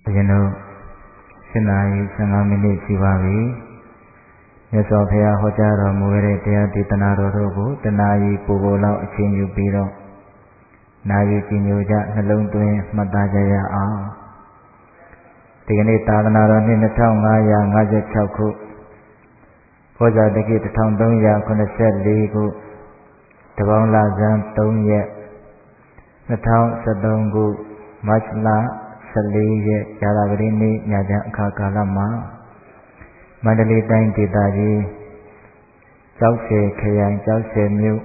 You know, Sinai Sangamini Sivavi, yes of Hea Hojaro Mugere Dea Ditanaro Rogo, the Nai Pugola Chinyu Biro, Nayu Chinuja, Nalung Twin, Madajaya Ah. Tigani Taganara in the town Maya, Naja Chauku, Hoja the Gate town Donya, Conaset Ligo, the Wangla Zan Donya, the town Sadongo, Machla. Sali Yalavarini Yaja Kakalama Mandali Dine Didaji Jause Kayan Jause Mu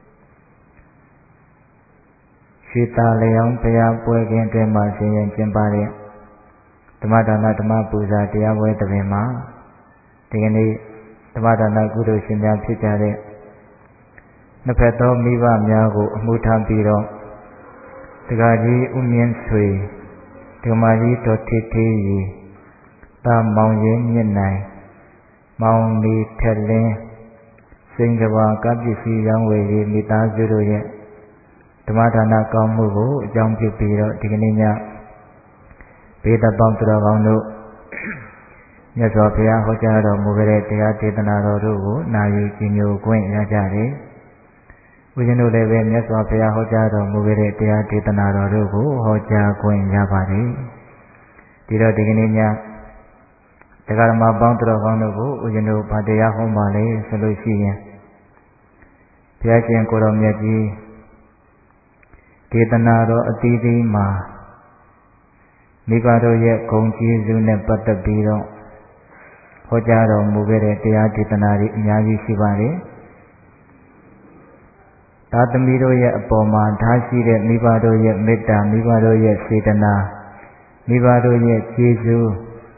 Shita Leon Paya Puegan Demasi and Jimbari Tamadana Tama Puza Diawe Tavema Tigani Tamadana Guru Shinya Pitare Napeto Miva Miago Mutam Piro Tagaji Union Sui Tumaji Toti Tam Mountain Yenai Mount Lee Telling Singapore Kapisi Young Way Mita Zuru yet Tomatana Kamugo, Young Pupiro, Tigania Peter Bantura Vando Yasopia Hojaro Mugere Titanaro Rugu, Nayu Jinu Queen Yajari. We know the way Yasopia Hojaro Mugere Titanaro Rugu, Hoja Queen Yabari. Tiro Tigania Tagarama Bantura Vando, we know Padea Homale, Solucia Piachi and Koromiaji Titanaro Atidi Ma Mibaro yet Conchi Zune Patabiro Hojaro Mugere Titanari Nyagi Shibari Tatamiro yet Apoma, Tashi yet Mibaro yet Meta, Mibaro yet Setana, Mibaro yet Jesu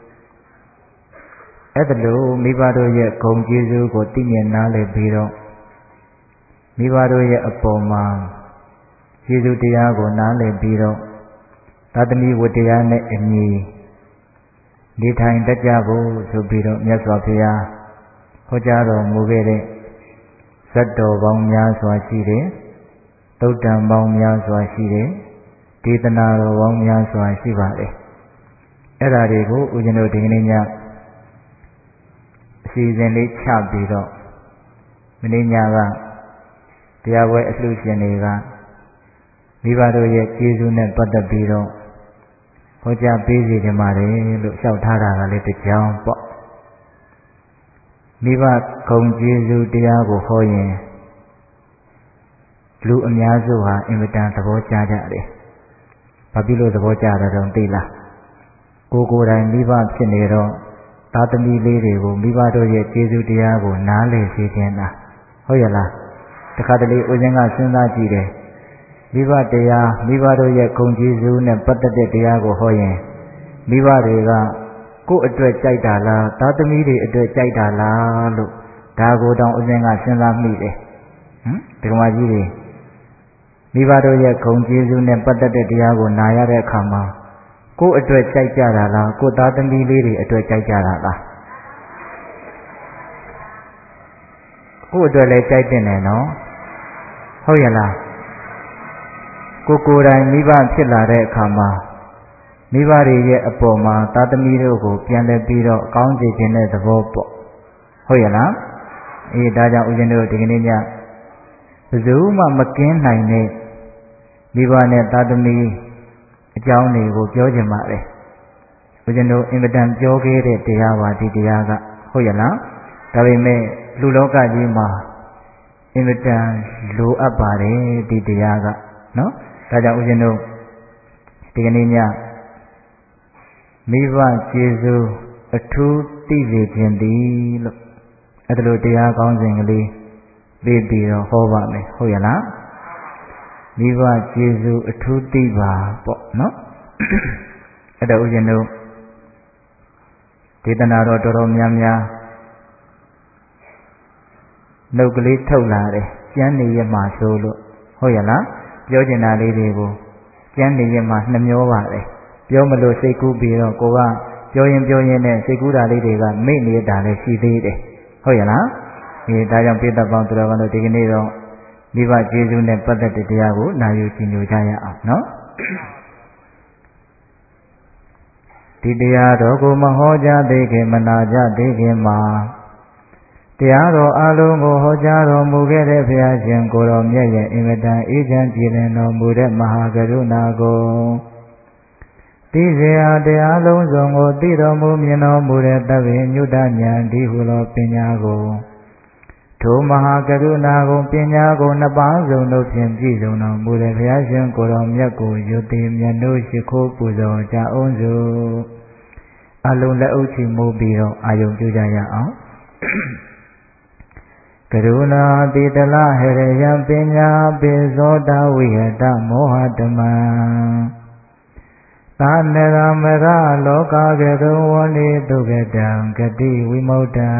Edalo, Mibaro yet Kong Jesu, Gotinia Nale Biro Mibaro yet Apoma, Jesu Tiago Nale Biro, Tatami Wotiane Eni, Detained the Jabo, Subiro, Yaswapia, Hojaro Mugere. Sato Bangya Swashire, Totam Bangya Swashire, Titanaro Bangya Swashivare. Erarigo, Ujano Digninia Seasonly Chabiro Miniaga, Tiawe Solutionega, Vivado yet Jesu and Patabiro, Hoja busy the Mare, look Shautara, let it jump. Miva Kong Jesu Diago Hoyen Blue Amyazuha Imitan the Vochadare Pabilo the Vochada don't Dila Gogora and Miva Pinero Tatami Lady who Mivado yet Jesu Diago Nale Sitena Hoyala the Katali Ujenga Sunda Jide Miva Dea Mivado yet Kong Jesu and Patate Diago Hoyen Miva Rega Go address Jaidala, Tatamidi address Jaidala, look, Dago down Uzenga Shinla Mide. Timaji Mivado yet Kong Jesu and Patate Diago Naya Kama. Go address Jaidala, go Tatamidi address Jaidala. Go address Jaidene, no? Hoyala Go go down Miva Chilla Kama. Mivari yet a poma, Tatamiro, Piana Biro, County Genet of Opo. Hoyana, E. Daja Ujano Digninia Zuma Makin Nine Mivane Tatami Johnny will Georgia Mare. Ujano Imitan Jogi Tiawa Diaga. Hoyana, Tavime Luloka Jima Imitan Lu Abare Diaga. No? Daja Ujano Digninia Miva Jesu a true TV Jendi at the Lodia Gonzingly Baby or Hovame Hoyana Miva Jesu a true diva no at the Ujano Titanaro Doromyamya Nogli Tolare Jenny Yama Solo Hoyana Yojina Lady Jenny Yama Namyovare Yomalo Seku Biro, Goa, Joyan Joyan, Segura Lady, mainly Dale, she did. Hoyana, he died on Peter Bantura, Dignero, Viva Jesu and Patate Diago, now you see Jaya, no? ဒီတရားတော်ကိုမဟောကြားသေးခင်မနာကြသေးခင်မှာတရားတော်အလုံးကိုဟောကြားတော်မူခဲ့တဲ့ဘုရားရှင်ကိုယ်တော်မြတ်ရဲ့အင်မတန်အေးချမ်းကြည်လင်တော်မူတဲ့မဟာကရုဏာကိုသိစေရာတရားလုံးစုံကိုသိတော်မူမြင်တော်မူတဲ့သဗ္ဗညုတဉာဏ်ဒီဟုသောပညာကိုထိုမဟာကရုဏာကိုပညာကိုနှစ်ပါးစုံတို့ဖြင့်ပြည့်စုံတော်မူတဲ့ဘုရားရှင်ကိုယ်တော်မြတ်ကိုယုတိမြတ်တို့ရှိခိုးပူဇော်ကြအောင်စုအလုံးလက်အုပ်ချီမိုးပြီးတော့အာယုံပြုကြရအောင်ကရုဏာတိတလဟရယံပညာပိဇောတဝိဟတမောဟတမံသာနရမရလောကကရုဝနိတုကတံဂတိဝိမု क्त ံ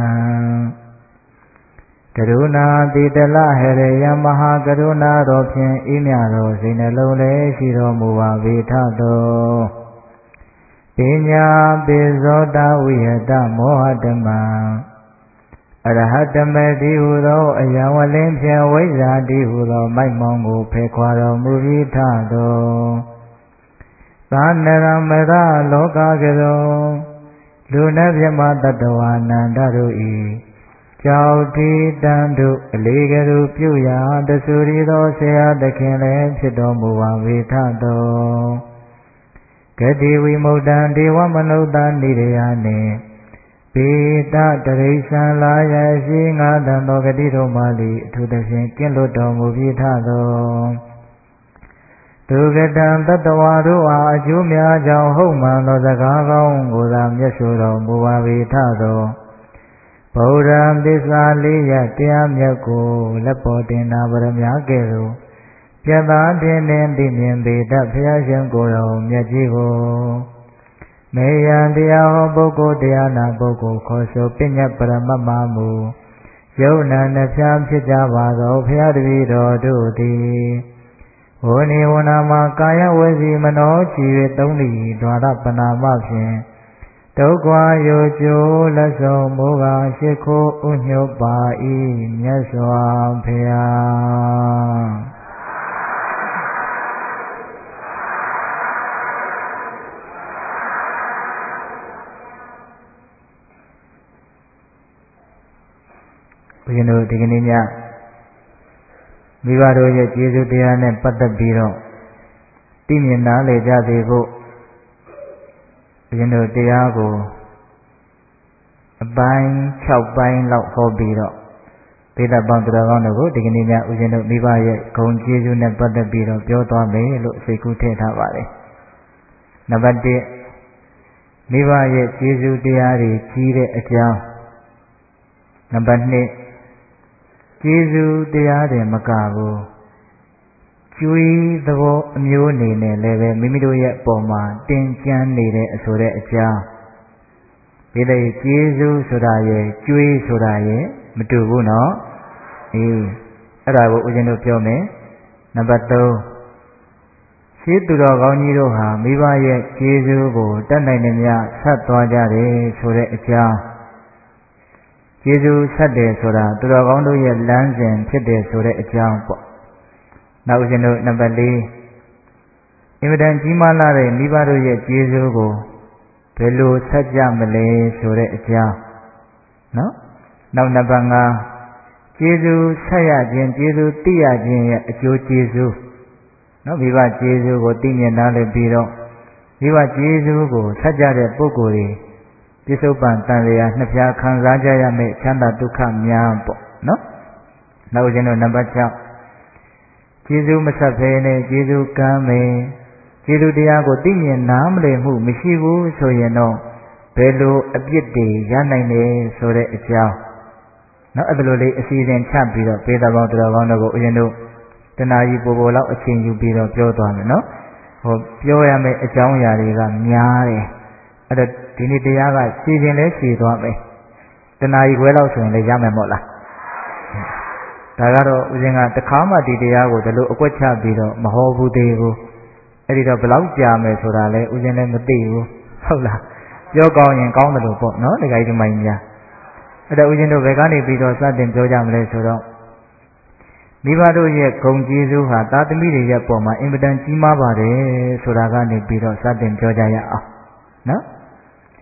ကရုဏာတိတလဟရယံမဟာကရုဏာတော်ဖြင့်ဤမြတော်စိတ်နှလုံးလည်းရှိတော်မူပါဝေထသောပညာပိဇောတဝိဟတမောဟတမံအရဟတမေတိဟုသောအယံဝလင်းဖြင့်ဝိဇ္ဇာတိဟုသောမိုက်မောင်းကိုဖယ်ခွာတော်မူပြီးထသောသာနရမရလောကကရောလူနှင့်မြမတတ္တဝါနန္ဒတို့၏ကြောက်တိတန်တို့အလေးကလူပြုရာတဆူရီသောဆရာသခင်လည်းဖြစ်တော်မူပါဝေထသောဂတိဝိမု क्त ံဒေဝမနုဿာနိရယနှင့်ပေတတရိစ္ဆာလာယရှိငါတန်သောဂတိတို့မှလီအထူးသဖြင့်ကင်းလွတ်တော်မူပြီးထသောဒုက္ကတံတတ္တဝါတို့အားအကျိုးများကြောင့်ဟုတ်မှန်သောစကားကောင်းကိုသာမျက်ဆိုတော်မူပါ၏ထသောဗုဒ္ဓံသစ္စာလေးရတရားမြတ်ကိုလက်ပေါ်တင်နာဗရမ ्या ကဲ့သို့ပြတ်သားတင်သိမြင်ပေတတ်ဘုရားရှင်ကိုယ်တော်မြတ်ကြီးကိုမေယံတရားဟောပုဂ္ဂိုလ်တရားနာပုဂ္ဂိုလ်ခေါ်ဆိုပညတ်ပရမတ်မမူယုံနာနှဖျားဖြစ်ကြပါသောဘုရားတပည့်တော်တို့သည်ဝဏိဝနာမှာကာယဝစီမနောချီ၍သုံးလီဒွါရပနာမဖြင့်ဒုက္ခယောကျိုးလက်ဆောင်မူကားရှိခိုးဥညွတ်ပါ၏မြတ်စွာဘုရားဘုရားတို့ဒီကနေ့ညမိဘတို့ရဲ့ကျေးဇူးတရားနဲ့ပတ်သက်ပြီးတော့သိမြင်နားလည်ကြစေဖို့ဘုရားတို့တရားကိုအပိုင်း6ပိုင်းလောက်ဟောပြီးတော့ဒေသပေါင်းတော်ကောင်းတို့ကိုဒီကနေ့ညဦးဇင်းတို့မိဘရဲ့ဂုဏ်ကျေးဇူးနဲ့ပတ်သက်ပြီးတော့ပြောသွားမယ်လို့စိတ်ကူးထည့်ထားပါတယ်။နံပါတ်1မိဘရဲ့ကျေးဇူးတရားတွေကြီးတဲ့အကြောင်းနံပါတ်2ကျေးဇူးတရားတွေမကဘူးကျွေးသဘောအမျိုးအနေနဲ့လည်းပဲမိမိတို့ရဲ့အပေါ်မှာတင်ကြမ်းနေတဲ့အဆိုတဲ့အကြောင်းဒီလေကျေးဇူးဆိုတာရဲ့ကျွေးဆိုတာရဲ့မတူဘူးနော်အေးအဲ့ဒါကိုဦးဇင်းတို့ပြောမယ်နံပါတ်3ရှိသူတော်ကောင်းကြီးတို့ဟာမိဘရဲ့ကျေးဇူးကိုတတ်နိုင်သမျှဆက်သွားကြတယ်ဆိုတဲ့အကြောင်းကျေးဇူးဆက်တယ်ဆိုတာသူတော်ကောင်းတို့ရဲ့လမ်းစဉ်ဖြစ်တယ်ဆိုတဲ့အကြောင်းပေါ့နောက်ဦးဇင်းတို့နံပါတ်4အင်မတန်ကြီးမားလာတဲ့မိဘတို့ရဲ့ကျေးဇူးကိုဘယ်လိုဆက်ကြမလဲဆိုတဲ့အကြောင်းနော်နောက်နံပါတ်5ကျေးဇူးဆက်ရခြင်းကျေးဇူးသိရခြင်းရဲ့အကျိုးကျေးဇူးနော်မိဘကျေးဇူးကိုသိမြင်နားလည်ပြီးတော့မိဘကျေးဇူးကိုဆက်ကြတဲ့ပုဂ္ဂိုလ်တွေပြစ္ဆုတ်ပံတန်လျာနှစ်ဖြာခံစားကြရမယ့်ချမ်းသာဒုက္ခများပေါ့နော်နောက်ဦးဇင်းတို့နံပါတ်6ကျေးဇူးမဆက်ဖဲနဲ့ကျေးဇူးကမ်းမယ်ကျေးဇူးတရားကိုသိမြင်နားမလည်မှုမရှိဘူးဆိုရင်တော့ဘယ်လိုအပြစ်တွေရနိုင်လဲဆိုတဲ့အကြောင်းနော်အဲ့လိုလေးအစီအစဉ်ချပြီးတော့ပေသာပေါင်းတော်ကောင်းတို့ကိုဦးဇင်းတို့တဏှာကြီးပို့ပေါ်လောက်အချိန်ယူပြီးတော့ပြောသွားမယ်နော်ဟိုပြောရမယ့်အကြောင်းအရာတွေကများတယ်အဲ့တော့ဒီနေ့တရားကရှည်ရင်လည်းရှည်သွားမယ်တဏှာကြီးခွဲလောက်ဆိုရင်လည်းရမယ်မို့လားဒါကတော့ဦးဇင်းကတခါမှဒီတရားကိုဒီလိုအကွက်ချပြီးတော့မဟောဘူးသေးဘူးအဲ့ဒီတော့ဘယ်လောက်ကြာမယ်ဆိုတာလဲဦးဇင်းလည်းမသိဘူးဟုတ်လားပြောကောင်းရင်ကောင်းတယ်လို့ပေါ့နော်ဒီကိစ္စမိုင်းများအဲ့တော့ဦးဇင်းတို့ဘယ်ကနေပြီးတော့စတင်ပြောကြမလဲဆိုတော့မိဘတို့ရဲ့ဂုဏ်ကျေးဇူးဟာသာသမီတွေရဲ့ပုံမှာအင်မတန်ကြီးမားပါတယ်ဆိုတာကနေပြီးတော့စတင်ပြောကြရအောင်နော်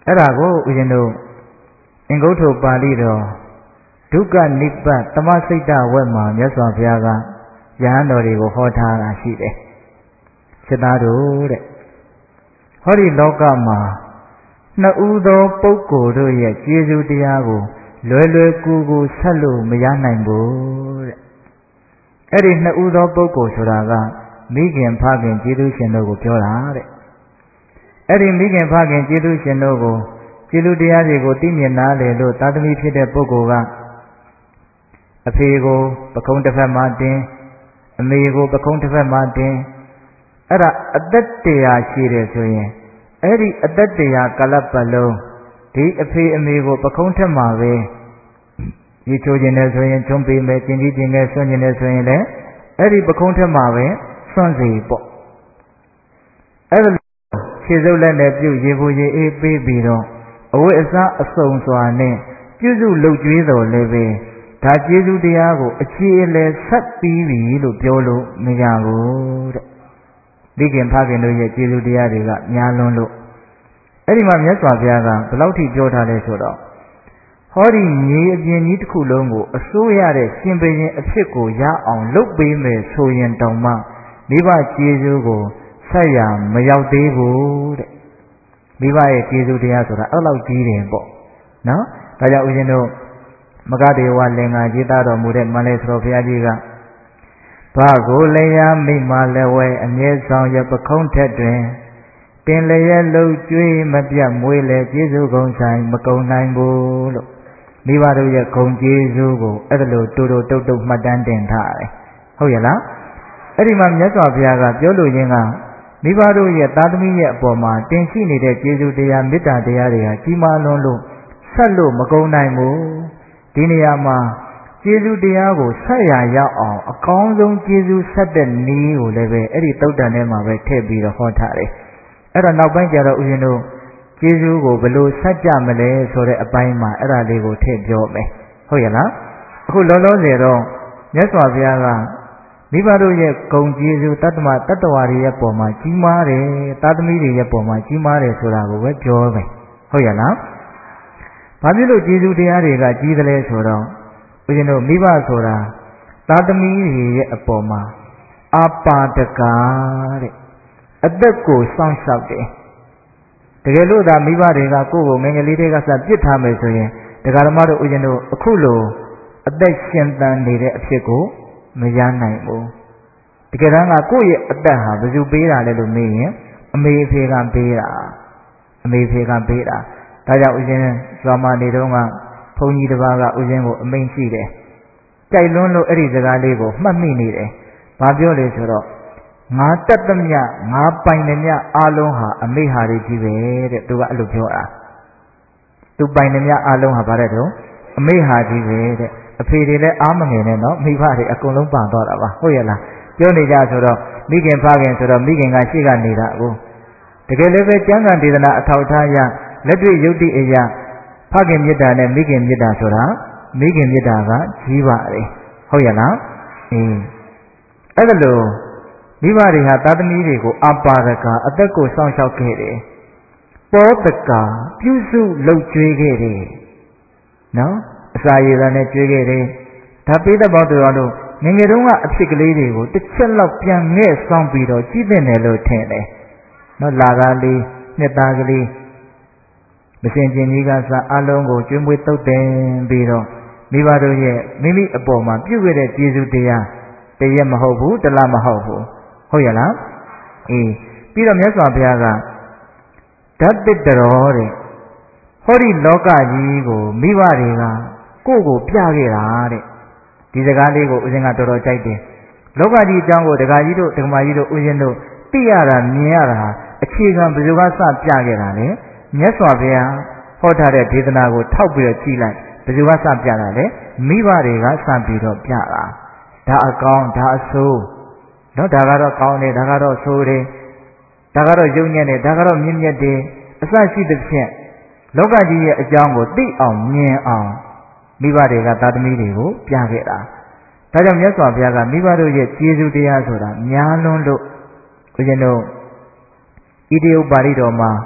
အဲ့ဒါကိုဦးဇင်းတို့အင်္ဂုတ္တပါဠိတော်ဒုက္ခနိဗ္ဗာန်သမစိတ်တဝက်မှာမြတ်စွာဘုရားကယဟန်တော်တွေကိုဟောထားတာရှိတယ်စစ်သားတို့တဲ့ဟောဒီလောကမှာနှစ်ဦးသောပုဂ္ဂိုလ်တို့ရဲ့ကျေးဇူးတရားကိုလွယ်လွယ်ကူကူဆက်လို့မရနိုင်ဘူးတဲ့အဲ့ဒီနှစ်ဦးသောပုဂ္ဂိုလ်ဆိုတာကမိခင်ဖခင်ကျေးဇူးရှင်တို့ကိုပြောတာတဲ့အဲ့ဒီမိခင်ဖခင်ကျေးဇူးရှင်တို့ကိုကျေးဇူးတရားတွေကိုသိမြင်နားလည်လို့သာသမီဖြစ်တဲ့ပုဂ္ဂိုလ်ကအဖေကိုပခုံးတစ်ဖက်မှာတင်အမေကိုပခုံးတစ်ဖက်မှာတင်အဲ့ဒါအသက်တရားရှိတယ်ဆိုရင်အဲ့ဒီအသက်တရားကလပ်ပတ်လုံးဒီအဖေအမေကိုပခုံးထက်မှာပဲရေချိုးခြင်းနဲ့ဆိုရင်ချုံပေးမယ်ကျင်ကြီးခြင်းနဲ့ဆွန့်ခြင်းနဲ့ဆိုရင်လည်းအဲ့ဒီပခုံးထက်မှာပဲဆွန့်စီပေါ့အဲ့ဒါခြေစုပ်လက်နဲ့ပြုတ်ရေဘူးရေအေးပေးပြီးတော့အဝိအစားအစုံစွာနဲ့ပြုစုလှုပ်ကြွေးတော်လည်းပဲဒါကျေးဇူးတရားကိုအခြေအလယ်ဆက်ပြီးပြီလို့ပြောလို့မရဘူးတဲ့မိခင်ဖခင်တို့ရဲ့ကျေးဇူးတရားတွေကများလွန်းလို့အဲ့ဒီမှာမြတ်စွာဘုရားကဘယ်လောက်ထိပြောထားလဲဆိုတော့ဟောဒီမြေအပြင်ကြီးတစ်ခုလုံးကိုအစိုးရတဲ့ရှင်ဘုရင်အဖြစ်ကိုရအောင်လုပ်ပေးမယ်ဆိုရင်တောင်မှမိဘကျေးဇူးကိုဆက်ရမရောက်သေးဘူးတဲ့မိဘရဲ့ကျေးဇူးတရားဆိုတာအဲ့လောက်ကြီးတယ်ပေါ့နော်ဒါကြောင့်ဦးဇင်းတို့မဂဒေဝလင်္ကာရေးသားတော်မူတဲ့မန္တလေးသတော်ဘုရားကြီးကဘာကိုလည်းရမိမလည်းဝဲအမြဲဆောင်ရပခုံးထက်တွင်တင်လျက်လှုပ်ကြွေးမပြတ်မွေးလေကျေးဇူးကုံဆိုင်မကုံနိုင်ဘူးလို့မိဘတို့ရဲ့ဂုဏ်ကျေးဇူးကိုအဲ့ဒါလိုတူတူတုတ်တုတ်မှတ်တမ်းတင်ထားတယ်ဟုတ်ရဲ့လားအဲ့ဒီမှာမြတ်စွာဘုရားကပြောလို့ရင်းကမိဘတို့ရဲ့သားသမီးရဲ့အပေါ်မှာတင်ရှိနေတဲ့ကျေးဇူးတရားမေတ္တာတရားတွေဟာကြီးမားလွန်းလို့ဆက်လို့မကုံနိုင်ဘူးဒီနေရာမှာကျေးဇူးတရားကိုဆက်ရရောက်အောင်အကောင်းဆုံးကျေးဇူးဆက်တဲ့နည်းကိုလည်းပဲအဲ့ဒီသုတ်တန်ထဲမှာပဲထည့်ပြီးတော့ဟောထားတယ်အဲ့တော့နောက်ပိုင်းကျတော့ဦးဇင်းတို့ကျေးဇူးကိုဘယ်လိုဆက်ကြမလဲဆိုတဲ့အပိုင်းမှာအဲ့ဒါလေးကိုထည့်ပြောမယ်ဟုတ်ရဲ့လားအခုလောလောဆယ်တော့မြတ်စွာဘုရားကမိဘတို့ရဲ့ဂုဏ်ကျေးဇူးတတ္တဝါတွေရဲ့ပုံမှာကြီးမားတယ်သားသမီးတွေရဲ့ပုံမှာကြီးမားတယ်ဆိုတာကိုပဲပြောမယ်ဟုတ်ရဲ့လားဘာဖြစ်လို့ကျေးဇူးတရားတွေကကြီးသလဲဆိုတော့ဦးဇင်းတို့မိဘဆိုတာသားသမီးတွေရဲ့အပေါ်မှာအာပါဒကာတဲ့အသက်ကိုစောင့်ရှောက်တယ်တကယ်လို့သာမိဘတွေကကိုယ့်ကိုငယ်ငယ်လေးတွေကစပြစ်ထားမယ်ဆိုရင်တရားဓမ္မတို့ဦးဇင်းတို့အခုလိုအသက်ရှင်သန်နေတဲ့အဖြစ်ကိုမရနိုင်ဘူးတကယ်တမ်းကကိုယ့်ရဲ့အသက်ဟာဘယ်သူပေးတာလဲလို့မေးရင်အမေအဖေကပေးတာအမေအဖေကပေးတာဒါကြောင့်ဦးဇင်းဇော်မနေတော့ကဘုန်းကြီးတစ်ပါးကဦးဇင်းကိုအမိန့်ရှိတယ်ကြိုက်လွန်းလို့အဲ့ဒီစကားလေးကိုမှတ်မိနေတယ်ဘာပြောလဲဆိုတော့ငါတက်သမျှငါပိုင်သမျှအားလုံးဟာအမေဟာတွေကြီးပဲတဲ့သူကအဲ့လိုပြောတာသူပိုင်သမျှအားလုံးဟာဗါတဲ့တော့အမေဟာကြီးပဲတဲ့အဖေတွေလည်းအားမငယ်နဲ့နော်မိဘတွေအကုန်လုံးပန်သွားတာပါဟုတ်ရဲ့လားပြောနေကြဆိုတော့မိခင်ဖခင်ဆိုတော့မိခင်ကရှေ့ကနေတာကိုတကယ်လည်းပဲကျမ်းဂန်ဒေသနာအထောက်ထားရလက်တွေ့ယုတ်တိအရာဖခင်မေတ္တာနဲ့မိခင်မေတ္တာဆိုတာမိခင်မေတ္တာကကြီးပါတယ်ဟုတ်ရဲ့လားအဲ့ဒါလို့မိဘတွေဟာသားသမီးတွေကိုအပါဒကအသက်ကိုစောင့်ရှောက်ခဲ့တယ်ပောတကာပြုစုလှုပ်ကြွေးခဲ့တယ်နော်အစာရည်သားနဲ့ကြွေးခဲ့တယ်ဒါပေးတဲ့ပေါင်းတော်တို့ငယ်ငယ်တုန်းကအဖြစ်ကလေးတွေကိုတစ်ချက်လောက်ပြန်ငဲ့ဆောင်ပြီးတော့ကြည့်တဲ့နယ်လို့ထင်တယ်နော်လာကားလေးနှစ်သားကလေးမစင်ကျင်ကြီးကစအလုံးကိုကျွေးမွေးတုတ်တင်ပြီးတော့မိဘတို့ရဲ့မိမိအပေါ်မှာပြုခဲ့တဲ့ကျေးဇူးတရားတရက်မဟုတ်ဘူးတစ်လမဟုတ်ဘူးဟုတ်ရဲ့လားပြီးတော့မြတ်စွာဘုရားကဓာတ်တစ်တော်တဲ့ဟောဒီလောကကြီးကိုမိဘတွေကကိုယ့်ကိုပြခဲ့တာတဲ့ဒီစကားလေးကိုဦးဇင်းကတော်တော်ကြိုက်တယ်လောကကြီးအကြောင်းကိုဒကာကြီးတို့ဒကမကြီးတို့ဦးဇင်းတို့သိရတာမြင်ရတာအခြေခံဘယ်သူကစပြခဲ့တာလဲမြတ်စွာဘုရားဟောထားတဲ့ဒေသနာကိုထောက်ပြီးတော့ကြည့်လိုက်ဘယ်သူကစပြတာလဲမိဘတွေကစပြီးတော့ပြတာဒါအကောင်းဒါအဆိုးနော်ဒါကတော့ကောင်းတယ်ဒါကတော့ဆိုးတယ်ဒါကတော့ယုံညံ့တယ်ဒါကတော့မြင့်မြတ်တယ်အစရှိသဖြင့်လောကကြီးရဲ့အကြောင်းကိုသိအောင်မြင်အောင်မိဘတွေကသားသမီးတွေကိုပြခဲ့တာဒါကြောင့်မြတ်စွာဘုရားကမိဘတို့ရဲ့ကျေးဇူးတရားဆိုတာများလွန်းလို့ဦးဇင်းတို့ဣတိဥပါရိတော်မှာ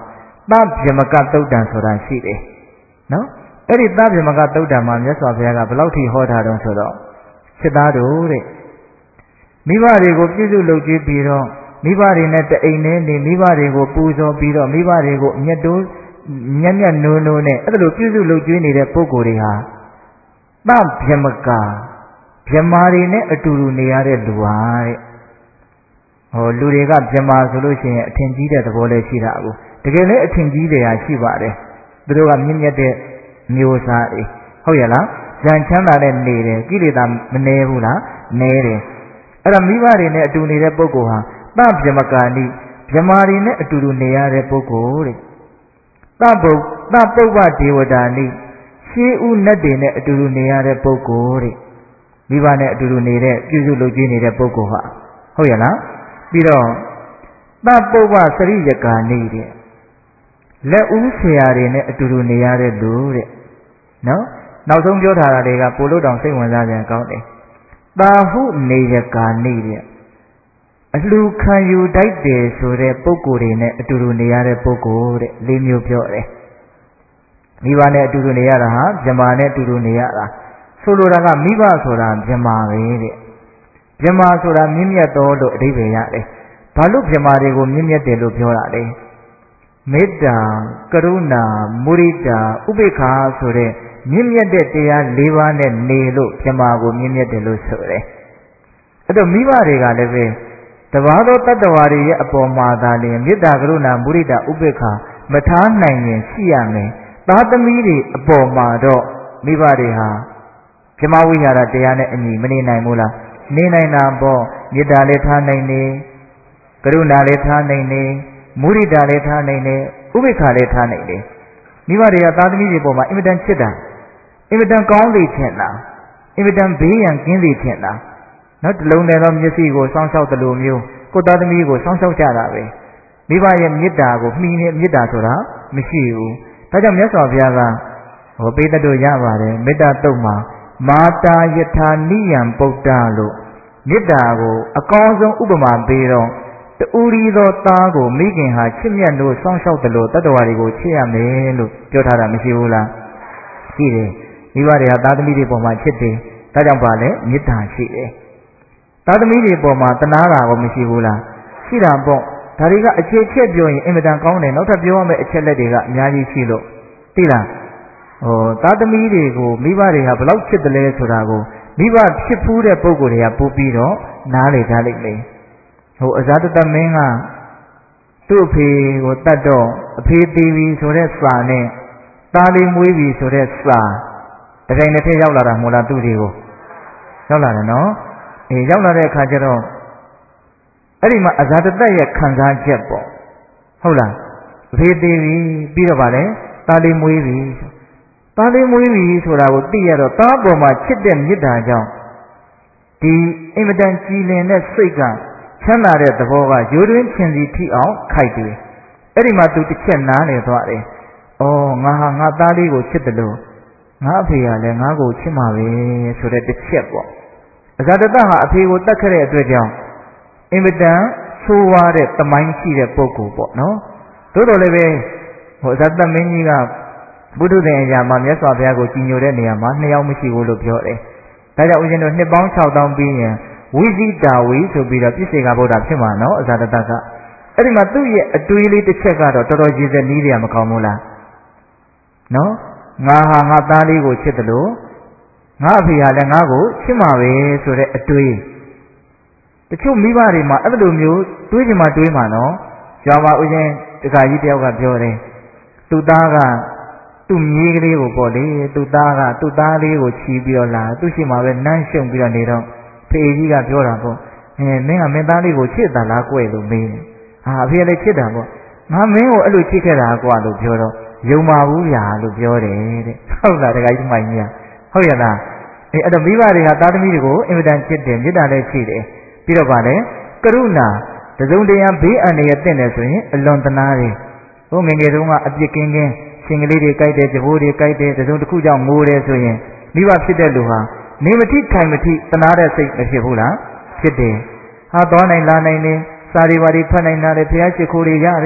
သဗ္ဗမကသုတ်တံဆိုတာရှိတယ်နော်အဲ့ဒီသဗ္ဗမကသုတ်တံမှာမြတ်စွာဘုရားကဘယ်လောက်ထိဟောထားတော့ဆိုတော့စစ်သားတို့တဲ့မိဘတွေကိုပြည့်စုံလုပ်ကြည့်ပြီးတော့မိဘတွေနဲ့တအိမ်နဲ့နေမိဘတွေကိုပူဇော်ပြီးတော့မိဘတွေကိုအမျက်တိုးညံ့ညံ့နိုးနိုးနဲ့အဲ့ဒါလိုပြည့်စုံလုပ်ကြည့်နေတဲ့ပုဂ္ဂိုလ်တွေဟာသဗ္ဗမကဗြဟ္မာတွေနဲ့အတူတူနေရတဲ့လူဟာတဲ့ဟောလူတွေကဗြဟ္မာဆိုလို့ရှိရင်အထင်ကြီးတဲ့သဘောလည်းရှိတာအခုတကယ်လည်းအထင်ကြီးတယ်ဟာရှိပါတယ်သူတို့ကမြင့်မြတ်တဲ့မျိုးစားတွေဟုတ်ရဲ့လားဉာဏ်ချမ်းသာတဲ့နေတယ်ကိလေသာမနှဲဘူးလားနှဲတယ်အဲ့ဒါမိဘတွေနဲ့အတူနေတဲ့ပုဂ္ဂိုလ်ဟာသဗ္ဗမကာနိဗြဟ္မာတွေနဲ့အတူတူနေရတဲ့ပုဂ္ဂိုလ်တဲ့သပုပ္ပဒေဝတာနိရှေးဥနတ်တွေနဲ့အတူတူနေရတဲ့ပုဂ္ဂိုလ်တဲ့မိဘနဲ့အတူတူနေတဲ့ပြုစုလုပ်ကြည့်နေတဲ့ပုဂ္ဂိုလ်ဟာဟုတ်ရဲ့လားပြီးတော့သပုပ္ပစရိယကာနိတဲ့လက်ဦးဆရာတွေနဲ့အတူတူနေရတဲ့လူတဲ့နော်နောက်ဆုံးပြောထားတာတွေကပိုလို့တောင်စိတ်ဝင်စားကြကောင်းတယ်တာဟုနေယကာနိတဲ့အလှခံယူတိုက်တယ်ဆိုတဲ့ပုဂ္ဂိုလ်တွေနဲ့အတူတူနေရတဲ့ပုဂ္ဂိုလ်တဲ့၄မျိုးပြောတယ်မိဘနဲ့အတူတူနေရတာဟာဗြဟ္မာနဲ့အတူတူနေရတာဆိုလိုတာကမိဘဆိုတာဗြဟ္မာပဲတဲ့ဗြဟ္မာဆိုတာမြင့်မြတ်တော်လို့အဓိပ္ပာယ်ရတယ်ဘာလို့ဗြဟ္မာတွေကိုမြင့်မြတ်တယ်လို့ပြောတာလဲမေတ္တာကရုဏာမုဒိတာဥပေက္ခာဆိုတဲ့မြင့်မြတ်တဲ့တရား၄ပါးနဲ့နေလို့ဗြဟ္မာကိုမြင့်မြတ်တယ်လို့ဆိုတယ်အဲ့တော့မိဘတွေကလည်းပဲတဘာသောတတ္တဝါတွေရဲ့အပေါ်မှာသာလျှင်မေတ္တာကရုဏာမုဒိတာဥပေက္ခာမထားနိုင်ရင်ရှိရမယ်သားသမီးတွေအပေါ်မှာတော့မိဘတွေဟာဗြဟ္မာဝိဟာရတရားနဲ့အညီမနေနိုင်ဘူးလားနေနိုင်တာပေါ့မေတ္တာလည်းထားနိုင်နေကရုဏာလည်းထားနိုင်နေမုဒိတာလည်းထားနိုင်တယ်ဥပေက္ခာလည်းထားနိုင်တယ်မိဘတွေကသားသမီးတွေပေါ်မှာအင်မတန်ချစ်တာအင်မတန်ကောင်းလေခြင်းလားအင်မတန်ဘေးရန်ကင်းလေခြင်းလားနော်တလုံးနဲ့တော့မျက်စိကိုစောင့်ရှောက်တယ်လို့မျိုးကိုသားသမီးကိုစောင့်ရှောက်ကြတာပဲမိဘရဲ့မေတ္တာကိုမှီနေမေတ္တာဆိုတာမရှိဘူးဒါကြောင့်မြတ်စွာဘုရားကပေးတတ်လို့ရပါတယ်မေတ္တာတုတ်မှာမာတာယထာနိယံပုဒ္ဒလို့မေတ္တာကိုအကောင်းဆုံးဥပမာပေးတော့တူရီသောသားကိုမိခင်ဟာချစ်မြတ်လို့စောင့်ရှောက်တယ်လို့တတ္တဝါတွေကိုချစ်ရမယ်လို့ပြောထားတာမရှိဘူးလားရှိတယ်မိဘတွေကသားသမီးတွေပေါ်မှာချစ်တယ်ဒါကြောင့်ပါလေမေတ္တာရှိတယ်သားသမီးတွေပေါ်မှာတနာတာကိုမရှိဘူးလားရှိတာပေါ့ဒါတွေကအခြေချက်ပြောရင်အင်မတန်ကောင်းတယ်နောက်ထပ်ပြောရမယ့်အချက်လက်တွေကအများကြီးရှိလို့သိလားသားသမီးတွေကိုမိဘတွေကဘယ်လောက်ချစ်တယ်လဲဆိုတာကိုမိဘဖြစ်ဖူးတဲ့ပုံကိုယ်တွေကပို့ပြီးတော့နားလေကြလိမ့်မယ်အဇာတတမင်းကသူ့အဖေကိုတတ်တော့အဖေတီးပြီဆိုတဲ့စာနဲ့သားလေးမွေးပြီဆိုတဲ့စာတတိုင်းတစ်ထည့်ရောက်လာတာမဟုတ်လားသူ့တွေကိုရောက်လာတယ်နော်ရောက်လာတဲ့အခါကျတော့အဲ့ဒီမှာအဇာတတရဲ့ခံစားချက်ပေါ့ဟုတ်လားအဖေတီးပြီပြီးတော့ဗာလဲသားလေးမွေးပြီသားလေးမွေးပြီဆိုတာကိုသိရတော့သားပေါ်မှာချစ်တဲ့မေတ္တာကြောင့်ဒီအင်မတန်ကြည်လင်တဲ့စိတ်ကချမ်းသာတဲ့သဘောကရိုးတွင်းချင်စီထိအောင်ခိုက်တယ်အဲ့ဒီမှာသူတစ်ချက်နားနေသွားတယ်ငါဟာငါသားလေးကိုချစ်တယ်လို့ငါအဖေကလည်းငါ့ကိုချစ်မှာပဲဆိုတဲ့တစ်ချက်ပေါ့အဇာတတဟာအဖေကိုတတ်ခဲ့တဲ့အတွက်ကြောင့်အင်မတန်ဆိုးဝါးတဲ့တမိုင်းရှိတဲ့ပုဂ္ဂိုလ်ပေါ့နော်တို့တော်လည်းပဲအဇာတမင်းကြီးကဘုဒ္ဓသင်အရာမှာမြတ်စွာဘုရားကိုကြည်ညိုတဲ့နေရာမှာ2ယောက်မရှိဘူးလို့ပြောတယ်ဒါကြောင့်ဦးဇင်းတို့နှစ်ပေါင်း6000ပြီးရင်ဝိဇိတာဝီဆိုပြီးတော့ပြစ္ဆေကဗုဒ္ဓဖြစ်မှာနော်အဇာတတကအဲ့ဒီမှာသူ့ရဲ့အတွေးလေးတစ်ချက်ကတော့တော်တော်ရည်စက်နီးတယ်မကောင်းဘူးလားနော်ငါဟာငါသားလေးကိုချစ်တယ်လို့ငါအဖေဟာလည်းငါ့ကိုချစ်မှာပဲဆိုတဲ့အတွေးတချို့မိဘတွေမှာအဲ့လိုမျိုးတွေးချင်မှတွေးမှာနော်ကြောင်ပါဦးချင်းတခါကြီးတယောက်ကပြောတယ်သူ့သားကသူ့မြေးကလေးကိုပေါ့လေသူ့သားကသူ့သားလေးကိုချီပြီးတော့လာသူ့ရှိမှပဲနမ်းရှုံပြီးတော့နေတော့ဖေကြီးကပြောတာပေါ့မင်းကမင်းသားလေးကိုချစ်တာလားကွယ်လို့မေးတယ်အဖေလည်းချစ်တာပေါ့ငါမင်းကိုအဲ့လိုချစ်ခဲ့တာကွာလို့ပြောတော့ယုံပါဘူးဗျာလို့ပြောတယ်တဲ့ဟုတ်လားတခါကြီးမိုင်းကြီးဟုတ်ရလားအဲ့တော့မိဘတွေကသားသမီးတွေကိုအင်မတန်ချစ်တယ်မေတ္တာလည်းရှိတယ်ပြီးတော့ဗာလဲကရုဏာတစုံတရာဘေးအန္တရာယ်တင့်တယ်ဆိုရင်အလွန်တနာတယ်ငယ်ငယ်တုန်းကအပြစ်ကင်းကင်းရှင်ကလေးတွေကြိုက်တယ်ကြဘိုးတွေကြိုက်တယ်တစုံတစ်ခုကြောင့်ငိုတယ်ဆိုရင်မိဘဖြစ်တဲ့လူဟာနေမထိထိုင်မထိတနာတဲ့စိတ်မဖြစ်ဘူးလားဖြစ်တယ်သွားနိုင်လာနိုင်နေစာရီပါရီဖတ်နိုင်တာလေဘုရားရှိခိုးတွေရတယ်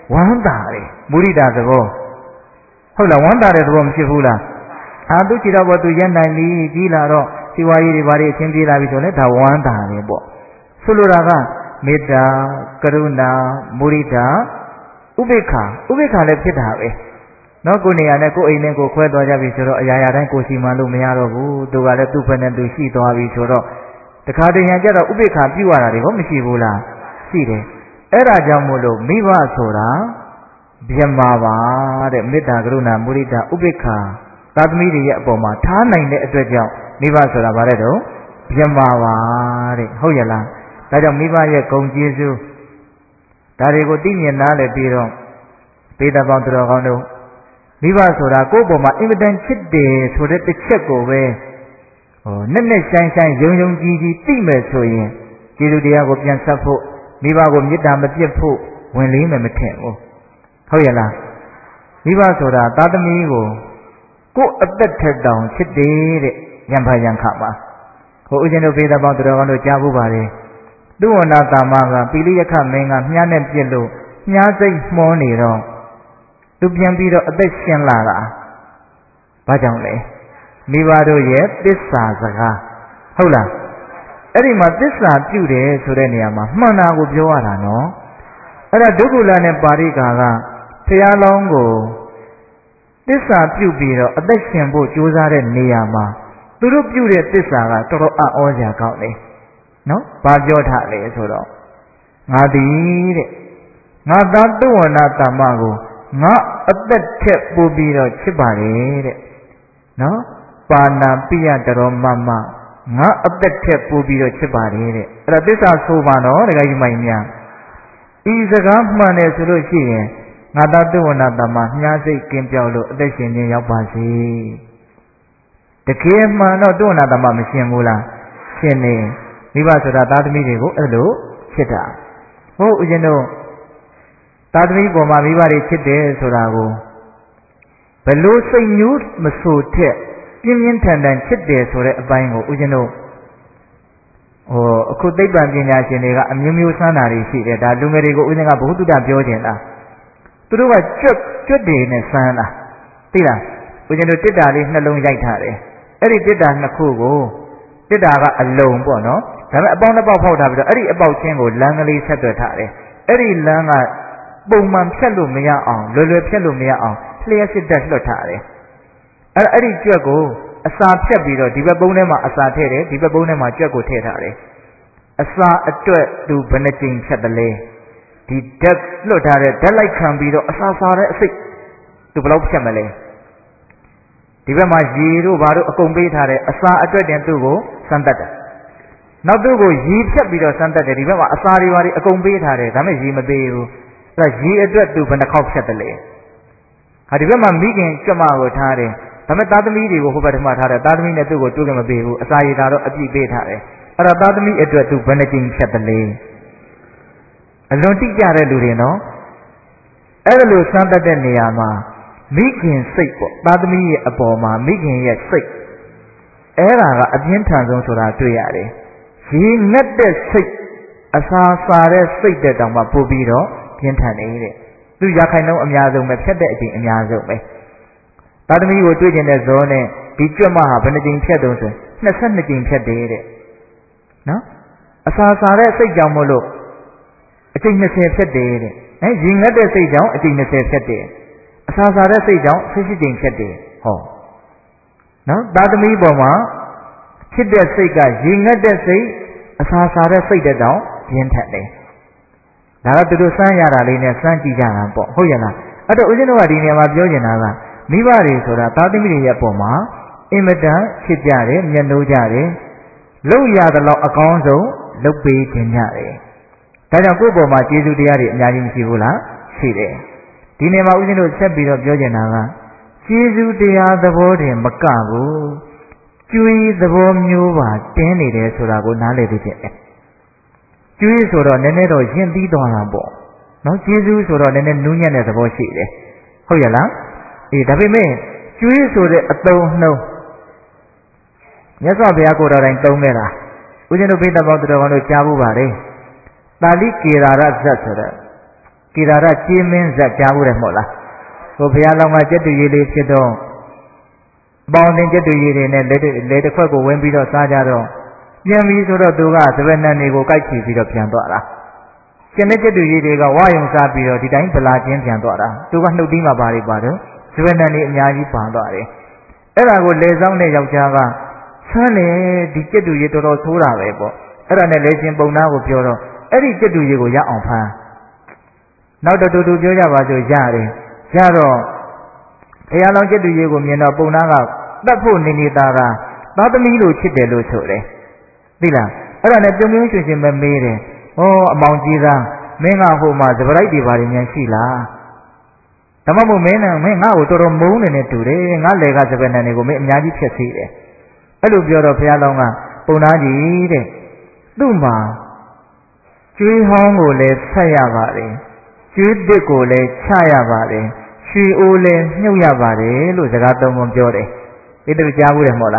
ဝမ်းသာတယ်မုရိဒသဘောဟုတ်လားဝမ်းသာတဲ့သဘောမရှိဘူးလားသူကြည်တော့သူရက်နိုင်ပြီကြီးလာတော့စီဝါရေးတွေဘာတွေအချင်းပြေးလာပြီဆိုလဲဒါဝမ်းသာတယ်ပေါ့ဆိုလိုတာကမေတ္တာကရုဏာမုရိဒဥပေက္ခလည်းဖြစ်တာပဲနော်ကိုနေရာနဲ့ကိုအိမ်နဲ့ကိုခွဲသွားကြပြီဆိုတော့အရာရာတိုင်းကိုစီမံလို့မရတော့ဘူးသူကလည်းသူ့ဘက်နဲ့သူရှိသွားပြီဆိုတော့တခါတည်းရန်ကြတော့ဥပေက္ခပြုရတာတွေကောမရှိဘူးလားရှိတယ်အဲ့ဒါကြောင့်မို့လို့မိဘဆိုတာဗျမပါတဲ့မေတ္တာကရုဏာမုရိဒဥပေက္ခသာသမီတွေရဲ့အပေါ်မှာထားနိုင်တဲ့အတွက်ကြောင့်မိဘဆိုတာဗါတဲ့တော့ဗျမပါတဲ့ဟုတ်ရဲ့လားဒါကြောင့်မိဘရဲ့ဂုဏ်ကျေးဇူးဒါတွေကိုသိမြင်နားလည်ပြီးတော့ပေတပေါင်းတော်ကောင်းတို့မိဘဆိုတာကိုယ့်ပေါ်မှာအင်မတန်ချစ်တယ်ဆိုတဲ့တစ်ချက်ကိုပဲနဲ့နဲ့ဆိုင်ဆိုင်ယုံယုံကြည်ကြည်သိမယ်ဆိုရင်ကျေးဇူးတရားကိုပြန်ဆက်ဖို့မိဘကိုမေတ္တာမပြတ်ဖို့ဝင်လေးမယ်မထင်ဘူးဟုတ်ရဲ့လားမိဘဆိုတာသားသမီးကိုကိုယ်အသက်ထက်တောင်ချစ်တယ်တဲ့ရံဖာရံခပါဦးဇင်းတို့ပေတပေါင်းတော်ကောင်းတို့ကြားဖို့ပါလေသူဝနာတာမကပိလိယခမင်းကမြားနဲ့ပြစ်လို့မြားစိတ်မှောနေတော့သူပြန်ပြီးတော့အသက်ရှင်လာတာဘာကြောင့်လဲမိဘတို့ရဲ့သစ္စာစကားဟုတ်လားအဲ့ဒီမှာသစ္စာပြုတယ်ဆိုတဲ့နေရာမှာမှန်တာကိုပြောရတာနော်အဲ့ဒါဒုက္ခလနဲ့ပါရိကာကဖျားလောင်းကိုသစ္စာပြုပြီးတော့အသက်ရှင်ဖို့ကြိုးစားတဲ့နေရာမှာသူတို့ပြုတဲ့သစ္စာကတော်တော်အံ့ဩစရာကောင်းတယ်နော်ဘာပြောထားလဲဆိုတော့ငါသည်တဲ့ငါသားသုဝနာတမ္မကိုငါအသက်ထက်ပို့ပြီးတော့ချစ်ပါတယ်တဲ့နော်ပါဏာပိယတရောမမငါအသက်ထက်ပို့ပြီးတော့ချစ်ပါတယ်တဲ့အဲ့ဒါသစ္စာဆိုပါတော့တခါကြီးမိုင်များဤစကားမှန်တယ်ဆိုလို့ရှိရင်ငါသားသုဝနာတမ္မမြားစိတ်ကင်းပြောက်လို့အသက်ရှင်ခြင်းရောက်ပါစေတကယ်မှန်တော့သုဝနာတမ္မမရှင်ဘူးလားရှင်နေမိဘဆိုတာသားသမီးတွေကိုအဲ့လိုချစ်တာဟုတ်ဦးဇင်းတို့သားသမီးပေါ်မှာမိဘတွေချစ်တယ်ဆိုတာကိုဘယ်လိုစိတ်ညူးမဆိုထက်ပြင်းပြင်းထန်ထန်ချစ်တယ်ဆိုတဲ့အပိုင်းကိုဦးဇင်းတို့အခုသိပ္ပံပညာရှင်တွေကအမျိုးမျိုးစမ်းတာတွေရှိတယ်ဒါလူငယ်တွေကိုဦးဇင်းကဘုဟုတ္တပြောခြင်းလားသူတို့ကကျွတ်တယ်နဲ့စမ်းတာသိလားဦးဇင်းတို့တစ်တာလေးနှလုံးရိုက်ထားတယ်အဲ့ဒီတစ်တာနှစ်ခုကိုတစ်တာကအလုံးပေါ့နော်ဒါပေမဲ့အပေါင်းတစ်ပေါက်ဖောက်ထားပြီးတော့အဲ့ဒီအပေါက်ချင်းကိုလမ်းကလေးဆက်သွယ်ထားတယ်အဲ့ဒီလမ်းကပုံမှန်ဖြတ်လို့မရအောင်လွယ်လွယ်ဖြတ်လို့မရအောင်လျှက်စစ်တက်လွှတ်ထားတယ်အဲ့ဒီကြွက်ကိုအစာဖြတ်ပြီးတော့ဒီဘက်ပုံးထဲမှာအစာထည့်တယ်ဒီဘက်ပုံးထဲမှာကြွက်ကိုထည့်ထားတယ်အစာအတွက်သူဘယ်နှကြိမ်ဖြတ်တယ်လဲဒီဓာတ်လွှတ်ထားတဲ့ဓာတ်လိုက်ခံပြီးတော့အစာစားတဲ့အစိတ်သူဘယ်လောက်ဖြတ်မလဲဒီဘက်မှာရေတို့ဘာတို့အကုန်ပေးထားတဲ့အစာအတွက်တင်သူ့ကိုစမ်းတက်တယ်နောက်သူ့ကိုရေဖြတ်ပြီးတော့စမ်းတက်တယ်ဒီဘက်မှာအစာတွေဘာတွေအကုန်ပေးထားတယ်ဒါပေမဲ့ရေမပေးဘူးအဲ့ဒါရေအတွက်သူဘယ်နှခေါက်ဖြတ်တယ်လဲဟာဒီဘက်မှာမိခင်ကြွမကိုထားတယ်ဒါပေမဲ့သားသမီးတွေကိုဟိုဘက်ထမထားတယ်သားသမီးနဲ့သူ့ကိုတွေ့ကြမပေးဘူးအစာရည်တာတော့အပြည့်ပေးထားတယ်အဲ့ဒါသားသမီးအတွက်သူဘယ်နှကြိမ်ဖြတ်တယ်လဲအလွန်တိကျတဲ့လူတွေနော်အဲ့ဒါလိုစမ်းတတ်တဲ့နေရာမှာမိခင်စိတ်ပေါ့သားသမီးရဲ့အပေါ်မှာမိခင်ရဲ့စိတ်အဲ့ဒါကအပြင်းထန်ဆုံးဆိုတာတွေ့ရတယ်ရေငတ်တဲ့စိတ်အစာစားတဲ့စိတ်တဲ့တောင်မှပို့ပြီးတော့ပြင်းထန်နေတဲ့သူရခိုင်နှုန်းအများဆုံးပဲဖြတ်တဲ့အချိန်အများဆုံးပဲသားသမီးကိုတွေ့ကျင်တဲ့ဇောနဲ့ဒီကြွတ်မဟာဘယ်နှကြိမ်ဖြတ်တုံးဆို22ကြိမ်ဖြတ်တယ်တဲ့နော်အစာစားတဲ့စိတ်ကြောင့်မို့လို့အကြိမ်20ဖြတ်တယ်တဲ့ရေငတ်တဲ့စိတ်ကြောင့်အကြိမ်20ဖြတ်တယ်အစာစားတဲ့စိတ်ကြောင့်18ကြိမ်ဖြတ်တယ်ဟောနော်သားသမီးပေါ်မှာဖြစ်တဲ့စိတ်ကရေငတ်တဲ့စိတ်အစာစားတဲ့စိတ်တဲ့တောင်ပြင်းထန်တယ်ဒါကသူတို့စမ်းရတာလေးနဲ့စမ်းကြည့်ကြတာပေါ့ဟုတ်ရဲ့လားအဲ့တော့ဦးဇင်းတို့ကဒီနေရာမှာပြောနေတာကမိဘတွေဆိုတာသားသမီးတွေရဲ့အပေါ်မှာအင်မတန်ချစ်ကြတယ်မျက်နှိုးကြတယ်လုပ်ရသလောက်အကောင်းဆုံးလုပ်ပေးခြင်းကြတယ်ဒါကြောင့်ကိုယ့်ပေါ်မှာကျေးဇူးတရားတွေအများကြီးမရှိဘူးလားရှိတယ်ဒီနေရာမှာဦးဇင်းတို့ဆက်ပြီးတော့ပြောချင်တာကကျေးဇူးတရားသဘောတင်မကဘူးကျွေးသဘောမျိုးပါတင်းနေတယ်ဆိုတာကိုနားလည်သိခြင်းပဲကျွေးဆိုတော့နည်းနည်းတော့ယဉ်ပြီးသွားတာပေါ့နော်ကျေးဇူးဆိုတော့နည်းနည်းနူးညံ့တဲ့သဘောရှိတယ်ဟုတ်ရဲ့လားအေးဒါပေမဲ့ကျွေးဆိုတဲ့အသုံးနှုန်းမြတ်စွာဘုရားကိုယ်တော်တိုင်သုံးခဲ့တာဦးဇင်းတို့ဘိသဘောတော်တော်တို့ကြားဖို့ပါလေတာလိကေရာရဇတ်ဆိုတဲ့ Kirara Chimin Zajabu Mola. Opialama Jetu Yili Chido Bound in Jetu Yili and later Quago when we do Sajado. Yami Sura Duga, Savannah Nego Kachi Video Piandora. Senejetu Yili, Wayum Sapio, the Dine Pelagian Piandora. Duga no Dima Bari Bado, Savannah Nyaji Pandore. Era would lay down the Yajava. Sunny, the Jetu Yitoro Sura Webo. Era ne Legend Bona of Yoro. Every Jetu Yigo Ya on Pan. Now the Dudu Joja was your Jari. Jaro. Ayalon Jetu Yigo Mina Bonaga. That poor Ninitara. Not the Milo Chitelo Sore. Dila. Era ne Domination Made. Oh, Mount Jiza. Menga Homa, the variety variant Shila. Tamamu Mena, Menga, Toro Moon in it today, and Alega Savannah make Yaji Chessi. Hello, Bureau of Yalonga, Bonaji. Duma. Chui Hongole, Sayavare. Chui Decole, Chayavare. Chui Ole, Nuyavare, Luzagato Monjore. It is Javu Mola.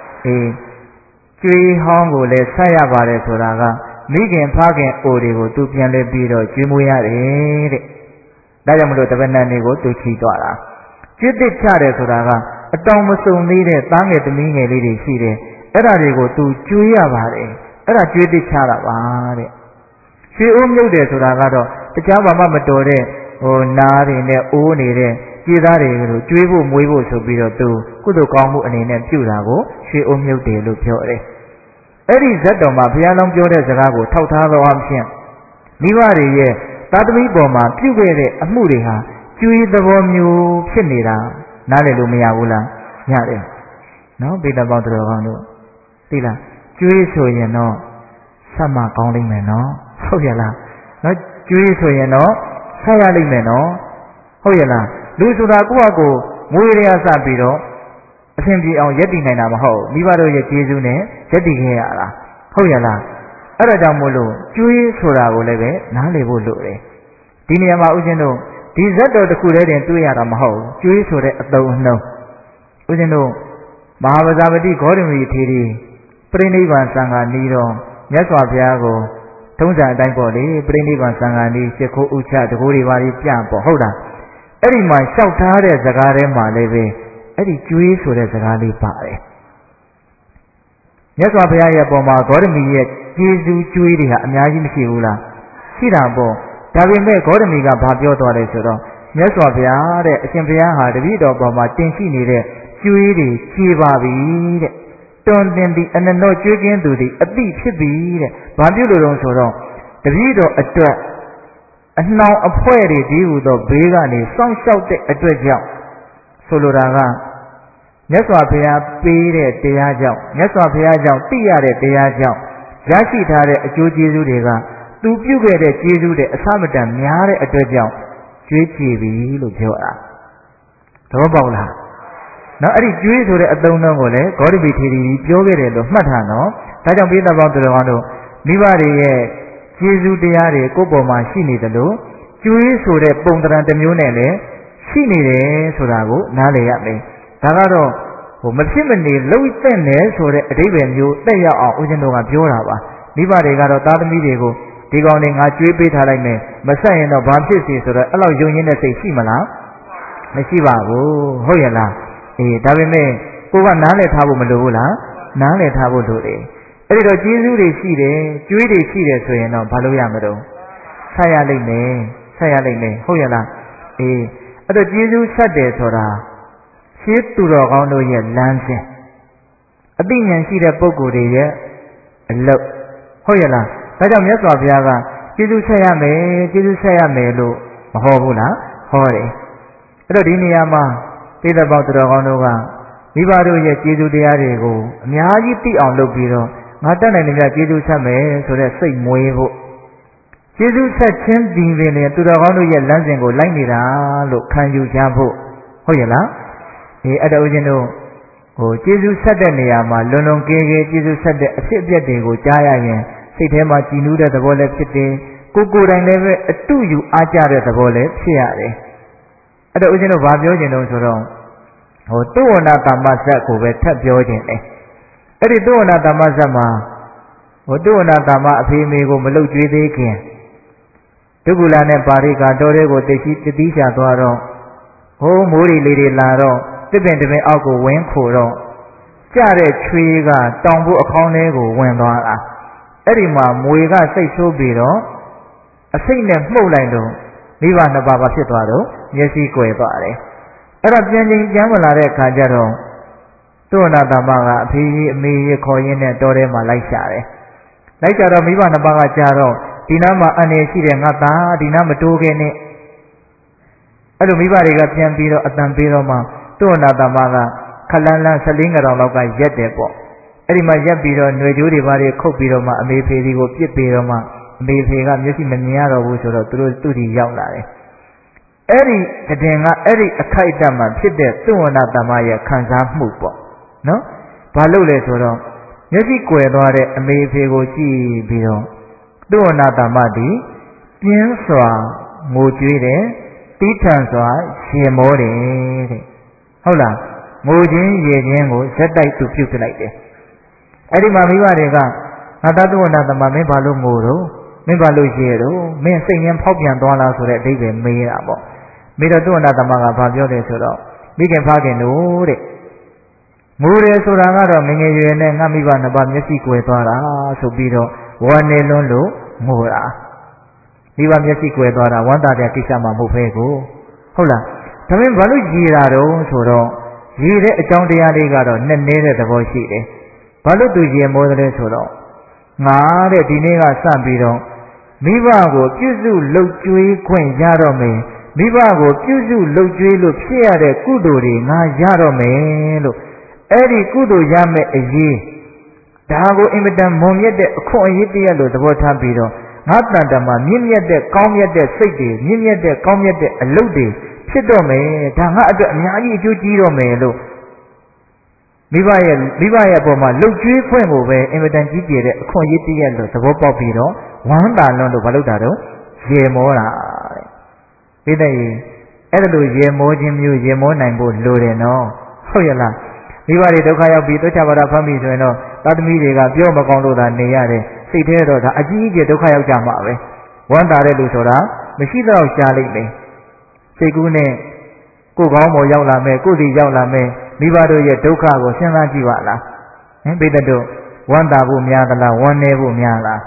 Chui Hongole, Sayavare Suraga. Megan Pagan Odigo, Tupian Lebido, Jimuyare. Dayamulo Tavananigo to Chitara. Chiti Chare Suraga. A Tomaso needed, Tanga to me a lady seated. Erarigo to Chuyavare. Era Chiti Charavare. She umyo de Suragado, the Java Mamatore, or Nari, Oni, Girare, Juivo, Muivo, Sobido, Kudo Kamu and in Purago, she umyo de Lupiore. Eri Zadoma, Pialom Jore Zarago, Tautaro Amsian. Nivari, Tatami Boma, Pugere, Amuriha, Jui the Romu, Finira, Nale Lumiaula, Yare. No, be the Bondro Rondo. Tila, Jui so you know, Sama calling me no. Hoyala. No, Jui so you know, Sayali me no. Hoyala. Lusura Guago, Muria Sabiro, Assembly on Yeti Namaho, Nivaro Yetizune, Yeti Heara. Hoyala. Aradamolo, Jui Sura Oleve, Nalevo Lure. Diniama Ujeno, Dizato the Kure and Tuyaramaho, Jui Sura don't know. Ujeno, Mahavazavati Gorimi Tiri, Prinivan Sanga Nido, Yaswa Piago, Tonza Daiboli, Prinivan Sanga Ni, Seko Ucha, the Gorivari Piampo, Hoda. Every man shout hard as a garema leve, every Jui Sura Zagali Pare. Yaswa Piaya Boma, Gorimi yet. Jesus Juidia, Miaji Siula, Sidabo, Davime Gormiga Babio Doresoro, Yaswabia, Simpia, the video of my Tinsi, Juidi, Chivavi, turned in the and no chicken to the a deep shibby, Babylon Soro, the video address. And now a poetry due the Brigani, some shouted a dredge. Soluraga. Yaswabia, Pire, Teaja, Yaswabia, Tia, Teaja. Jashi Tare, a Jew Jesuga, to Puget, Jesu, a Samatan, Yare, a Dredjam, Chichi, Lujoa. Tobola. Now, I Jews who are at Donogole, Goribiti, Pugere, Matano, Tajam Pita Bantano, Nivari, Jesu Diare, Copoma, Shini the Lu, Jews who are Pontaran the Munele, Shini, Surago, Nale Yame, Tagaro. Maximally low thinnes or a revenue, they are Ujanoga Purava. Niva regard Tadamigo, Digoning a tribute Halame, Messiah of Baptist or allow union as a simala. Messiva, Hoyala, a Davime, Uva Nale Tabu Malula, Nale Tabu Dure. Erido Jesu de Side, Judy Side, so you know, Paluyamado. Sayalime, Hoyala, a other Jesu said this or a. Ship to the Rondo yet Lancing. A being and see the Poco de ye, a look. Hoyala, Madame Yaswabiaga, Jesus say a melo, Mahovula, Hore. Rodiniama, did about the Rondoga, Nivaro yet Jesus de Arego, Miaji on Lobiro, Matan and Jesus Same, so that say Muevo. Jesus said, Chen Divine to the Rondo yet Lancing go, Langira, look, can you jump? Hoyala? At Ojeno, oh, Jesus said the Niama, Lonon Gay, Jesus said the Sibia go, Jaya, Sitema Chinuda the Volet City, Kuku and never to you, Ajara the Volet, Siare. At Ojeno Babio, you know, so wrong. Oh, two on a Tamasako, where Tapiojin. At the two on a Tamasama, or two on a Tama, Pimigo, Malu, ဒုက္ခလာနဲ့ပါရိကတော်တွေကိုသိရှိတတိချသွားတော့ဟိုးမိုးရီလေးတွေလာတော့တစ်ပင်တစ်ပင်အောက်ကိုဝင်ခိုတော့ကြတဲ့ချွေးကတောင်ဖို့အခေါင်းလေးကိုဝင်သွားတာအဲ့ဒီမှာမွေကစိတ်ဆိုးပြီးတော့အစိတ်နဲ့မှုတ်လိုက်တော့မိဘနှစ်ပါးဖြစ်သွားတော့မျက်စိကွယ်သွားတယ်အဲ့တော့ပြန်ချင်းပြန်မလာတဲ့အခါကျတော့သူ့အနာတမကအဖေကြီးအမေကြီးခေါ်ရင်းနဲ့တော်ထဲမှာလိုက်ရှာတယ်လိုက်ရှာတော့မိဘနှစ်ပါးကကြာတော့ဒီနားမှာအနေရှိတယ်ငါသားဒီနားမတိုးခဲ့နဲ့အဲ့လိုမိဘတွေကပြန်ပြီးတော့အတန်ပေးတော့မှသူ့အနာတမကခလန်းလန်း14ငတောင်လောက်ကရက်တယ်ပေါ့အဲ့ဒီမှာရက်ပြီးတော့ຫນွေကြိုးတွေဘာတွေခုတ်ပြီးတော့မှအမေဖေဒီကိုပြစ်ပေးတော့မှအမေဖေကမျက်စိမမြင်ရတော့ဘူးဆိုတော့သူတို့သူ့ဒီရောက်လာတယ်အဲ့ဒီတည်ငါအဲ့ဒီအခိုက်အတန့်မှာဖြစ်တဲ့သူ့ဝဏတမရဲ့ခံစားမှုပေါ့နော်ဘာလို့လဲဆိုတော့မျက်စိကွယ်သွားတဲ့အမေဖေကိုကြည့်ပြီးတော့သူ့ဝဏတမဒီပြင်းစွာငိုကြွေးတယ်တီးထန်စွာရှင်မောတယ်တဲ့ဟုတ်လားငိုခြင်းရေခြင်းကိုဇက်တိုက်သူပြုတ်လိုက်တယ်အဲ့ဒီမှာမိဘတွေကငါသားသူ့ဝဏတမမင်းဘာလို့ငိုတော့မင်းဘာလို့ရေတော့မင်းစိတ်ရင်းဖောက်ပြန်သွားလားဆိုတဲ့အဓိပ္ပာယ်မေးတာပေါ့မေးတော့သူ့ဝဏတမကဘာပြောတယ်ဆိုတော့မိခင်ဖခင်တို့တဲ့ငိုတယ်ဆိုတာကတော့ငငယ်ရွယ်နဲ့ငါမိဘနှစ်ပါးမျက်စိကွယ်သွားတာဆိုပြီးတော့ဝမ်းနေလွန်းလို့ငိုတာမိဘမျက်စိကွယ်သွားတာဝမ်းသာတဲ့ကိစ္စမှမဟုတ်ပဲကိုဟုတ်လားဒါပေမဲ့ဘာလို့ရေတာတော့ဆိုတော့ရေတဲ့အကြောင်းတရားလေးကတော့နဲ့နေတဲ့သဘောရှိတယ်ဘာလို့သူရေမောတယ်ဆိုတော့ငါတဲ့ဒီနေ့ကစပြီးတော့မိဘကိုပြုစုလှုပ်ကြွေးခွင့်ရတော့မယ်မိဘကိုပြုစုလှုပ်ကြွေးလို့ဖြစ်ရတဲ့ကုသိုလ်တွေငါရတော့မယ်လို့အဲ့ဒီကုသိုလ်ရမယ့်အရေးဒါကိုအင်မတန်မွန်မြတ်တဲ့အခွင့်အရေးတည်းလို့သဘောထားပြီးတော့ငါတန်တမှာမြင့်မြတ်တဲ့ကောင်းမြတ်တဲ့စိတ်တွေမြင့်မြတ်တဲ့ကောင်းမြတ်တဲ့အလုပ်တွေဖြစ်တော့မယ်ဒါငါအတွက်အများကြီးအကျိုးကြီးတော့မယ်လို့မိဘရဲ့အပေါ်မှာလှုပ်ကြွေးခွင့်ကိုပဲအင်မတန်ကြီးကျယ်တဲ့အခွင့်အရေးတည်းလို့သဘောပေါက်ပြီးတော့ဝမ်းသာလွန်းလို့မလုပ်တာတော့ရေမောတာတဲ့ဒီတဲ့အဲ့ဒါလိုရေမောခြင်းမျိုးရေမောနိုင်ဖို့လိုတယ်နော်ဟုတ်ရဲ့လားမိဘတွေဒုက္ခရောက်ပြီးသုချပါဒဖမ်းပြီးဆိုရင်တော့သားသမီးတွေကပြောမကောင်းလို့သာနေရတယ်စိတ်ထဲတော့ဒါအကြီးအကျယ်ဒုက္ခရောက်ကြမှာပဲဝမ်းသာတဲ့လူဆိုတာမရှိတော့ရှားလိမ့်မယ်စိတ်ကူးနဲ့ကိုယ်ကောင်းပေါ်ရောက်လာမယ်ကိုယ်စီရောက်လာမယ်မိဘတို့ရဲ့ဒုက္ခကိုစဉ်းစားကြည့်ပါလားဟင်ပိဋကတို့ဝမ်းသာဖို့များသလားဝမ်းနည်းဖို့များလား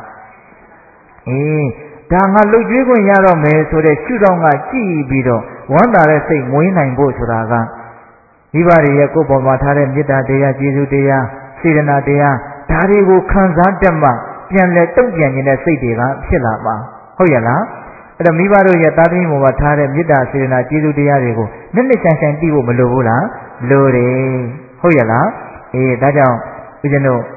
ဒါငါလှုပ်ကြွေးခွင့်ရတော့မယ်ဆိုတဲ့ရှုထောင့်ကကြည့်ပြီးတော့ဝမ်းသာတဲ့စိတ်မွေးနိုင်ဖို့ဆိုတာကမိဘတွေရဲ့ကိုယ်ပေါ်မှာထားတဲ့မေတ္တာတရားကျေးဇူးတရားစေတနာတရားဒါတွေကိုခံစားတတ်မှပြန်လဲတုံ့ပြန်နေတဲ့စိတ်တွေကဖြစ်လာမှာဟုတ်ရဲ့လားအဲ့တော့မိဘတို့ရဲ့သားသမီးပေါ်မှာထားတဲ့မေတ္တာစေတနာကျေးဇူးတရားတွေကိုနှစ်နှစ်ဆိုင်ဆိုင်သိဖို့မလိုဘူးလားလိုတယ်ဟုတ်ရဲ့လားဒါကြောင့်ဦးဇင်းတို့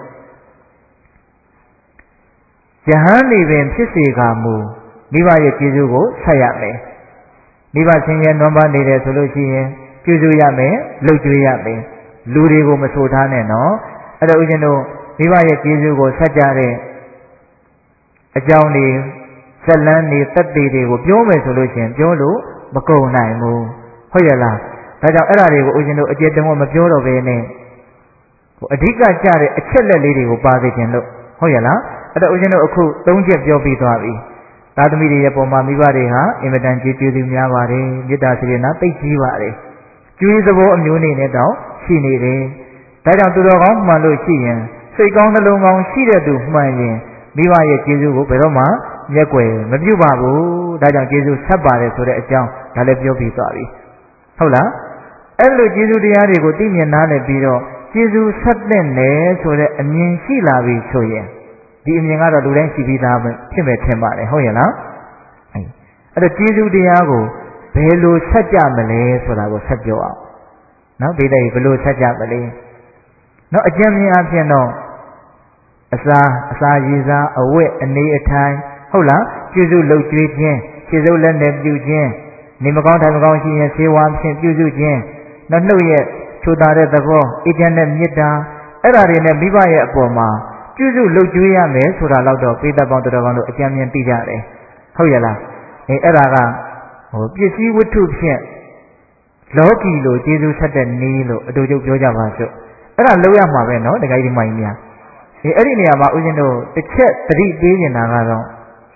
ယဟန်နေပင်ဖြစ်စေကမူမိဘရဲ့ကျေးဇူးကိုဆက်ရမယ်မိဘဆင်းရဲနွမ်းပါးနေတယ်ဆိုလို့ရှိရင်ကျေးဇူးရမယ်လှုပ်ကြွေးရမယ်လူတွေကိုမဆိုထားနဲ့နော်အဲ့တော့ဦးဇင်းတို့မိဘရဲ့ကျေးဇူးကိုဆက်ကြတဲ့အကြောင်းတွေဇက်လန်းတွေသက်သေတွေကိုပြောမယ်ဆိုလို့ရှိရင်ပြောလို့မကုန်နိုင်ဘူးဟုတ်ရဲ့လားဒါကြောင့်အဲ့ဒါတွေကိုဦးဇင်းတို့အကျေတုံးမပြောတော့ဘဲနဲ့အဓိကကြတဲ့အချက်လက်လေးတွေကိုပါသိခြင်းလို့ဟုတ်ရဲ့လားအဲ့တော့ဦးဇင်းတို့အခု၃ချက်ပြောပြီးသွားပြီသားသမီးတွေရဲ့ပုံမှာမိဘတွေဟာအင်မတန်ကျေးဇူးများပါတယ်မေတ္တာစေတနာသိကြီးပါတယ်ကျွေးသဘောအမျိုးအနေနဲ့တော့ရှိနေတယ်ဒါကြောင့်သူတော်ကောင်းမှန်လို့ရှိရင်စိတ်ကောင်းနှလုံးကောင်းရှိတဲ့သူမှန်ရင်မိဘရဲ့ကျေးဇူးကိုဘယ်တော့မှမျက်ကွယ်မပြုပါဘူးဒါကြောင့်ကျေးဇူးဆက်ပါတယ်ဆိုတဲ့အကြောင်းဒါလည်းပြောပြီးသွားပြီဟုတ်လားအဲ့လိုကျေးဇူးတရားတွေကိုသိမြင်နားလည်ပြီးတော့ကျေးဇူးဆက်တဲ့နယ်ဆိုတဲ့အမြင်ရှိလာပြီဆိုရင်ဒီအမြင်ကတော့လူတိုင်းရှိပြီးသားပဲဖြစ်မယ်ထင်ပါတယ်ဟုတ်ရဲ့လားအဲ့တော့ကျေးဇူးတရားကိုဘယ်လိုဆက်ကြမလဲဆိုတာကိုဆက်ပြောအောင်နော်ဒီတဲ့ဘယ်လိုဆက်ကြမလဲနော်အကျဉ်းမြင်အဖြစ်တော့အစာရည်စားအဝတ်အနေအထိုင်ဟုတ်လားကျေးဇူးလုပ်ကြွေးခြင်းခြေစုပ်လက်နဲ့ပြုခြင်းနေမကောင်းထိုင်မကောင်းရှိရင်ဆေးဝါးဖြင့်ပြုစုခြင်းနှုတ်ရဲ့ချိုးတာတဲ့သဘောအေးချမ်းတဲ့မေတ္တာအဲ့ဒါတွေနဲ့မိဘရဲ့အပေါ်မှာပြုစုလုပ်ကြွေးရမယ်ဆိုတာတော့ပိဋကပေါင်းတော်ကောင်းတို့အကြံဉာဏ်သိကြတယ်ဟုတ်ရဲ့လားအဲ့ဒါကပစ္စည်းဝတ္ထုဖြင့်လောကီလိုကျေးဇူးဆက်တဲ့နည်းလို့အတူတူပြောကြပါစို့အဲ့ဒါလောက်ရမှာပဲနော်တခါကြီးမိုင်းများအဲ့ဒီနေရာမှာဦးဇင်းတို့တစ်ချက်သတိပေးနေတာကတော့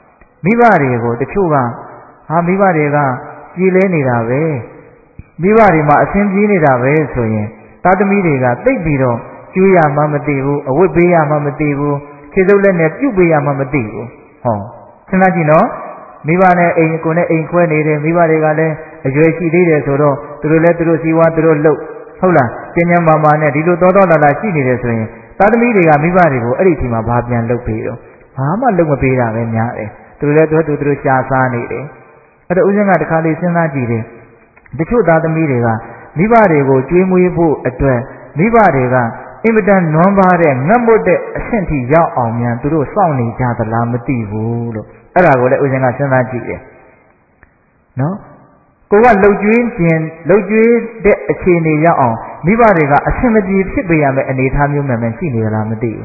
မိဘတွေကိုတချို့ကမိဘတွေကကြည်လဲနေတာပဲမိဘတွေမှာအဆင်ပြေနေတာပဲဆိုရင်သားသမီးတွေကသိပ်ပြီးတော့ကျွေးရမှမသိဘူးအဝတ်ပေးရမှမသိဘူးခြေစုပ်လက်နဲ့ပြုတ်ပေးရမှမသိဘူးဟောစဉ်းစားကြည့်နော်မိဘနဲ့အိမ်ကိုနဲ့အိမ်ခွဲနေတယ်မိဘတွေကလည်းအရွယ်ရှိသေးတယ်ဆိုတော့သူတို့လည်းသူတို့စီဝါသူတို့လှုပ်ဟုတ်လားကျဉ်းကျဉ်းမာမာနဲ့ဒီလိုတော်တော်လာရှိနေတယ်ဆိုရင်သားသမီးတွေကမိဘတွေကိုအဲ့ဒီအချိန်မှာဘာပြန်လုပ်ပေးတော့ဘာမှလုပ်မပေးတာပဲများတယ်သူတို့လည်းသူတို့ရှားစားနေတယ်အဲ့တော့ဦးဇင်းကတခါလေးစဉ်းစားကြည့်တယ်တချို့သားသမီးတွေကမိဘတွေကိုကျွေးမွေးဖို့အတွက်မိဘတွေကအင်မတန်နွမ်းပါတဲ့ငတ်မွတ်တဲ့အဆင့်ထိရောက်အောင်မြန်သူတို့စောင့်နေကြသလားမသိဘူးလို့အဲ့ဒါကိုလည်းဦးဇင်းကစဉ်းစားကြည့်တယ်နော်ကိုကလှုပ်ကြွေးတဲ့အခြေအနေရောက်အောင်မိဘတွေကအဆင်မပြေဖြစ်ပေးရမယ့်အနေအထားမျိုးမှန်ရှိနေသလားမသိဘူး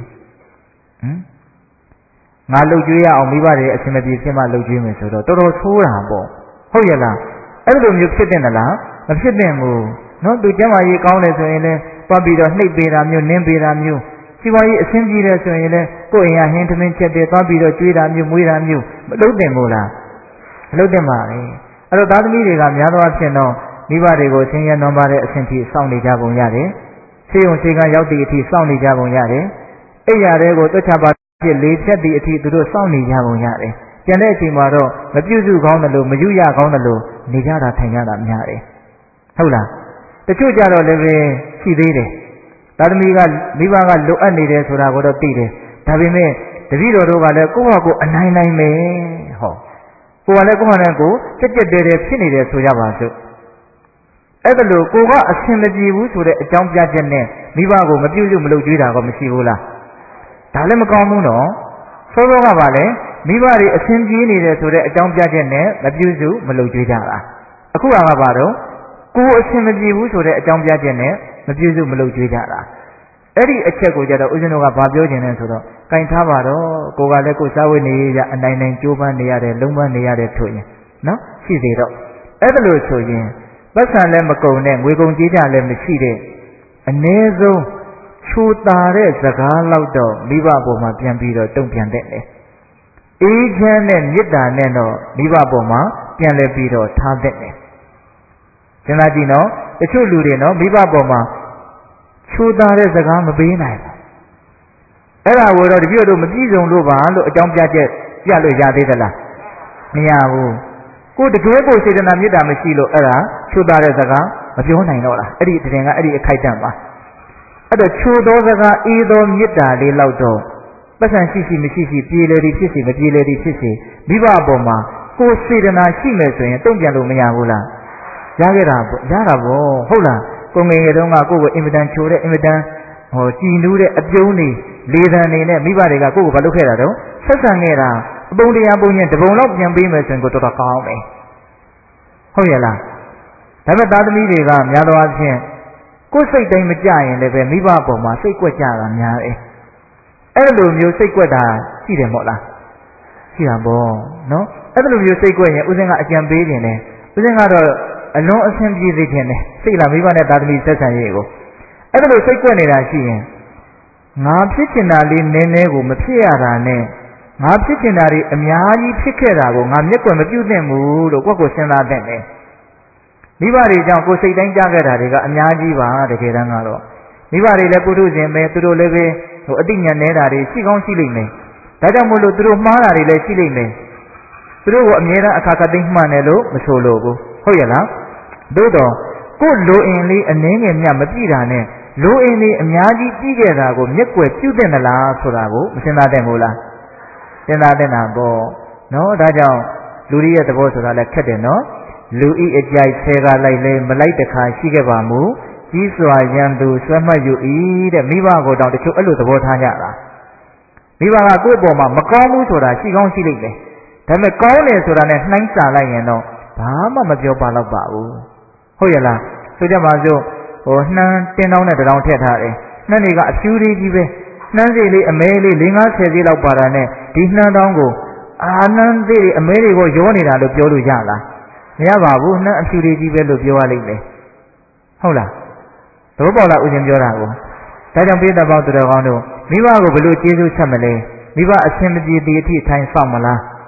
ငါလှုပ်ကြွေးရအောင်မိဘတွေအဆင်မပြေဖြစ်မှလှုပ်ကြွေးမယ်ဆိုတော့တော်တော်ဆိုးတာပေါ့ဟုတ်ရဲ့လားအဲ့လိုမျိုးဖြစ်တဲ့နလားမဖြစ်တဲ့ဘူးနော်သူကျမ်းမာရေးကောင်းတယ်ဆိုရင်လည်းပတ်ပြီးတော့နှိပ်ပေးတာမျိုးနင်းပေးတာမျိုးစီပွားရေးအဆင်ပြေတယ်ဆိုရင်လည်းကိုယ့်အိမ်ကဟင်းသမင်းချက်တယ်ပတ်ပြီးတော့ကျွေးတာမျိုးမွေးတာမျိုးမလုပ်တင်ဘူးလားမလုပ်တင်ပါဘူးအဲ့တော့သားသမီးတွေကများသောအားဖြင့်တော့မိဘတွေကိုဆင်းရဲနွမ်းပါတဲ့အဆင့်ထိစောင့်နေကြပုံရတယ်ဆေးရုံဆေးကန်းရောက်သည့်အထိစောင့်နေကြပုံရတယ်အိယာတွေကိုတွက်ချပါဖြစ်လေးဖြတ်သည့်အထိသူတို့စောင့်နေကြပုံရတယ်ကျန်တဲ့အချိန်မှာတော့မပြုစုကောင်းတယ်လို့မယူရကောင်းတယ်လို့နေကြတာထိုင်ကြတာများတယ်ဟုတ်လားတချို့ကြတော့လည်းပဲရှိသေးတယ်သားသမီးကမိဘကလိုအပ်နေတယ်ဆိုတာကိုတော့သိတယ်ဒါပေမဲ့တပည့်တော်တို့ကလည်းကိုယ့်ဟာကိုယ်အနိုင်နိုင်ပဲဟောကိုယ်ကလည်းကိုယ့်ဟာနဲ့ကိုယ်ကြက်တဲဖြစ်နေတယ်ဆိုကြပါစို့အဲ့ဒါလို့ကိုကအဆင်မပြေဘူးဆိုတဲ့အကြောင်းပြချက်နဲ့မိဘကိုမပြုစုမလုပ်ကြွေးတာကမရှိဘူးလားဒါလည်းမကောင်းဘူးနော်စောစောကပါလေမိဘတွေအဆင်ပြေနေတယ်ဆိုတဲ့အကြောင်းပြချက်နဲ့မပြုစုမလုပ်ကြွေးကြတာအခုကပါတော့ကိုအဆင်မပြေဘူးဆိုတဲ့အကြောင်းပြချက်နဲ့မပြုစုမလုပ်ကြွေးကြတာအဲ့ဒီအချက်ကိုကြတော့ဦးဇင်းတို့ကဘာပြောချင်လဲဆိုတော့ကင်ထားပါတော့ကိုကလည်းကိုစားဝတ်နေရအနိုင်နိုင်ကြိုးပမ်းနေရတယ်လုံးပမ်းနေရတယ်ဆိုရင်နော်ရှိသေးတော့အဲ့ဒါလို့ဆိုရင်ပတ်စံလည်းမကုန်နဲ့ငွေကုန်ကြေးကြလည်းမရှိတဲ့အနည်းဆုံးချိုတာတဲ့စကားလောက်တော့မိဘပေါ်မှာပြန်ပြီးတော့တုံ့ပြန်တဲ့လေအေးချမ်းတဲ့မေတ္တာနဲ့တော့မိဘပေါ်မှာပြန်လဲပြီးတော့ထားတဲ့လေကျန်တာကြည့်နော်တချို့လူတွေနော်မိဘပေါ်မှာချိုတာတဲ့စကားမပေးနိုင်ဘူးအဲ့ဒါကိုတော့တပြည့်တို့မကြည့်စုံလို့ပါလို့အကြောင်းပြချက်ပြလို့ရသေးသလားမရဘူးကိုတကယ်ကိုစေတနာမေတ္တာမရှိလို့အဲ့ဒါချိုတာတဲ့စကားမပြောနိုင်တော့လားအဲ့ဒီတရင်ကအဲ့ဒီအခိုက်အတန့်ပါအဲ့တော့ချိုသောစကားအေးသောမေတ္တာလေးလောက်တော့ပတ်စံရှိမရှိပြေလေသည်ဖြစ်စီမပြေလေသည်ဖြစ်စီမိဘအပေါ်မှာကိုစေတနာရှိမယ်ဆိုရင်တုံ့ပြန်လို့မရဘူးလားရခဲ့တာပေါ့ရတာပေါ့ဟုတ်လားကိုငယ်ငယ်တုန်းကကိုကိုအင်မတန်ချိုတဲ့အင်မတန်ကြည်နူးတဲ့အပြုံးနေလေသံနေနဲ့မိဘတွေကကိုကိုဘာလုပ်ခဲ့တာတော့ဆက်ဆံခဲ့တာအပုံတရားပုံချင်းတပုံလောက်ပြန်ပေးမယ်ဆိုရင်ကိုတော်တော်ကောင်းမယ်ဟုတ်ရဲ့လားဒါပေမဲ့သားသမီးတွေကများသောအားဖြင့်ကိုယ်စိတ်တိုင်းမကြရင်လည်းပဲမိဘအပေါ်မှာစိတ်ကွက်ကြတာများတယ်အဲ့လိုမျိုးစိတ်ကွက်တာရှိတယ်မို့လားရှိတာပေါ့နော်အဲ့လိုမျိုးစိတ်ကွက်ရင်ဦးဇင်းကအကြံပေးခြင်းတယ်ဦးဇင်းကတော့အလွန်အဆင်ပြေစေခြင်းတယ်စိတ်လားမိဘနဲ့သားသမီးဆက်ဆံရေးကိုအဲ့လိုစိတ်ကွက်နေတာရှိရင်ငါဖြစ်ချင်တာလေးနည်းနည်းကိုမဖြစ်ရတာနဲ့ငါဖြစ်ချင်တာတွေအများကြီးဖြစ်ခဲ့တာကိုငါမျက်ကွယ်မပြုသင့်ဘူးလို့ကိုယ့်ကိုစဉ်းစားသင့်တယ်မိဘတွေကြောင့်ကိုယ်စိတ်တိုင်းကြားခဲ့တာတွေကအများကြီးပါတကယ်တမ်းကတော့မိဘတွေလည်းပုထုဇဉ်ပဲသူတို့လည်းပဲအတိညာနေတာတွေရှိကောင်းရှိလိမ့်မယ်ဒါကြောင့်မို့လို့သူတို့မှားတာတွေလည်းရှိလိမ့်မယ်သူတို့ကအမြဲတမ်းအခါခသိမ်းမှန်တယ်လို့မဆိုလို့ဘူးဟုတ်ရဲ့လားသို့တော့ကိုယ်လိုအင်လေးအနည်းငယ်မြတ်မပြည့်တာနဲ့လိုအင်လေးအများကြီးပြီးခဲ့တာကိုမျက်ကွယ်ပြုသင့်သလားဆိုတာကိုမစဉ်းစားသင့်ဘူးလားစဉ်းစားသင့်တာပေါ့နော်ဒါကြောင့်လူတွေရဲ့သဘောဆိုတာလည်းခက်တယ်နော်လူဤအကြိုက်ဆဲကလိုက်လဲမလိုက်တခါရှိခဲ့ပါမူကြီးစွာရန်သူဆွဲမှတ်ယူ၏တဲ့မိဘကိုတောင်တချို့အဲ့လိုသဘောထားကြတာမိဘကကိုယ့်အပေါ်မှာမကောင်းဘူးဆိုတာရှိကောင်းရှိလိမ့်မယ်ဒါပေမဲ့ကောင်းတယ်ဆိုတာနဲ့နှိုင်းစာလိုက်ရင်တော့ဘာမှမပြောပါတော့ပါဘူးဟုတ်ရဲ့လားဆိုကြပါစို့နှမ်းတင်းတောင်းနဲ့တရောင်ထည့်ထားတယ်နှမ်းတွေကအဖြူလေးကြီးပဲနှမ်းစိလေးအမဲလေး50စီလောက်ပါတာနဲ့ဒီနှမ်းတောင်းကိုနှမ်းစိတွေအမဲတွေကိုရောနေတာလို့ပြောလို့ရလားမရပါဘူးနှမ်းအဖြူလေးကြီးပဲလို့ပြောရလိမ့်မယ်ဟုတ်လားသဘောပေါက်လားဦးဇင်းပြောတာကိုဒါကြောင့်ပိဋကပေါင်းသူတော်ကောင်းတို့မိဘကိုဘယ်လိုကျေးဇူးချက်မလဲမိဘအဆင်မပြေတဲ့အထိထိုင်ဆောင်မလား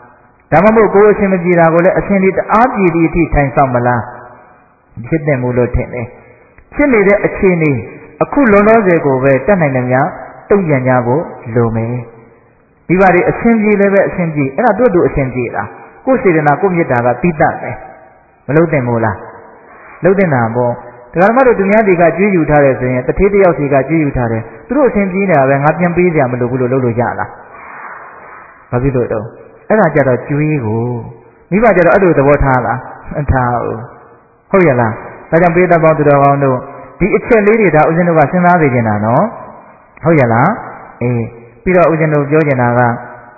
ဒါမှမဟုတ်ကိုယ်အရှင်မကြည်တာကိုလည်းအရှင်ဒီတအားကြည်ဒီအထိထိုင်ဆောင်မလားဖြစ်တယ်မို့လို့ထင်တယ်ဖြစ်နေတဲ့အခြေအနေအခုလုံးလုံးစေကိုပဲတတ်နိုင်တယ်များတုံ့ပြန်ကြဖို့လိုမယ်ဒီပါဒီအရှင်ကြည်လည်းပဲအရှင်ကြည်အဲ့ဒါတို့အရှင်ကြည်လားကိုယ်စေတနာကိုမြတ်တာကပြီးတတ်တယ်မလုပ်တင်မို့လားလုပ်တင်တာပေါ့ဒကာဓမ္မတို့သူများတွေကကြွေးယူထားတယ်ဆိုရင်တထေးတယောက်စီကကြွေးယူထားတယ်သူတို့အရှင်ကြီးနေတာပဲငါပြန်ပေးစရာမလိုဘူးလို့လုပ်လို့ရလားဘာဖြစ်လို့တော့အဲ့ဒါကြတော့ကြွေးကိုမိဘကြတော့အဲ့လိုသဘောထားလားမထားဘူးဟုတ်ရလားဒါကြောင့်ပေးသက်ပေါင်းသူတော်ကောင်းတို့ဒီအချက်လေးတွေဒါဦးဇင်းတို့ကစဉ်းစားသိနေတာနော်ဟုတ်ရလားအေးပြီးတော့ဦးဇင်းတို့ပြောချင်တာက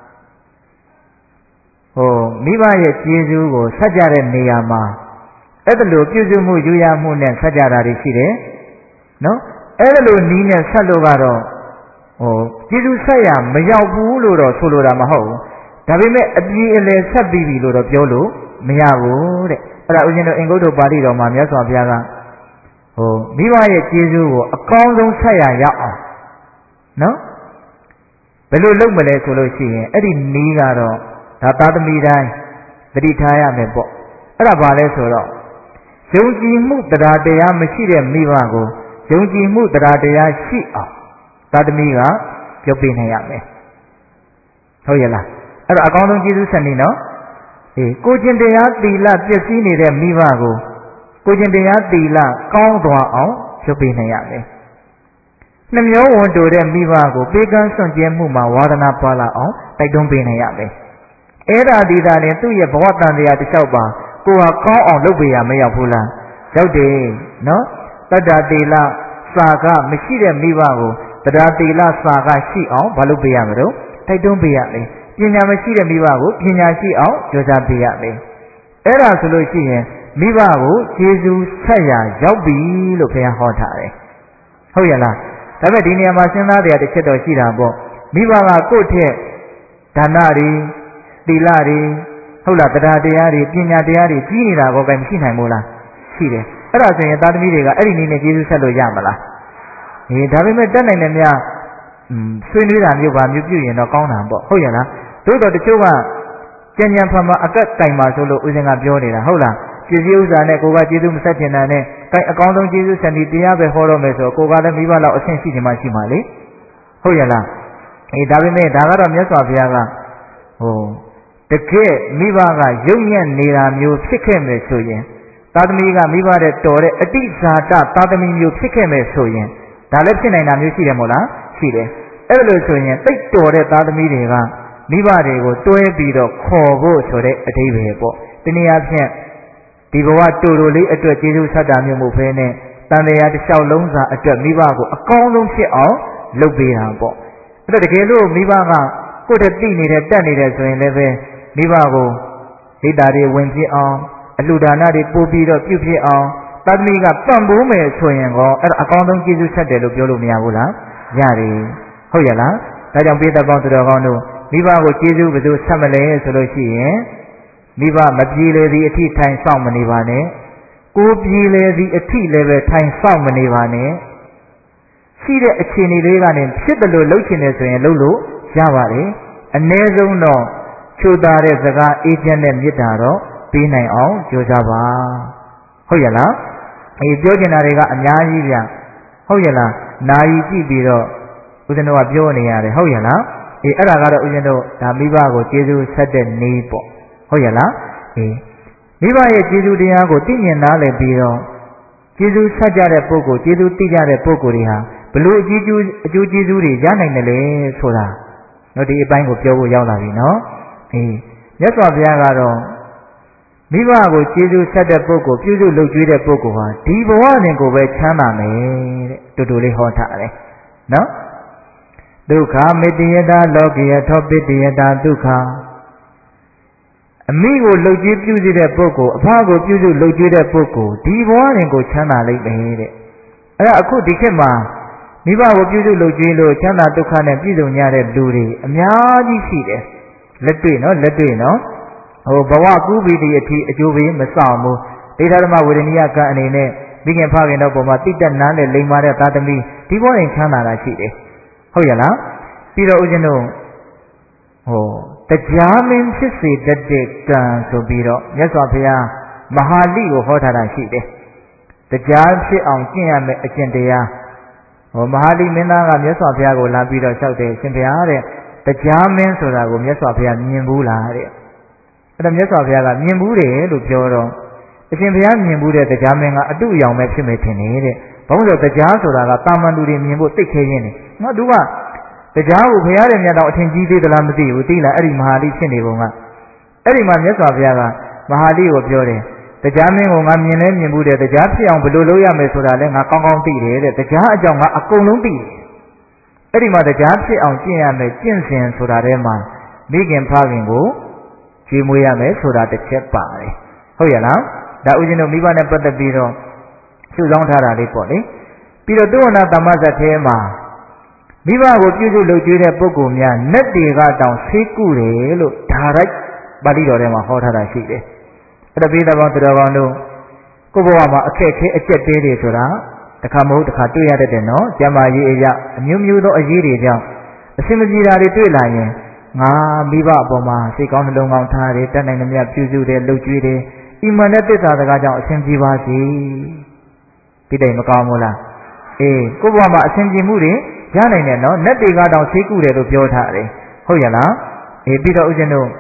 မိဘရဲ့ကျေးဇူးကိုဆက်ကြတဲ့နေရာမှာအဲ့ဒါလိုပြုစုမှုယူရမှုနဲ့ဆက်ကြတာတွေရှိတယ်နော်အဲ့ဒါလိုနီးနဲ့ဆက်လို့ကတော့ကျေးဇူးဆက်ရမရောက်ဘူးလို့တော့ဆိုလိုတာမဟုတ်ဘူးဒါပေမဲ့အပြေအလည်ဆက်ပြီးပြီလို့တော့ပြောလို့မရဘူးတဲ့အဲ့ဒါဦးဇင်းတို့အင်္ဂုတ္တပါဠိတော်မှာမြတ်စွာဘုရားကမိဘရဲ့ကျေးဇူးကိုအကောင်းဆုံးဆက်ရရောက်အောင်နော်ဘယ်လိုလုပ်မလဲဆိုလို့ရှိရင်အဲ့ဒီနီးကတော့ဒါသာသမီတိုင်းသတိထားရမယ်ပေါ့အဲ့ဒါဘာလဲဆိုတော့ယုံကြည်မှုတရားတရားမရှိတဲ့မိဘကိုယုံကြည်မှုတရားတရားရှိအောင်သာသမီကပြောပြနိုင်ရမယ်ဟုတ်ရဲ့လားအဲ့တော့အကောင်းဆုံးကျေးဇူးဆက်နေနော်ကိုကျင်တရားသီလပျက်စီးနေတဲ့မိဘကိုကိုကျင်တရားသီလကောင်းသွားအောင်ပြောပြနိုင်ရမယ်နှမျောဝန်တိုတဲ့မိဘကိုပေးကမ်းစွန့်ကြဲမှုမှာဝါဒနာပွားလာအောင်တိုက်တွန်းပေးနိုင်ရမယ်အဲ့ဒါဒီသာနဲ့သူ့ရဲ့ဘဝတန်တရားတစ်လျှောက်ပါကိုဟာကောင်းအောင်လုပ်ပေးရမရောက်ဘူးလားရောက်တယ်နော်တတ္တသီလစာကမရှိတဲ့မိဘကိုတရားသီလစာကရှိအောင်ဘာလုပ်ပေးရမလို့တိုက်တွန်းပေးရမယ်ပညာမရှိတဲ့မိဘကိုပညာရှိအောင်ကြိုးစားပေးရမယ်အဲ့ဒါဆိုလို့ရှိရင်မိဘကိုကျေးဇူးဆက်ရရောက်ပြီလို့ဘုရားဟောထားတယ်ဟုတ်ရလားဒါပေမဲ့ဒီနေရာမှာစဉ်းစားတရားတစ်ချက်တော့ရှိတာပေါ့မိဘကကိုယ့်ထက်ဒါနတွေသီလတွေဟုတ်လားတရားတရားတွေပညာတရားတွေကြီးနေတာကိုပဲမရှိနိုင်ဘူးလားရှိတယ်အဲ့ဒါဆိုရင်သာသမီတွေကအဲ့ဒီနည်းနဲ့ကျေးဇူးဆက်လို့ရမလားဒါပေမဲ့တက်နိုင်တယ်များဆွေးနွေးတာမျိုးပါမျိုးပြုရင်တော့ကောင်းတာပေါ့ဟုတ်ရလားသို့တော့တချို့ကကြံကြံဖန်ဖန်အကက်ကင်ပါဆိုလို့ဦးဇင်းကပြောနေတာဟုတ်လားကျေးဇူးဥစ္စာနဲ့ကိုကကျေးဇူးမဆက်ကျင်တာနဲ့အကောင်းဆုံးကျေးဇူးစံဒီတရားပဲဟောတော့မယ်ဆိုကိုကလည်းမိဘလောက်အဆင့်ရှိနေမှရှိမှာလေဟုတ်ရလားဒါပေမဲ့ဒါကတော့မြတ်စွာဘုရားကတကယ်မိဘကယုံညံ့နေတာမျိုးဖြစ်ခဲ့မယ်ဆိုရင်သာသမီကမိဘတဲ့တော်တဲ့အတိဇာတသာသမီမျိုးဖြစ်ခဲ့မယ်ဆိုရင်ဒါလည်းဖြစ်နိုင်တာမျိုးရှိတယ်မို့လားရှိတယ်အဲ့လိုဆိုရင်သိတော်တဲ့သာသမီတွေကမိဘတွေကိုတွဲပြီးတော့ခေါ်ဖို့ဆိုတဲ့အဓိပ္ပာယ်ပေါ့တနည်းအားဖြင့်ဒီဘဝတူတူလေးအတွက်ကျေးဇူးဆက်တာမျိုးမဟုတ်ဘဲနဲ့တန်တရားတစ်လျှောက်လုံးစာအတွက်မိဘကိုအကောင်းဆုံးဖြစ်အောင်လုပ်ပေးတာပေါ့အဲ့တော့တကယ်လို့မိဘကကိုယ့်တည်းသိနေတဲ့တက်နေတဲ့ဆိုရင်လည်းပဲမိဘကိုဒိဋ္ဌာတွေဝင်ဖြစ်အောင်အလှူဒါနတွေပို့ပြီးတော့ပြုဖြစ်အောင်သာသမီကပံ့ပိုးမယ်ဆိုရင်ကောအဲ့ဒါအကောင်းဆုံးကျေးဇူးဆက်တယ်လို့ပြောလို့မရဘူးလားရတယ်ဟုတ်ရလားဒါကြောင့်ပိဿပေါင်းသူတော်ကောင်းတို့မိဘကိုကျေးဇူးဘယ်သူဆက်မလဲဆိုလို့ရှိရင်မိဘမပြေလေသည်အထိထိုင်ဆောင်မနေပါနဲ့ကိုပြေလေသည်အထိလည်းပဲထိုင်ဆောင်မနေပါနဲ့ရှိတဲ့အခြေအနေလေးကနေဖြစ်တယ်လို့လုပ်ချင်တယ်ဆိုရင်လုပ်လို့ရပါတယ်အ ਨੇ ဆုံးတော့ချိုးသားတဲ့စကားအေးချမ်းတဲ့မေတ္တာတော့ပေးနိုင်အောင်ကြိုးစားပါဟုတ်ရလားပြောချင်တာတွေကအများကြီးဗျဟုတ်ရလားနာယီကြည့်ပြီးတော့ဦးဇင်းတို့ကပြောနေရတယ်ဟုတ်ရလားအဲ့ဒါကတော့ဦးဇင်းတို့ဒါမိဘကိုကျေးဇူးဆက်တဲ့နေပေါ့ဟုတ်ရလားမိဘရဲ့ကျေးဇူးတရားကိုသိမြင်နားလည်ပြီးတော့ကျေးဇူးဆက်ကြတဲ့ပုဂ္ဂိုလ်ကျေးဇူးသိကြတဲ့ပုဂ္ဂိုလ်တွေဟာဘလို့အကျိုးကျေးဇူးတွေရနိုင်တယ်လေဆိုတာတို့ဒီအပိုင်းကိုပြောဖို့ရောက်လာပြီနော်မြတ်စွာဘုရားကတော့မိဘကိုကျေးဇူးဆက်တဲ့ပုဂ္ဂိုလ်ပြုစုလုပ်ကြွေးတဲ့ပုဂ္ဂိုလ်ဟာဒီဘဝနဲ့ကိုပဲချမ်းသာမယ်တဲ့တူတူလေးဟောထားတယ်နော်ဒုက္ခမေတ္တယတာလောကိယထောပိတ္တယတာဒုက္ခအမိကိုလှုပ်ကြွေးပြုစုတဲ့ပုဂ္ဂိုလ်အဖကိုပြုစုလှုပ်ကြွေးတဲ့ပုဂ္ဂိုလ်ဒီဘဝနဲ့ကိုချမ်းသာလိမ့်မယ်တဲ့အဲ့ဒါအခုဒီခေတ်မှာမိဘကိုပြုစုလှုပ်ကြွေးလို့ချမ်းသာဒုက္ခနဲ့ပြည့်စုံကြတဲ့လူတွေအများကြီးရှိတယ်လက်တွေ့နော်ဘဝကူးပြီးဒီအထိအကျိုးပေးမဆောင်ဘူးဒိဋ္ဌဓမ္မဝေဒနိယကံအနေနဲ့မိခင်ဖခင်တို့ပုံမှာတိတက်နန်းနဲ့လိမ်မာတဲ့သာသမီဒီဘဝနဲ့ချမ်းသာတာရှိတယ်ဟုတ်ရလားပြီးတော့ဦးဇင်းတို့တရားမင်းဖြစ်စေတတ်တဲ့ကံဆိုပြီးတော့မြတ်စွာဘုရားမဟာလိကိုဟောထားတာရှိတယ်တရားဖြစ်အောင်ကျင့်ရမယ်အကျင့်တရားမဟာလိမင်းသားကမြတ်စွာဘုရားကိုလာပြီးတော့လျှောက်တယ်ရှင်ဘုရားတဲ့တရားမင်းဆိုတာကိုမြတ်စွာဘုရားမြင်ဘူးလားတဲ့အဲ့ဒါမြတ်စွာဘုရားကမြင်ဘူးတယ်လို့ပြောတော့အရှင်ဘုရားမြင်ဘူးတဲ့တရားမင်းကအတုအယောင်ပဲဖြစ်မယ်ထင်တယ်တဲ့ဘာလို့လဲတရားဆိုတာကတာမန်လူတွေမြင်ဖို့သိခဲရင်းနေငါတို့ကတရားကိုဘုရားရဲ့မြတ်တော်အထင်ကြီးသေးသလားမသိဘူးသိလားအဲ့ဒီမဟာလိဖြစ်နေပုံကအဲ့ဒီမှာမြတ်စွာဘုရားကမဟာလိကိုပြောတယ်တရားမင်းကိုငါမြင်လဲမြင်ဘူးတဲ့တရားဖြစ်အောင်ဘယ်လိုလုပ်ရမယ်ဆိုတာလဲငါကောင်းကောင်းသိတယ်တဲ့တရားအကြောင်းငါအကုန်လုံးသိတယ်အဲ့ဒီမှာတရားဖြစ်အောင်ကျင့်ရမယ်ကျင့်စဉ်ဆိုတာထဲမှာမိခင်ဖခင်ကိုကျွေးမွေးရမယ်ဆိုတာတစ်ချက်ပါတယ်ဟုတ်ရဲ့လားဒါဥစဉ်တို့မိဘနဲ့ပတ်သက်ပြီးတော့စုဆောင်းထားတာလေးပေါ့လေပြီးတော့သုဝဏသမ္မဇတ်ထဲမှာမိဘကိုပြုစုလုပ်ကျွေးတဲ့ပုဂ္ဂိုလ်များနတ်တွေကတောင်ဆေးကုတယ်လို့ဒါရိုက်ပါဠိတော်ထဲမှာဟောထားတာရှိတယ်အဲ့ဒါပိဿဘောင်တော်ကောင်းတို့ကိုယ့်ဘဝမှာအခက်အခဲအကျက်သေးတွေဆိုတာတစ်ခါမဟုတ်တစ်ခါတွေ့ရတတ်တယ်နော်ကျမ်းမာရေးအရာအမျိုးမျိုးသောအရေးတွေကြောင့်အစင်မပြေတာတွေတွေ့လာရင်ငါမိဘအပေါ်မှာစိတ်ကောင်းနှလုံးကောင်းထားတယ်တတ်နိုင်သမျှပြုစုတယ်လုပ်ကျွေးတယ်အီမန်နဲ့သစ္စာစကားကြောင့်အစဉ်ပြေပါစေဒီတိုင်မကောင်းဘူးလားအေးကိုယ့်ဘဝမှာအစဉ်ပြေမှုတွေရနိုင်တယ်နော်နတ်တွေကတောင်ဆေးကုတယ်လို့ပြောထားတယ်ဟုတ်ရဲ့လားအေးပြီးတော့ဥစဉ်တို့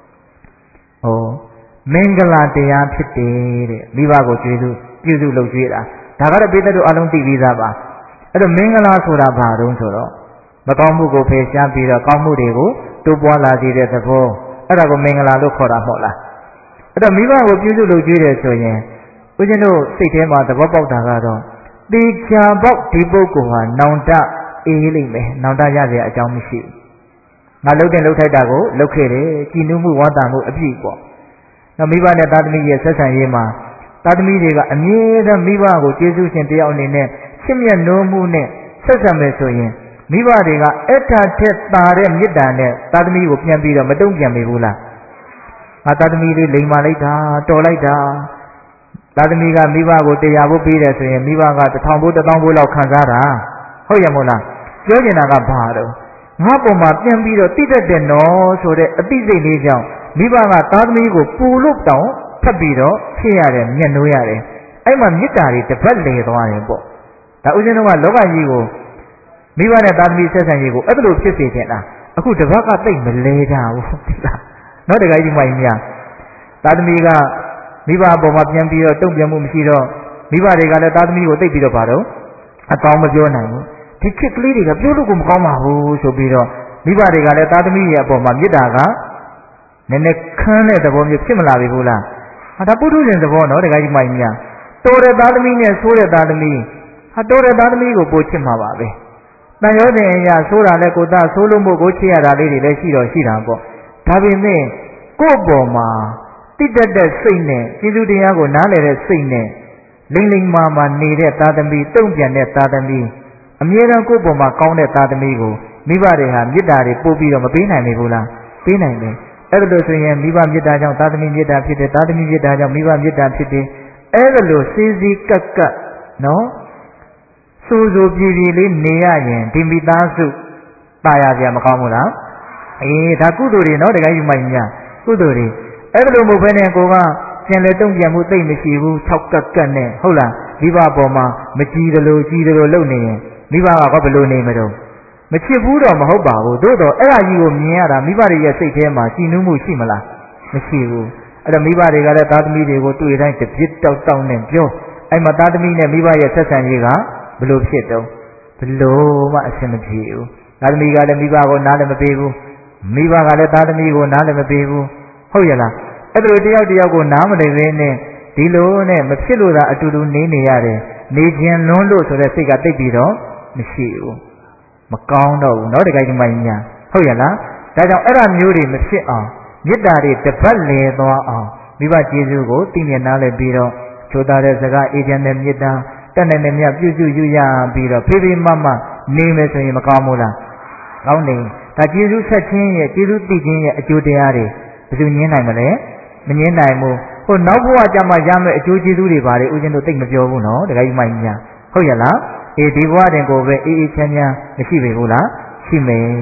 မင်္ဂလာတရားဖြစ်တယ်တဲ့မိဘကိုကျွေးစုပြုစုလုပ်ကျွေးတာဒါကတော့ပိဿတို့အလုံးသိပြီးသားပါအဲ့တော့မင်္ဂလာဆိုတာဘာတုံးဆိုတော့မကောင်းမှုကိုဖယ်ရှားပြီးတော့ကောင်းမှုတွေကိုတိုးပွားလာစေတဲ့သဘောအဲ့ဒါကိုမင်္ဂလာလို့ခေါ်တာမဟုတ်လားအဲ့တော့မိဘကိုပြုစုလုပ်ကျွေးတယ်ဆိုရင်ဦးဇင်းတို့စိတ်ထဲမှာသဘောပေါက်တာကတော့တေချာပေါက်ဒီပုဂ္ဂိုလ်ဟာနောင်တအေးလိမ့်မယ်နောင်တရစရာအကြောင်းမရှိဘူးငါလှုပ်တဲ့လှုပ်ထိုက်တာကိုလှုပ်ခဲ့တယ်ကြည်နူးမှုဝါတာမှုအပြည့်ပေါ့မိဘနဲ့သားသမီးရဲ့ဆက်ဆံရေးမှာသားသမီးတွေကအမြဲတမ်းမိဘကိုကျေးဇူးရှင်တယောက်အနေနဲ့ချစ်မြတ်နိုးမှုနဲ့ဆက်ဆံမယ်ဆိုရင်မိဘတွေကအဲ့ထာထက်သာတဲ့မေတ္တာနဲ့သားသမီးကိုပြန်ပြီးတော့မတုံ့ပြန်မိဘူးလားငါသားသမီးလေးလိမ်မာလိုက်တာတော်လိုက်တာသားသမီးကမိဘကိုတရားဖို့ပေးတယ်ဆိုရင်မိဘက1000ဘိုး1000ဘိုးလောက်ခံစားတာဟုတ်ရမို့လားပြောချင်တာကဘာတော့ငါပုံမှာပြန်ပြီးတော့တိတတ်တယ်နော်ဆိုတဲ့အသိစိတ်လေးကြောင့်မိဘကသားသမီးကိုပူလို့တောင်ထပ်ပြီးတော့ဖြစ်ရတယ်မျက်နှိုးရတယ်အဲ့မှာမေတ္တာတွေတစ်ပတ်လေသွားတယ်ပေါ့ဒါဥစဉ်တော့ကလောကကြီးကိုမိဘနဲ့သားသမီးဆက်ဆံရေးကိုအဲ့လိုဖြစ်စေချင်တာအခုတစ်ပတ်ကသိမလဲကြဘူးသိလားနော်တခါကြီးမိုင်းများသားသမီးကမိဘအပေါ်မှာပြန်ပြီးတော့တုံ့ပြန်မှုမရှိတော့မိဘတွေကလည်းသားသမီးကိုသိပြီးတော့ပါတော့အကောင်းမပြောနိုင်ဘူးဒီခေတ်ကလေးတွေကပြောလို့ကိုမကောင်းပါဘူးဆိုပြီးတော့မိဘတွေကလည်းသားသမီးရဲ့အပေါ်မှာမေတ္တာကနည်းနည်းခန်းတဲ့သဘောမျိုးဖြစ်မလာပြီဘူးလားဒါပုထုဇဉ်သဘောနော်တခါကြီးမိုင်းများတော်တဲ့သားသမီးနဲ့ဆိုးတဲ့သားသမီးတော်တဲ့သားသမီးကိုပိုချစ်မှာပါပဲတန်ရောစဉ်အရာဆိုးတာလဲကိုသားဆိုးလို့မို့ကိုချစ်ရတာလေးတွေလည်းရှိတော့ရှိတာပေါ့ဒါပေမဲ့ကိုယ့်ပေါ်မှာတိတတ်တဲ့စိတ်နဲ့ကျေးဇူးတရားကိုနားလည်တဲ့စိတ်နဲ့လိမ့်လိမ့်မာမာနေတဲ့သားသမီးတုံ့ပြန်တဲ့သားသမီးအမြဲတမ်းကိုယ့်ပေါ်မှာကောင်းတဲ့သားသမီးကိုမိဘတွေဟာမေတ္တာတွေပို့ပြီးတော့မပေးနိုင်ဘူးလားပေးနိုင်တယ်အဲ့လိုဆိုရင်မိဘမေတ္တာကြောင့်သားသမီးမေတ္တာဖြစ်တယ်သားသမီးမေတ္တာကြောင့်မိဘမေတ္တာဖြစ်တယ်အဲ့လိုစည်းစည်းကပ်ကပ်နော်စိုးစိုးပြေပြေလေးနေရရင်ဒီမိသားစုတာယာစရာမကောင်းဘူးလားဒါကုသိုလ်တွေနော်တကယ်ယူမိုင်းများကုသိုလ်တွေအဲ့လိုမဟုတ်ဘဲနဲ့ကိုကပြန်လဲတုံ့ပြန်မှုသိမ့်မရှိဘူး၆ကပ်ကပ်နဲ့ဟုတ်လားမိဘပေါ်မှာမကြည်သလိုကြည်သလိုလုပ်နေရင်မိဘကဘယ်လိုနေမလို့မချစ်ဘူးတော့မဟုတ်ပါဘူးသို့တော့အဲ့ဒါကြီးကိုမြင်ရတာမိဘတွေရဲ့စိတ်ထဲမှာကြည်နူးမှုရှိမလားမရှိဘူးအဲ့တော့မိဘတွေကလည်းသားသမီးတွေကိုတွေ့တိုင်းတပြစ်တောက်တောက်နဲ့ပြောအဲ့မှာသားသမီးနဲ့မိဘရဲ့ဆက်ဆံရေးကဘလို့ဖြစ်တော့ဘလို့မှအဆင်မပြေဘူးသားသမီးကလည်းမိဘကိုနားလည်းမပေးဘူးမိဘကလည်းသားသမီးကိုနားလည်းမပေးဘူးဟုတ်ရလားအဲ့လိုတယောက်တယောက်ကိုနားမလည်ဘဲနဲ့ဒီလိုနဲ့မဖြစ်လို့သာအတူတူနေရတယ်နေခြင်းလွန်းလို့ဆိုတဲ့စိတ်ကတိတ်ပြီးတော့မရှိဘူးမကောင်းတော့ဘူးเนาะတကယ်ဒီမိုင်းညာဟုတ်ရလားဒါကြောင့်အဲ့ဒါမျိုးတွေမဖြစ်အောင်မေတ္တာတွေတပတ်လည်သွားအောင်မိဘကျေးဇူးကိုသိမြင်နားလည်ပြီးတော့ချိုးသားတဲ့စကားအေးချမ်းတဲ့မေတ္တာတတ်နိုင်တဲ့မြတ်ပြုစုယူရပြီးတော့ဖေးဖေးမမနေမယ်ဆိုရင်မကောင်းဘူးလားကောင်းတယ်ဒါကျေးဇူးဆက်ခြင်းရဲ့ကျေးဇူးသိခြင်းရဲ့အကျိုးတရားတွေဘယ်သူညင်းနိုင်မလဲမငင်းနိုင်ဘူးဟိုနောက်ဘဝကျမှရမယ့်အကျိုးကျေးဇူးတွေဘာတွေဦးဇင်းတို့သိမပြောဘူးနော်တခါကြီးမိုင်းညာဟုတ်ရလားဒီဘဝတင်ကိုပဲအေးအေးချမ်းချမ်းမရှိပေဘူးလားရှိမယ်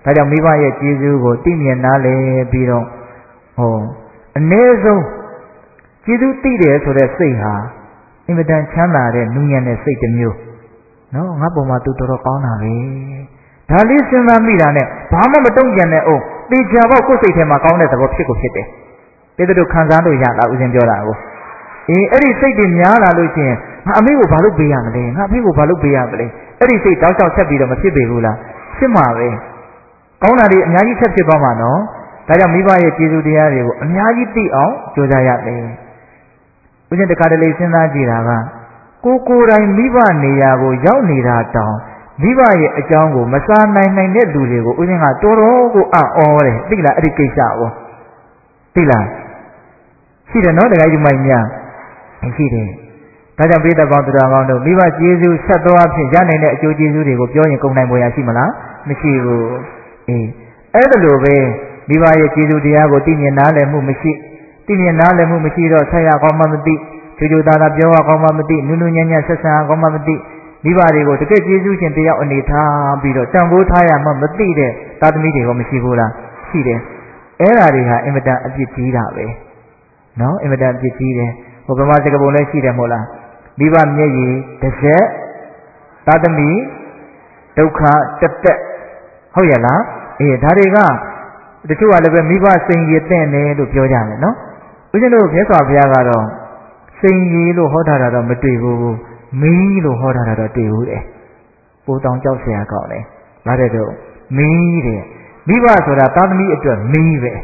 ဒါကြောင့်မိဘရဲ့ကျေးဇူးကိုသိမြင်နားလည်ပြီးတော့အနည်းဆုံးကျေးဇူးသိတယ်ဆိုတဲ့စိတ်ဟာအင်မတန်ချမ်းသာတဲ့နူးညံ့တဲ့စိတ်တစ်မျိုးနော်ငါပုံမှာသူတော်တော်ကောင်းတာပဲဒါလေးစဉ်းစားမိတာနဲ့ဘာမှမတုံ့ပြန်နဲ့အောင်တေချာပေါ့ကိုယ်စိတ်ထဲမှာကောင်းတဲ့သဘောဖြစ်ကိုဖြစ်တယ်တေတို့ခံစားလို့ရတာဦးဇင်းပြောတာကိုအဲ့ဒီစိတ်တွေများလာလို့ရှိရင်ငါအမေကိုဘာလို့ပေးရမလဲငါအဖေကိုဘာလို့ပေးရမလဲအဲ့ဒီစိတ်တောက်လျှောက်ဆက်ပြီးတော့မဖြစ်ပေဘူးလားဖြစ်မှာပဲကောင်းတာတွေအများကြီးဆက်ဖြစ်သွားမှာနော်ဒါကြောင့်မိဘရဲ့ကျေးဇူးတရားတွေကိုအများကြီးသိအောင်ကြိုးစားရမယ်ဦးဇင်းတခါတလေစဉ်းစားကြည့်တာကကိုယ်တိုင်မိဘနေရာကိုရောက်နေတာတောင်မိဘရဲ့အကြောင်းကိုမစားနိုင်တဲ့လူတွေကိုဦးဇင်းကတော်တော်ကိုအံ့ဩတယ်သိလားအဲ့ဒီကိစ္စကိုသိလားရှိတယ်နော်တခါကြီးမိုင်းများရှိတယ်ဒါကြောင့်ပိဋကပေါင်းသူတော်ကောင်းတို့မိဘကျေးဇူးဆက်သောအဖြစ်ရနိုင်တဲ့အကျိုးကျေးဇူးတွေကိုပြောရင်ကုန်နိုင်ပေါ်ရရှိမလားမရှိဘူးအဲ့ဒါလိုပဲမိဘရဲ့ကျေးဇူးတရားကိုသိမြင်နားလည်မှုမရှိသိမြင်နားလည်မှုမရှိတော့ဆက်ရကောင်းမှမသိချိုချိုသားသားပြောရကောင်းမှမသိနုနုညံ့ညံ့ဆက်ဆံရကောင်းမှမသိမိဘတွေကိုတကယ်ကျေးဇူးရှင်တယောက်အနေထားပြီးတော့တန်ဖိုးထားရမှမသိတဲ့သားသမီးတွေကမရှိဘူးလားရှိတယ်အဲ့ဓာတွေဟာအင်မတန်အပြစ်ကြီးတာပဲနော်အင်မတန်အပြစ်ကြီးတယ်ဟိုဗမာစကားပုံလည်းရှိတယ်မဟုတ်လားမိဘမျက်ရည်တစ်ဆက်သားသမီးဒုက္ခတက်တက်ဟုတ်ရလားဒါတွေကတချို့ကလည်းပဲမိဘစိန်ရည်တဲ့တယ်လို့ပြောကြတယ်နော်ဦးဇင်းတို့မြတ်စွာဘုရားကတော့စိန်ရည်လို့ဟောထားတာတော့မတွေ့ဘူးမီးလို့ဟောထားတာတော့တွေ့ဘူးတယ်ပိုတောင်ကြောက်เสียကောင်းတယ်ဒါတဲ့တော့မီးတဲ့မိဘဆိုတာသားသမီးအတွက်မီးပဲ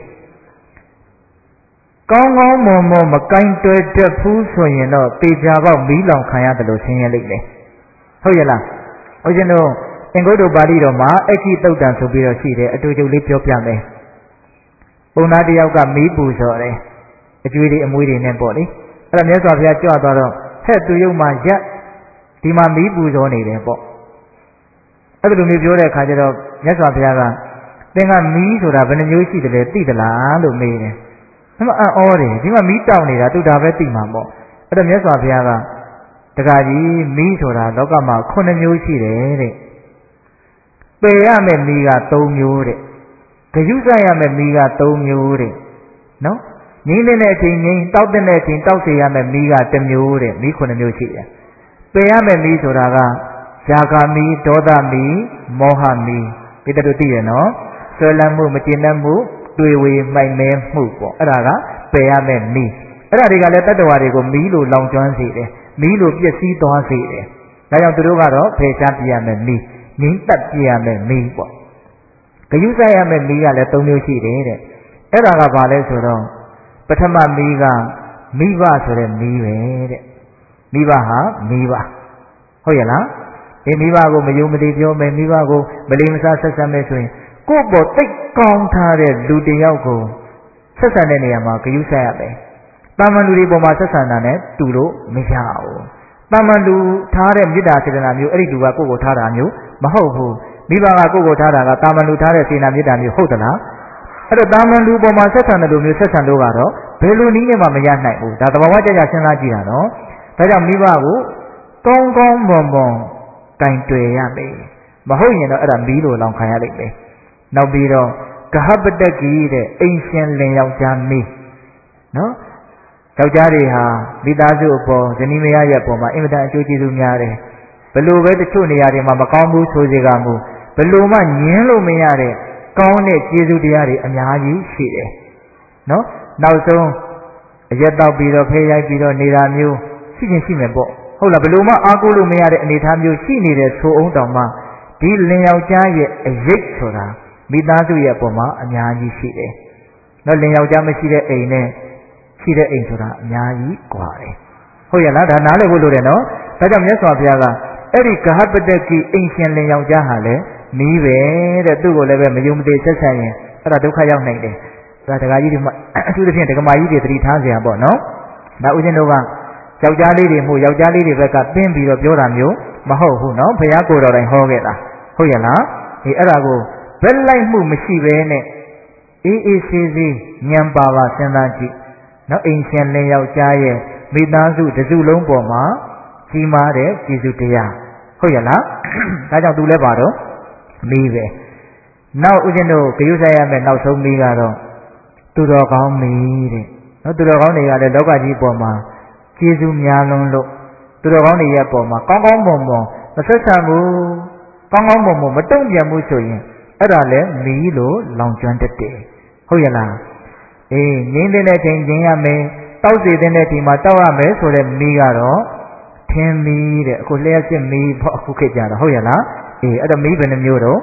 ကောင်းကောင်းမွန်မွန်မကင်တွယ်တတ်ဘူးဆိုရင်တော့တေချာပေါက်မီးလောင်ခံရတယ်လို့ဆင်းရဲလိမ့်မယ်ဟုတ်ရဲ့လားဦးဇင်းတို့အင်္ဂုတ္တပါဠိတော်မှာအက္ခိတုတ်တံဆိုပြီးတော့ရှိတယ်အတူတူလေးပြောပြမယ်ပုံသားတယောက်ကမီးပူဇော်တယ်အကျွေးတွေအမွေးတွေနဲ့ပေါ့လေအဲ့ဒါမြတ်စွာဘုရားကြွသွားတော့ဟဲ့သူရုပ်မှာရက်ဒီမှာမီးပူဇော်နေတယ်ပေါ့အဲ့လိုမျိုးပြောတဲ့အခါကျတော့မြတ်စွာဘုရားကသင်ကမီးဆိုတာဘယ်နှမျိုးရှိတယ်လဲသိသလားလို့မေးတယ်။အဲ့မှာအံ့ဩတယ်ဒီမှာမီးတောက်နေတာသူဒါပဲသိမှာပေါ့အဲ့တော့မြတ်စွာဘုရားကတခါကြီးမီးဆိုတာလောကမှာ9မျိုးရှိတယ်တဲ့ပယ်ရမယ့်မီးက3မျိုးတဲ့ဂယုစိုက်ရမယ့်မီးက3မျိုးတဲ့နော်ငိမ့်တဲ့အချိန်ငိမ့်တောက်တဲ့အချိန်တောက်စေရမယ့်မီးက1မျိုးတဲ့မီး9မျိုးရှိတယ်ပယ်ရမယ့်မီးဆိုတာကယာဂမီးဒေါသမီးမောဟမီးဒီတတို့သိရနော်ဆွဲလန်းမှုမကျေနပ်မှုတွေ့ဝေမှိုက်မဲမှုပေါ့အဲ့ဒါကပယ်ရမယ့်မီးအဲ့ဒါတွေကလည်းတတ္တဝါတွေကိုမီးလိုလောင်ကျွမ်းစေတယ်မီးလိုပျက်စီးသွားစေတယ်ဒါကြောင့်သူတို့ကတော့ဖယ်ရှားပြရမယ့်မီးငိမ့်တက်ပြရမယ့်မီးပေါ့ဂယုစိုက်ရမယ့်မီးကလည်း3မျိုးရှိတယ်တဲ့အဲ့ဒါကဘာလဲဆိုတော့ပထမမီးကမိဘဆိုတဲ့မီးပဲတဲ့မိဘဟာမိဘဟုတ်ရဲ့လားဒီမိဘကိုမယုံမသိပြောမယ်မိဘကိုမလိမ္မာဆက်ဆံမယ်ဆိုရင်ကိုယ့်ပေါ်တိတ်ကောင်းထားတဲ့လူတယောက်ကိုဆက်ဆံတဲ့နေရာမှာဂယုစိုက်ရမယ်တာမန်လူတွေပေါ်မှာဆက်ဆံတာနဲ့တူလို့မရဘူးတာမန်လူထားတဲ့မေတ္တာစေတနာမျိုးအဲ့ဒီလူကကိုယ့်ကိုထားတာမျိုးမဟုတ်ဘူးမိဘကကိုယ့်ကိုထားတာကတာမန်လူထားတဲ့စေတနာမေတ္တာမျိုးဟုတ်သလားအဲ့တော့တာမန်လူပေါ်မှာဆက်ဆံတဲ့လူမျိုးဆက်ဆံလို့ကတော့ဘယ်လိုနည်းနဲ့မှမရနိုင်ဘူးဒါသဘာဝကျကျစဉ်းစားကြည့်တာနော်ဒါကြောင့်မိဘကိုကောင်းကောင်းမွန်မွန်ကင်တွယ်ရမယ်မဟုတ်ရင်တော့အဲ့ဒါမီးလိုလောင်ခံရလိမ့်မယ်နောက်ပြီးတော့ကဟပတကီတဲ့အိမ်ရှင်လင်ယောက်ျားမီးနော်ယောက်ျားတွေဟာမိသားစုအပေါ်ဇနီးမယားရဲ့အပေါ်မှာအင်မတန်အကျိုးကျေးဇူးများတယ်ဘလို့ပဲတချို့နေရာတွေမှာမကောင်းဘူးဆိုစေကမူဘလို့မှညင်းလို့မရတဲ့ကောင်းတဲ့ကျေးဇူးတရားတွေအများကြီးရှိတယ်နော်နောက်ဆုံးအရက်တောက်ပြီးတော့ဖေးရိုက်ပြီးတော့နေတာမျိုးရှိခြင်းရှိမယ်ပေါ့ဟုတ်လားဘလို့မှအားကိုးလို့မရတဲ့အနေအထားမျိုးရှိနေတဲ့ဆိုအောင်တောင်မှဒီလင်ယောက်ျားရဲ့အရေးဆိုတာမိသားစုရဲ့အပေါ်မှာအများကြီးရှိတယ်နော်လင်ယောက်ျားမရှိတဲ့အိမ်နဲ့ရှိတဲ့အိမ်ဆိုတာအများကြီးကွာတယ်ဟုတ်ရဲ့လားဒါနားလည်ဖို့လိုတယ်နော်ဒါကြောင့်မြတ်စွာဘုရားကအဲ့ဒီဂဟပတကိအိမ်ရှင်လင်ယောက်ျားဟာလည်းမီးပဲတဲ့သူ့ကိုလည်းပဲမယုံမသိဆက်ဆံရင်အဲ့ဒါဒုက္ခရောက်နိုင်တယ်ဒါဒကာကြီးတွေအထူးသဖြင့်ဒကမာကြီးတွေသတိထားကြရပေါ့နော်ဒါဦးဇင်းတို့ကယောက်ျားလေးတွေမှုယောက်ျားလေးတွေဘက်ကတင်းပြီးတော့ပြောတာမျိုးမဟုတ်ဘူးနော်ဘုရားကိုယ်တော်တိုင်ဟောခဲ့တာဟုတ်ရဲ့လားဒီအဲ့ဒါကိုဘက်လိုက်မှုမရှိဘဲနဲ့အေးအေးဆေးဆေးဉာဏ်ပါပါစဉ်းစားကြည့်နော်အိမ်ရှင်လင်ယောက်ျားရဲ့မိသားစုတစ်စုလုံးပေါ်မှာကြီးမားတဲ့ကျေးဇူးတရားဟုတ်ရဲ့လားဒါကြောင့်သူလည်းပါတော့မီးပဲနောက်ဦးဇင်းတို့ဂရုစိုက်ရမယ်နောက်ဆုံးမိကတော့သူတော်ကောင်းမိတဲ့နော်သူတော်ကောင်းတွေကလည်းလောကကြီးပေါ်မှာကျေးဇူးများလွန်းလို့သူတော်ကောင်းတွေရဲ့ပေါ်မှာကောင်းကောင်းမွန်မွန်မဆက်ဆံဘူးကောင်းကောင်းမွန်မွန်မတုံ့ပြန်မှုဆိုရင်အဲ့ဒါလည်းမီးလို့လောင်ကျွမ်းတတ်တယ်ဟုတ်ရဲ့လားအေးငြိမ်းတဲ့ချိန်ငြိမ်းရမယ်တောက်စီတဲ့ချိန်မှာတောက်ရမယ်ဆိုတဲ့မီးကတော့ထင်းမီးတဲ့အခုလျှက်စစ်မီးပေါ့အခုခေတ်ကြတော့ဟုတ်ရဲ့လားအေးအဲ့တော့မီးဘယ်နှမျိုးတော့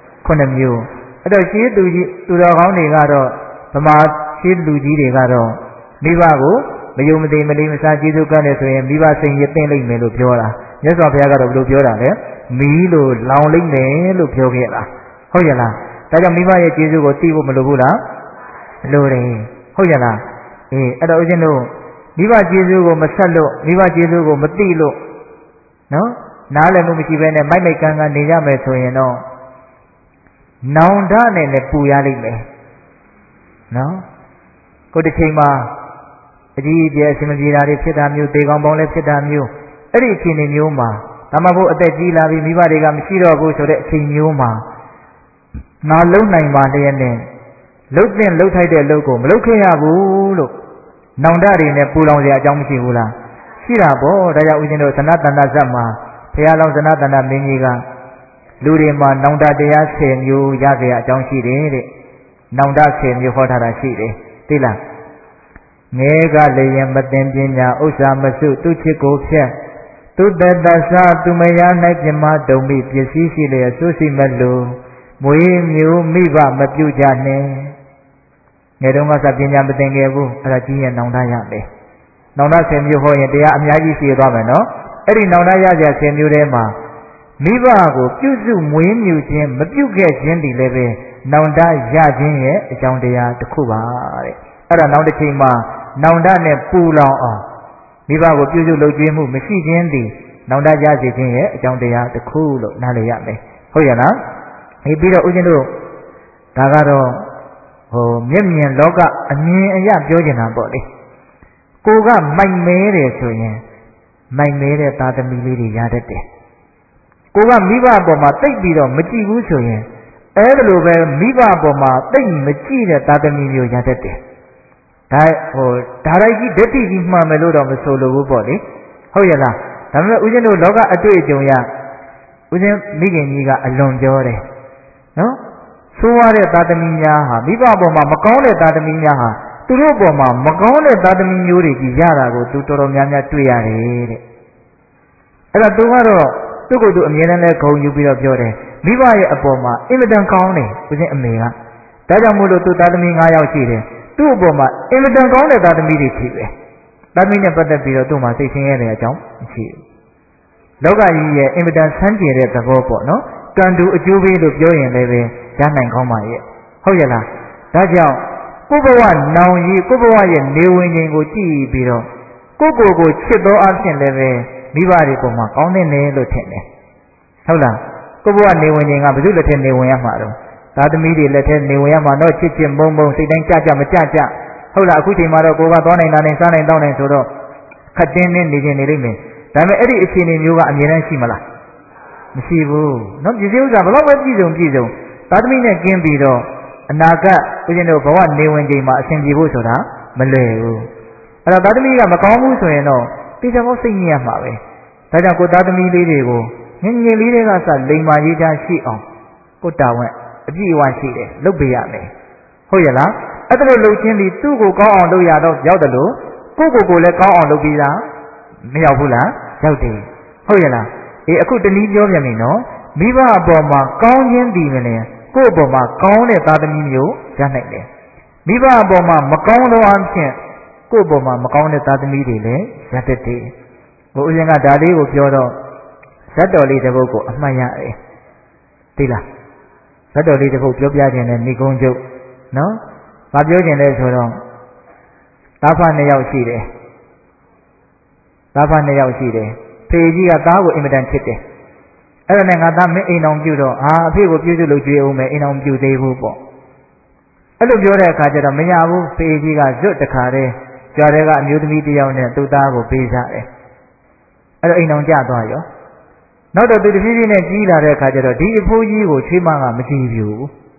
9မျိုးအဲ့တော့ရှင်းသူကြီးသူတော်ကောင်းတွေကတော့ဗမာရှင်းလူကြီးတွေကတော့မိဘကိုမယုံမသိမလေးမစားကျေးဇူးကမ်းတယ်ဆိုရင်မိဘစိန်ရသိမ့်လိုက်မယ်လို့ပြောတာမြတ်စွာဘုရားကတော့ဘယ်လိုပြောတာလဲမီးလို့လောင်လိုက်မယ်လို့ပြောခဲ့တာဟုတ်ရဲ့လားဒါကြောင့်မိဘရဲ့ကျေးဇူးကိုသိဖို့မလိုဘူးလားမလိုတယ်ဟုတ်ရဲ့လားအေးအဲ့တော့ဦးဇင်းတို့မိဘကျေးဇူးကိုမဆက်လို့မိဘကျေးဇူးကိုမသိလို့နော်နားလည်မှုမရှိဘဲနဲ့မိုက်မိုက်ကန်းကန်းနေကြမယ်ဆိုရင်တော့နောင်တနဲ့လည်းပူရလိမ့်မယ်နော်ကိုတစ်ချိန်မှာအကြီးအကျယ်အရှင်မပြေတာတွေဖြစ်တာမျိုးဒေကောင်းပေါင်းလည်းဖြစ်တာမျိုးအဲ့ဒီအခြေအနေမျိုးမှာဒါမှမဟုတ်အသက်ကြီးလာပြီးမိဘတွေကမရှိတော့ဘူးဆိုတဲ့အချိန်မျိုးမှာငါလုံနိုင်ပါလျက်နဲ့လှုပ်တဲ့လှုပ်ထိုက်တဲ့လှုပ်ကိုမလှုပ်ခဲ့ရဘူးလို့နောင်တတွေနဲ့ပူလောင်စရာအကြောင်းမရှိဘူးလားရှိတာပေါ့ဒါကြောင့်ဦးဇင်းတို့သနတန္တဇတ်မှာဘုရားလောင်းသနတန္တမင်းကြီးကလူတွေမှာနောင်တတရား10မျိုးရကြရအကြောင်းရှိတယ်တဲ့နောင်တ10မျိုးဟောထားတာရှိတယ်သိလားငဲကလည်းရင်မသိပညာဥစ္စာမစုသူချစ်ကိုဖြတ်သူတတသသူမယား၌ပြမတုံမိပစ္စည်းရှိလျက်စိုးစီမလို့မွေးမျိုးမိဘမပြုကြနဲ့ငယ်တုန်းကစပညာမသိခဲ့ဘူးအဲ့ဒါကြီးရဲ့နောင်တရမယ်နောင်တ10မျိုးဟောရင်တရားအများကြီးရှိသွားမယ်နော်အဲ့ဒီနောင်တရစရာ10မျိုးထဲမှာမိဘကိုပြုစုမွေးမြူခြင်းမပြုခဲ့ခြင်းဒီလည်းပဲနောင်တရခြင်းရဲ့အကြောင်းတရားတစ်ခုပါတဲ့အဲ့ဒါနောက်တစ်ချိန်မှာနောင်တနဲ့ပူလောင်အောင်မိဘကိုပြုစုလုပ်ကျွေးမှုမရှိခြင်းသည်နောင်တရစေခြင်းရဲ့အကြောင်းတရားတစ်ခုလို့နားလည်ရမယ်ဟုတ်ရဲ့လားပြီးတော့ဦးဇင်းတို့ဒါကတော့မျက်မြင်လောကအမြင်အရပြောချင်တာပေါ့လေကိုကမိုက်မဲတယ်ဆိုရင်မိုက်မဲတဲ့သာသမီလေးတွေရတတ်တယ်ကိုကမိဘအပေါ်မှာတိတ်ပြီးတော့မကြည့်ဘူးဆိုရင်အဲ့ဒါလိုပဲမိဘအပေါ်မှာတိတ်မကြည့်တဲ့သာသမီမျိုးရတတ်တယ်ဒါရိုက်ကြီးဓာတ်ကြီးမှန်မယ်လို့တော့မဆိုလိုဘူးပေါ့လေဟုတ်ရဲ့လားဒါပေမဲ့ဦးဇင်းတို့လောကအတွေ့အကြုံရဦးဇင်းမိခင်ကြီးကအလွန်ပြောတယ်နော်ဆိုးရတဲ့သာသမီများဟာမိဘအပေါ်မှာမကောင်းတဲ့သာသမီများဟာသူတို့အပေါ်မှာမကောင်းတဲ့သာသမီမျိုးတွေကြီးရတာကိုသူတော်တော်များများတွေ့ရတယ်တဲ့အဲ့တော့သူကတော့သူ့ကိုယ်သူအမြဲတမ်းလဲဂုဏ်ယူပြီးတော့ပြောတယ်မိဘရဲ့အပေါ်မှာအင်မတန်ကောင်းတယ်ဦးဇင်းအမေကဒါကြောင့်မို့လို့သူသာသမီ9ယောက်ရှိတယ်သူ့အပေါ်မှာအင်မတန်ကောင်းတဲ့သာသမီတွေရှိတယ်သာသမီနဲ့ပတ်သက်ပြီးတော့သူ့မှာစိတ်ဆင်းရဲတဲ့အကြောင်းမရှိဘူးလောကကြီးရဲ့အင်မတန်ဆန်းကျယ်တဲ့သဘောပေါ့နော်ကံတူအကျိုးပေးလို့ပြောရင်လည်းပဲရနိုင်ကောင်းပါရဲ့ဟုတ်ရဲ့လားဒါကြောင့်ကိုယ့်ဘဝနောင်ကြီးကိုယ့်ဘဝရဲ့နေဝင်ခြင်းကိုကြည့်ပြီးတော့ကိုယ့်ကိုယ်ချစ်သောအဖြစ်လည်းပဲမိဘတွေပေါ်မှာကောင်းတဲ့နယ်လို့ထင်တယ်ဟုတ်လားကိုယ့်ဘဝနေဝင်ခြင်းကဘယ်သူလက်ထက်နေဝင်ရမှာတော့သာသမီတွေလက်ထက်နေဝင်ရမှာတော့ချစ်ချစ်မုန်းမုန်းစိတ်တိုင်းကြမကြဟုတ်လားအခုချိန်မှာတော့ကိုကသွားနိုင်တာနဲ့စားနိုင်တောင်းနိုင်ဆိုတော့ခက်တင်းနေခြင်းနေလိမ့်မယ်ဒါပေမဲ့အဲ့ဒီအခြေအနေမျိုးကအမြဲတမ်းရှိမလားမရှိဘူးเนาะပြည်စည်းဥစ္စာဘယ်တော့ပဲပြည့်စုံသာသမီနဲ့ကင်းပြီးတော့အနာဂတ်ဦးဇင်းတို့ဘဝနေဝင်ချိန်မှာအရှင်ပြေဖို့ဆိုတာမလွယ်ဘူးအဲ့တော့သာသမီကမကောင်းဘူးဆိုရင်တော့တေချာဖို့စိတ်ညစ်ရမှာပဲဒါကြောင့်ကိုသာသမီလေးတွေကိုငင်ငင်လေးတွေကစလိမ်မာရေးချရှိအောင်ကိုတာဝန်အပြည့်အဝရှိတယ်လုပ်ပေးရမယ်ဟုတ်ရဲ့လားအဲ့ဒါလိုလုပ်ချင်းဒီသူ့ကိုကောင်းအောင်လုပ်ရတော့ရောက်တယ်လို့ကိုလည်းကောင်းအောင်လုပ်ပြီးတာမရောက်ဘူးလားရောက်တယ်ဟုတ်ရဲ့လားအခုတနည်းပြောပြန်ပြီနော်မိဘအပေါ်မှာကောင်းခြင်းတည်မလဲကိုယ့်အပေါ်မှာကောင်းတဲ့သာသမီမျိုးရနိုင်တယ်မိဘအပေါ်မှာမကောင်းသောအဖြစ်ကိုယ့်အပေါ်မှာမကောင်းတဲ့သာသမီတွေလည်းရတတ်တယ်ဘုရားကဒါလေးကိုပြောတော့ဇတ်တော်လေးတစ်ပုဒ်ကိုအမှတ်ရတယ်သိလားဇတ်တော်လေးတစ်ပုဒ်ပြောပြခြင်းနဲ့ဏိကုံးကျုပ်နော်ဘာပြောခြင်းလဲဆိုတော့သားဖ2ယောက်ရှိတယ်သားဖ2ယောက်ရှိတယ်ဖေကြီးကသားကိုအင်မတန်ချစ်တယ်အဲ့ဒါနဲ့ငါသားမင်းအိမ်အောင်ပြုတော့အဖေကိုပြုစုလုပ်ကြွေးအောင်မယ်အိမ်အောင်ပြုသေးဘူးပေါ့အဲ့လိုပြောတဲ့အခါကျတော့မရဘူးဖေကြီးကဇွတ်တခါတည်းကြွားတဲ့ကအမျိုးသမီးတစ်ယောက်နဲ့သူ့သားကိုပေးစားတယ်အဲ့တော့အိမ်အောင်ကြသွားရောနောက်တော့သူတဖြည်းဖြည်းနဲ့ကြီးလာတဲ့အခါကျတော့ဒီအဖိုးကြီးကိုချွေးမကမကြည့်ဘူး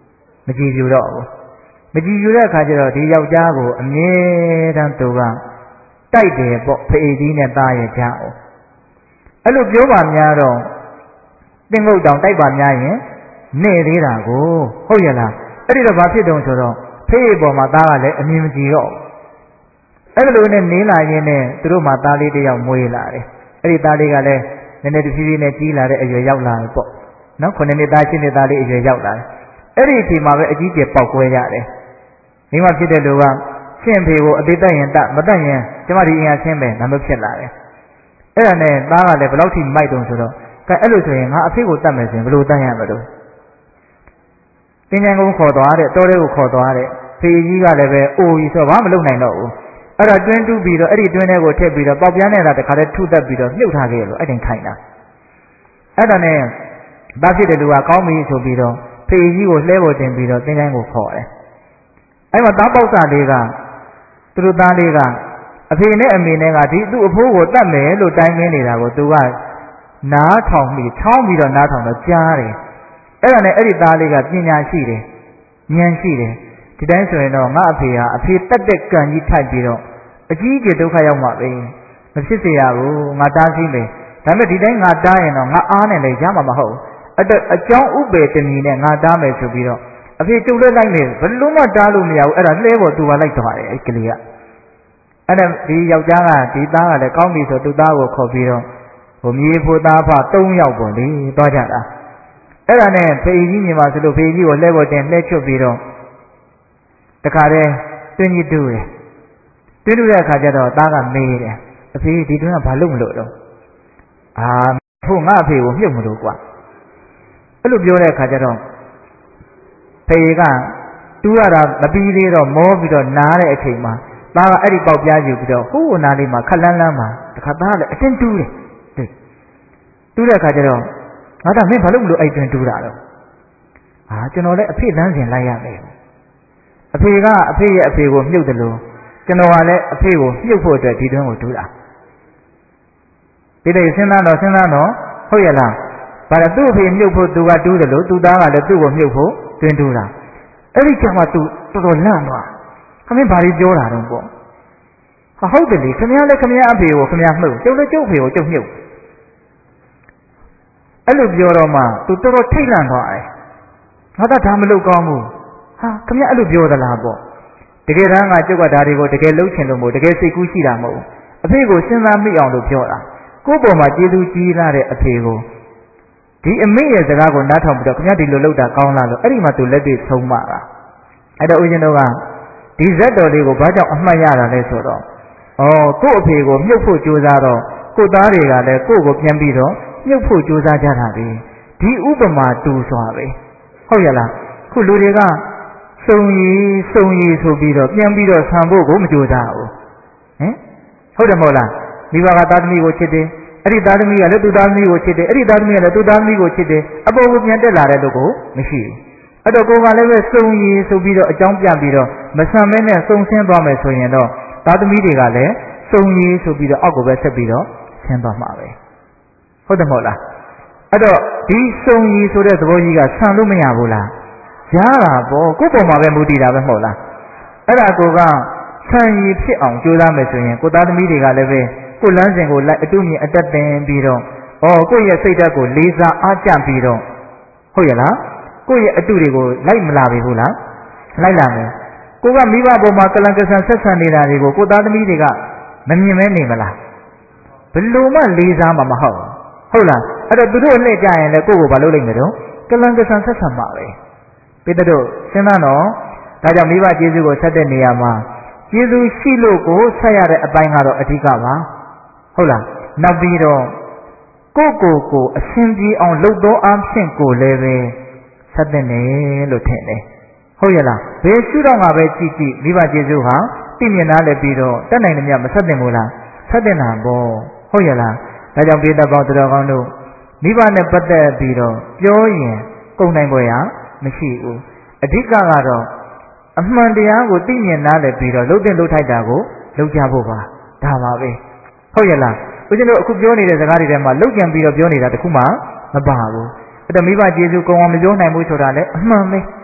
မကြည်ပြူတော့ဘူးမကြည်ပြူတဲ့အခါကျတော့ဒီယောက်ျားကိုအမြဲတမ်းသူကတိုက်တယ်ပေါ့ဖေကြီးနဲ့သားရဲ့ကြားအောင်အဲ့လိုပြောပါများတော့တင်ငုတ်တောင်တိုက်ပါများရင်နေသေးတာကိုဟုတ်ရလားအဲ့ဒီတော့ဘာဖြစ်တုံဆိုတော့ဖေးပေါ်မှာသားကလည်းအမြင်မကြည်တော့အဲ့လိုနဲ့နေလာရင်းနဲ့သူတို့မှသားလေးတစ်ယောက်မွေးလာတယ်အဲ့ဒီသားလေးကလည်းနည်းနည်းတဖြည်းဖြည်းနဲ့ကြီးလာတဲ့အရွယ်ရောက်လာတယ်ပေါ့နော်9နှစ်သား10နှစ်သားလေးအရွယ်ရောက်လာတယ်အဲ့ဒီအချိန်မှာပဲအကြီးကျယ်ပေါက်ကွဲရတယ်မိမဖြစ်တဲ့လူကရှင့်ဖေကိုအသေးတက်ရင်တမတက်ရင်ကျမဒီအင်အားချင်းပဲဒါမျိုးဖြစ်လာတယ်အဲ့ဒါနဲ့သားကလည်းဘယ်လောက်ထိမိုက်တုံဆိုတော့ကဲအဲ့လိုဆိုရင်ငါအဖေကိုတတ်မယ်ဆိုရင်ဘယ်လိုတတ်ရမလို့တင်ញံကုန်းခေါ်သွားတဲ့တောထဲကိုခေါ်သွားတဲ့ဖေကြီးကလည်းပဲအိုကြီးဆိုတော့ဘာမလုပ်နိုင်တော့ဘူးအဲ့ဒါတွင်းတူးပြီးတော့အဲ့ဒီတွင်းထဲကိုထည့်ပြီးတော့ပေါက်ပြားနေတာတခါတည်းထုတက်ပြီးတော့မြုပ်ထားခဲ့လို့အဲ့တိုင်ခိုင်တာအဲ့ဒါနဲ့ဘာဖြစ်တဲ့လူကကောင်းပြီဆိုပြီးတော့ဖေကြီးကိုလှဲပေါ်တင်ပြီးတော့တင်ញံကိုခေါ်တယ်အဲ့မှာသားပေါက်စားလေးကသူတို့သားလေးကအဖေနဲ့အမေနဲ့ကဒီသူ့အဖိုးကိုတတ်မယ်လို့တိုင်မင်းနေတာကိုသူကနားထောင်ပြီးချောင်းပြီးတော့နားထောင်တော့ကြားတယ်အဲ့ဒါနဲ့အဲ့ဒီသားလေးကပညာရှိတယ်ဉာဏ်ရှိတယ်ဒီတိုင်းဆိုရင်တော့ငါအဖေဟာအဖေတက်တဲ့ကံကြီးထိုက်ပြီးတော့အကြီးအကျယ်ဒုက္ခရောက်မှာပဲမဖြစ်စေရဘူးငါတားဆီးမယ်ဒါပေမဲ့ဒီတိုင်းငါတားရင်တော့ငါအားနဲ့လည်းရမှာမဟုတ်အကြောင်းဥပေတမီနဲ့ငါတားမယ်ဆိုပြီးတော့အဖေကျုပ်လည်းလိုက်မယ်ဘယ်လို့မှတားလို့မရဘူးအဲ့ဒါလှဲပေါ်သူကလိုက်သွားတယ်အဲ့ကလေးကအဲ့ဒါဒီယောက်ျားကဒီသားကလည်းကောင်းပြီဆိုသူ့သားကိုခေါ်ပြီးတော့ဟိုမြေဖို့သားဖ3ယောက်ပေါ့လေသွားကြတာအဲ့ဒါနဲ့ဖေကြီးညီမဆိုလို့ဖေကြီးကိုလှဲပေါ်တင်လှဲချွတ်ပြီးတော့တခါတည်းတွင်းကြီးတူးတယ်တွင်းတူးတဲ့အခါကျတော့သားကမေးတယ်အဖေဒီတွင်းကဘာလို့မလို့တော့ဖို့ငါအဖေကိုမြုပ်မလို့ကွာအဲ့လိုပြောတဲ့အခါကျတော့ဖေကတူးရတာမပြီးသေးတော့မောပြီးတော့နားတဲ့အချိန်မှာသားကအဲ့ဒီပေါက်ပြားယူပြီးတော့ဟိုးနားလေးမှာခက်လန်းလန်းမှာတခါသားကလည်းအတင်းတူးတယ်တူးတဲ့အခါကျတော့ငါကမင်းဘာလို့မလို့အဲ့တွင်တူးတာတော့ကျွန်တော်လည်းအဖေလမ်းစဉ်လိုက်ရမယ်အဖေကအဖေရဲ့အဖေကိုမြုပ်တယ်လို့ကျွန်တော်ကလည်းအဖေကိုမြုပ်ဖို့အတွက်ဒီတွင်ကိုတူးတာဒီတဲ့စဉ်းစားတော့ဟုတ်ရလားဘာလဲသူ့အဖေမြုပ်ဖို့သူကတူးတယ်လို့သူ့သားကလည်းသူ့ကိုမြုပ်ဖို့တွင်တူးတာအဲ့ဒီချိန်မှာသူတော်တော်လန့်သွားခမင်းဘာလို့ပြောတာတော့ပေါ့ဟုတ်တယ်လေခမရလည်းခမရအဖေကိုခမရမှုတ်ကျုပ်လည်းကျုပ်ဖေကိုကျုပ်မြုပ်အဲ့လိုပြောတော့မှသူတော်တော်ထိတ်လန့်သွားတယ်ငါဒါမလုပ်ကောင်းဘူးခမရအဲ့လိုပြောသလားပေါ့တကယ်တမ်းကကျုပ်ကဒါတွေကိုတကယ်လှုပ်ချင်လို့မို့တကယ်စိတ်ကူးရှိတာမဟုတ်အဖေကိုစဉ်းစားမိအောင်လို့ပြောတာကိုယ့်ပေါ်မှာကျေးဇူးကြီးလာတဲ့အဖေကိုဒီအမေရဲ့စကားကိုနားထောင်ပြီးတော့ခမရဒီလိုလုပ်တာကောင်းလားလို့အဲ့ဒီမှာသူလက်တွေ့ဆုံးမတာအဲ့တော့ဦးဇင်းတို့ကဒီဇက်တော်လေးကိုဘာကြောင့်အမှတ်ရတာလဲဆိုတော့ကိုယ့်အဖေကိုမြုပ်ဖို့ကြိုးစားတော့ကိုယ့်သားတွေကလည်းကိုယ့်ကိုပြန်ပြီးတော့မြုပ်ဖို့ကြိုးစားကြတာပဲဒီဥပမာတူစွာပဲဟုတ်ရလားခုလူတွေကစုံရည်ဆိုပြီးတော့ပြန်ပြီးတော့ဆံဖို့ကိုမကြိုးစားဘူးဟုတ်တယ်မဟုတ်လားမိဘကသားသမီးကိုချစ်တယ်အဲ့ဒီသားသမီးကလည်းသူ့သားသမီးကိုချစ်တယ်အဲ့ဒီသားသမီးကလည်းသူ့သားသမီးကိုချစ်တယ်အပေါ်ကိုပြန်တက်လာတဲ့လို့ကိုမရှိဘူးအဲ့တော့ကိုယ်ကလည်းပဲစုံရည်ဆိုပြီးတော့အကြောင်းပြပြီးတော့မဆံမဲနဲ့စုံဆင်းသွားမယ်ဆိုရင်တော့သားသမီးတွေကလည်းစုံရည်ဆိုပြီးတော့အောက်ကိုပဲဆက်ပြီးတော့ဆင်းသွားမှာပဲဟုတ်တယ်မဟုတ်လားအဲ့တော့ဒီစုံရည်ဆိုတဲ့သဘောကြီးကဆံလို့မရဘူးလားရတာပေါ့ကိုယ့်ပုံမှာပဲမူတည်တာပဲမဟုတ်လားအဲ့ဒါကိုကဆံရည်ဖြစ်အောင်ကြိုးစားမယ်ဆိုရင်ကိုသားသမီးတွေကလည်းပဲကိုလမ်းစဉ်ကိုလိုက်အတုမြင်အတက်တင်ပြီးတော့ကိုယ့်ရဲ့စိတ်ဓာတ်ကိုလေးစားအားကျပြီးတော့ဟုတ်ရလားကိုယ့်ရဲ့အတုတွေကိုလိုက်မလာပြီဘူးလားလိုက်လာမယ်ကိုကမိဘပုံမှာကလန်ကဆန်ဆက်ဆံနေတာတွေကိုကိုသားသမီးတွေကမမြင်မဲနေမလားဘယ်လိုမှလေးစားမှာမဟုတ်ဟုတ်လားအဲ့တော့သူတို့လှည့်ကြရင်လည်းကိုယ့်ကိုဘာလုပ်လိုက်မလို့ကလန်ကဆန်ဆက်ဆံမှာပဲပိတ္တတို့စဉ်းစားတော့ဒါကြောင့်မိဘကျေးဇူးကိုဆက်တဲ့နေရာမှာကျေးဇူးရှိလို့ကိုဆက်ရတဲ့အပိုင်းကတော့အဓိကပါဟုတ်လားနောက်ပြီးတော့ကိုအရှင်ကြီးအောင်လှုပ်သောအားဖြင့်ကိုလည်းပဲဆက်တဲ့နေလို့ထင်တယ်ဟုတ်ရလားဘယ်ရှုတော့ငါပဲကြည့်မိဘကျေးဇူးဟာသိမြင်နားလည်ပြီးတော့တတ်နိုင်တယ်မြတ်မဆက်တင်ဘူးလားဆက်တင်တာပေါ့ဟုတ်ရလားဒါကြောင့်ပိဋကပေါင်းတော်ကောင်းတို့မိဘနဲ့ပတ်သက်ပြီးတော့ပြောရင်ကုန်နိုင်ပွဲရမရှိဘူးအဓိကကတော့အမှန်တရားကိုသိမြင်နားလည်ပြီးတော့လှုပ်တင်လှုပ်ထိုက်တာကိုလုပ်ကြဖို့ပါဒါပါပဲဟုတ်ရလားဦးဇင်းတို့အခုပြောနေတဲ့စကားတွေထဲမှာလှုပ်ကြံပြီးတော့ပြောနေတာတခုမှမပါဘူးအဲ့တော့မိဘကျေးဇူးကောင်းအောင်မပြောနိုင်ဘူးဆိုတာလည်းအမှန်ပဲ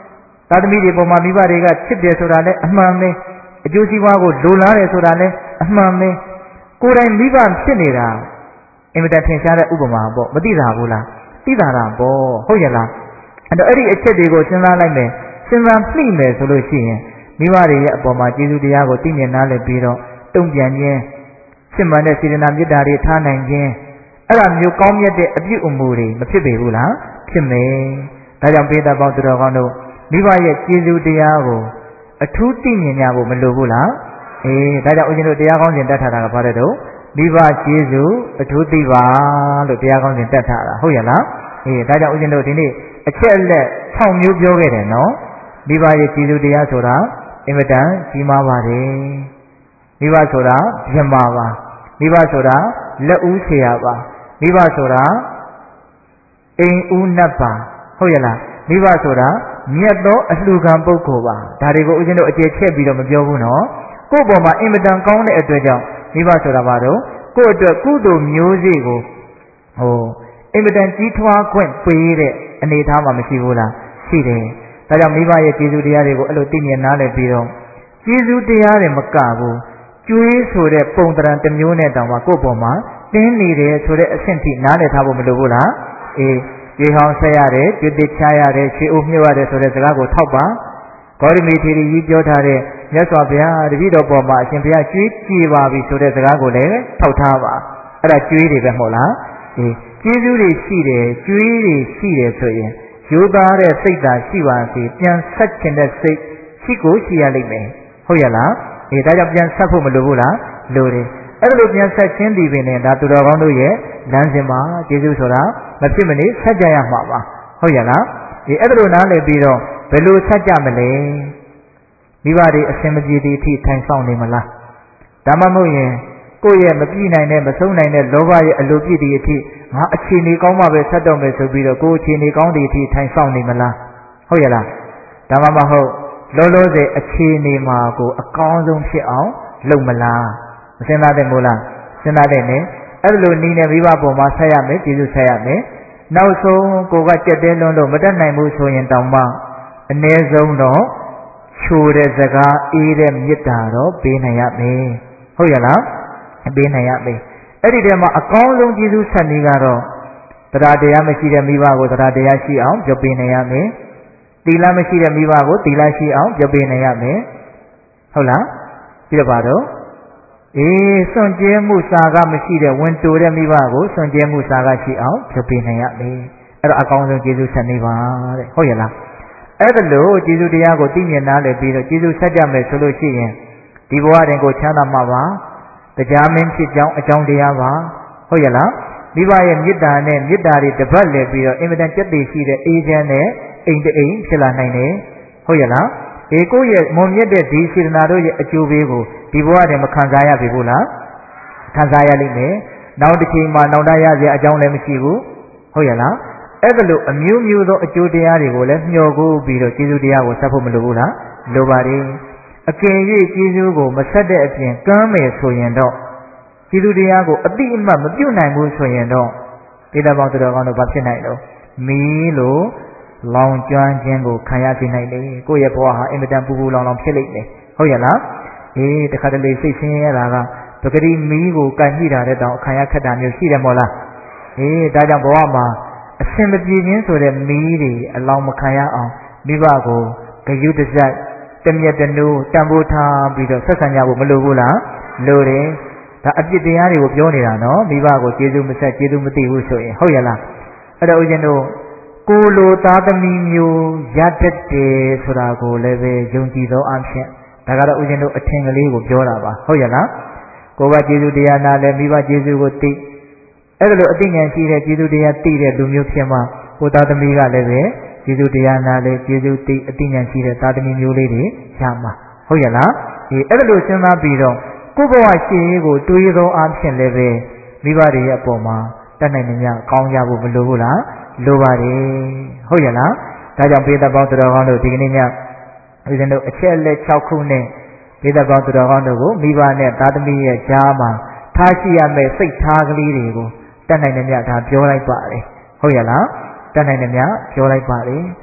သာသမီတွေပေါ်မှာမိဘတွေကချစ်တယ်ဆိုတာလည်းအမှန်ပဲအကျိုးစီးပွားကိုလိုလားတယ်ဆိုတာလည်းအမှန်ပဲကိုယ်တိုင်မိဘဖြစ်နေတာအင်မတန်ထင်ရှားတဲ့ဥပမာပေါ့မသိတာဘူးလားသိတာတာပေါ့ဟုတ်ရဲ့လားအဲ့တော့အဲ့ဒီအချက်တွေကိုစဉ်းစားလိုက်မယ်စဉ်းစားနှိမ့်မယ်ဆိုလို့ရှိရင်မိဘတွေရဲ့အပေါ်မှာကျေးဇူးတရားကိုသိမြင်နားလည်ပြီးတော့တုံ့ပြန်ခြင်းစစ်မှန်တဲ့စေတနာမေတ္တာတွေထားနိုင်ခြင်းအဲ့ဒါမျိုးကောင်းမြတ်တဲ့အပြုအမူတွေမဖြစ်ပေဘူးလားဖြစ်မယ်ဒါကြောင့်ပိဋကပေါင်းသူတော်ကောင်းတို့မိဘရဲ့ကျေးဇူးတရားကိုအထူးသိမြင်ကြဖို့မလိုဘူးလားဒါကြောင့်ဦးဇင်းတို့တရားကောင်းစဉ်တတ်ထားတာကဘာလဲတော့မိဘကျေးဇူးအထူးသိပါလို့တရားကောင်းစဉ်တတ်ထားတာဟုတ်ရဲ့လားဒါကြောင့်ဦးဇင်းတို့ဒီနေ့အချက်အလက်6မျိုးပြောခဲ့တယ်နော်မိဘရဲ့ကျေးဇူးတရားဆိုတာအင်မတန်ကြီးမားပါတယ်မိဘဆိုတာဓမ္မပါမိဘဆိုတာလက်ဦးဆရာပါမိဘဆိုတာအိမ်ဦးနတ်ပါဟုတ်ရဲ့လားမိဘဆိုတာမြတ်သောအလှူခံပုဂ္ဂိုလ်ပါဒါတွေကိုဦးဇင်းတို့အကျေချက်ပြီးတော့မပြောဘူးနော်ကိုယ့်ဘောမှာအင်မတန်ကောင်းတဲ့အတွက်ကြောင့်မိဘဆိုတာဘာတော့ကိုယ့်အတွက်ကုသိုလ်မျိုးစေ့ကိုအင်မတန်ကြီးထွားခွင့်ပေးတဲ့အနေအထားမှာမရှိဘူးလားရှိတယ်ဒါကြောင့်မိဘရဲ့ကျေးဇူးတရားတွေကိုအဲ့လိုသိမြင်နားလည်ပြီးတော့ကျေးဇူးတရားတွေမကဘူးကျွေးဆိုတဲ့ပုံတရံတစ်မျိုးနဲ့တောင်မှကိုယ့်ဘောမှာတင်းနေတယ်ဆိုတဲ့အဆင့်ထိနားလည်ထားဖို့မလိုဘူးလားကျွေးဟောင်းဆက်ရတယ်ကျွေးတစ်ချရတယ်ရွှေအိုးမြှုပ်ရတယ်ဆိုတဲ့စကားကိုထောက်ပါဂေါရမီထေရီကြီးပြောထားတဲ့မြတ်စွာဘုရားတပည့်တော်ပေါ်မှာအရှင်ဘုရားကျွေးကြည်ပါပြီဆိုတဲ့စကားကိုလည်းထောက်ထားပါအဲ့ဒါကျွေးတွေပဲမဟုတ်လားကျေးဇူးတွေရှိတယ်ကျွေးတွေရှိတယ်ဆိုရင်ရိုးသားတဲ့စိတ်ဓာတ်ရှိပါစေပြန်ဆက်ခြင်းတဲ့စိတ်ရှိကိုရှိရလိမ့်မယ်ဟုတ်ရဲ့လားဒါကြောင့်ပြန်ဆက်ဖို့မလိုဘူးလားလိုတယ်အဲ့လိုပြန်ဆက်ခြင်းဒီပင်နဲ့ဒါသူတော်ကောင်းတို့ရဲ့လမ်းစဉ်မှာကျေးဇူးဆိုတာမဖြစ်မနေဆက်ကြရမှာပါဟုတ်ရဲ့လားအဲ့လိုနားလည်ပြီးတော့ဘယ်လိုဆက်ကြမလဲမိဘတွေအစင်မပြေသေးအထိထိုင်ဆောင်နေမလားဒါမှမဟုတ်ရင်ကိုယ့်ရဲ့မပြည့်နိုင်တဲ့မဆုံးနိုင်တဲ့လောဘရဲ့အလိုပြည့်တဲ့အထိငါအခြေအနေကောင်းမှပဲဆက်တော့မယ်ဆိုပြီးတော့ကိုယ်အခြေအနေကောင်းတဲ့အထိထိုင်ဆောင်နေမလားဟုတ်ရဲ့လားဒါမှမဟုတ်လောလောဆယ်အခြေအနေမှာကိုအကောင်းဆုံးဖြစ်အောင်လုပ်မလားမစဉ်းစားတဲ့မို့လားစဉ်းစားတဲ့နဲ့အဲ့လိုနီးနေမိဘပေါ်မှာဆက်ရမယ်ကျေးဇူးဆက်ရမယ်နောက်ဆုံးကိုကကြက်တဲလွန်းလို့မတတ်နိုင်ဘူးဆိုရင်တောင်မှအ ਨੇ ဆုံးတော့ချိုတဲ့စကားအေးတဲ့မေတ္တာတော့ပေးနိုင်ရမယ်ဟုတ်ရဲ့လားပေးနိုင်ရမယ်အဲ့ဒီတည်းမှာအကောင်းဆုံးကျေးဇူးဆက်နည်းကတော့တရားတရားမရှိတဲ့မိဘကိုတရားတရားရှိအောင်ပြောပေးနိုင်ရမယ်သီလမရှိတဲ့မိဘကိုသီလရှိအောင်ပြောပေးနိုင်ရမယ်ဟုတ်လားပြီးတော့ပါတော့စွန့်ကြဲမှုစာကမရှိတဲ့ဝင်တိုတဲ့မိဘကိုစွန့်ကြဲမှုစာကရှိအောင်ပြောပေးနိုင်ရမယ်အဲ့တော့အကောင်းဆုံးကျေးဇူးဆက်နေပါတဲ့ဟုတ်ရဲ့လားအဲ့ဒါလို့ကျေးဇူးတရားကိုသိမြင်နားလည်ပြီးတော့ကျေးဇူးဆက်ကြမယ်ဆိုလို့ရှိရင်ဒီဘဝတွင်ကိုချမ်းသာမှာပါတရားမင်းဖြစ်ကြောင်းအကြောင်းတရားပါဟုတ်ရဲ့လားမိဘရဲ့မေတ္တာနဲ့မေတ္တာတွေတပတ်လည်ပြီးတော့အင်မတန်ကြက်တည်ရှိတဲ့အေးချမ်းတဲ့အိမ်တအိမ်ဖြစ်လာနိုင်တယ်ဟုတ်ရဲ့လားကိုယ့်ရဲ့မွန်မြတ်တဲ့ဒီစေတနာတို့ရဲ့အကျိုးပေးကိုဒီဘဝတွင်မခံစားရပြီဘူးလားခံစားရလိမ့်မယ်နောက်တစ်ချိန်မှာနောက်တရစရာအကြောင်းလည်းမရှိဘူးဟုတ်ရဲ့လားအဲ့ဒါလို့အမျိုးမျိုးသောအကျိုးတရားတွေကိုလည်းမျှော်ကိုးပြီးတော့ကျေးဇူးတရားကိုဆက်ဖို့မလိုဘူးလားလိုပါတယ်အကယ်၍ကျေးဇူးကိုမဆက်တဲ့အပြင်ကမ်းမယ်ဆိုရင်တော့ကျေးဇူးတရားကိုအတိအမှတ်မပြုတ်နိုင်ဘူးဆိုရင်တော့ပိဋကပေါင်းသူတော်ကောင်းတို့ဘာဖြစ်နိုင်တော့မီးလို့လောင်ကျွမ်းခြင်းကိုခံရစေနိုင်တယ်ကိုယ့်ရဲ့ဘဝဟာအင်မတန်ပူပူလောင်လောင်ဖြစ်လိမ့်မယ်ဟုတ်ရဲ့လားတခါတလေစိတ်ဆင်းရဲတာကပဂတိမီးကိုကန်ကြည့်တာတဲ့တောင်ခံရခက်တာမျိုးရှိတယ်မို့လားဒါကြောင့်ဘဝမှာအစင်မပြေခြင်းဆိုတဲ့မီးတွေအလောင်မခံရအောင်မိဘကိုဂရုတစိုက်တမျက်တနူးတန်ဖိုးထားပြီးတော့ဆက်ဆံကြဖို့မလိုဘူးလားလိုတယ်ဒါအပြစ်တရားတွေကိုပြောနေတာနော်မိဘကိုကျေးဇူးမဆက်ကျေးဇူးမသိဘူးဆိုရင်ဟုတ်ရဲ့လားအဲ့တော့ဦးဇင်းတို့ကိုလိုသားသမီးမျိုးရတတ်တယ်ဆိုတာကိုလည်းပဲယုံကြည်သောအဖြစ်ဒါကတော့ဦးဇင်းတို့အထင်ကလေးကိုပြောတာပါဟုတ်ရဲ့လားကိုယ်ကကျေးဇူးတရားနာလဲမိဘကျေးဇူးကိုသိအဲ့ဒါလိုအသိဉာဏ်ရှိတဲ့ကျေးဇူးတရားသိတဲ့လူမျိုးဖြစ်မှကိုသားသမီးကလည်းပဲကျေးဇူးတရားနာလဲကျေးဇူးသိအသိဉာဏ်ရှိတဲ့သားသမီးမျိုးလေးတွေရမှာဟုတ်ရဲ့လားအဲ့ဒါလိုစဉ်းစားပြီးတော့ကိုယ့်ဘဝရှိရေးကိုတွေးသောအဖြစ်လည်းပဲမိဘတွေရဲ့အပေါ်မှာတတ်နိုင်နေများကောင်းကြဖို့မလိုဘူးလားလိုပါတယ်ဟုတ်ရဲ့လားဒါကြောင့်ပိဋကပေါင်းသူတော်ကောင်းတို့ဒီကနေ့ညဦးဇင်းတို့အချက်အလက်6ခုနဲ့ပိဋကပေါင်းသူတော်ကောင်းတို့ကိုမိဘနဲ့သားသမီးရဲ့ကြားမှာထားရှိရမယ့်စိတ်ထားကလေးတွေကိုတတ်နိုင်နေများဒါပြောလိုက်ပါတယ်ဟုတ်ရဲ့လားတတ်နိုင်နေများပြောလိုက်ပါတယ်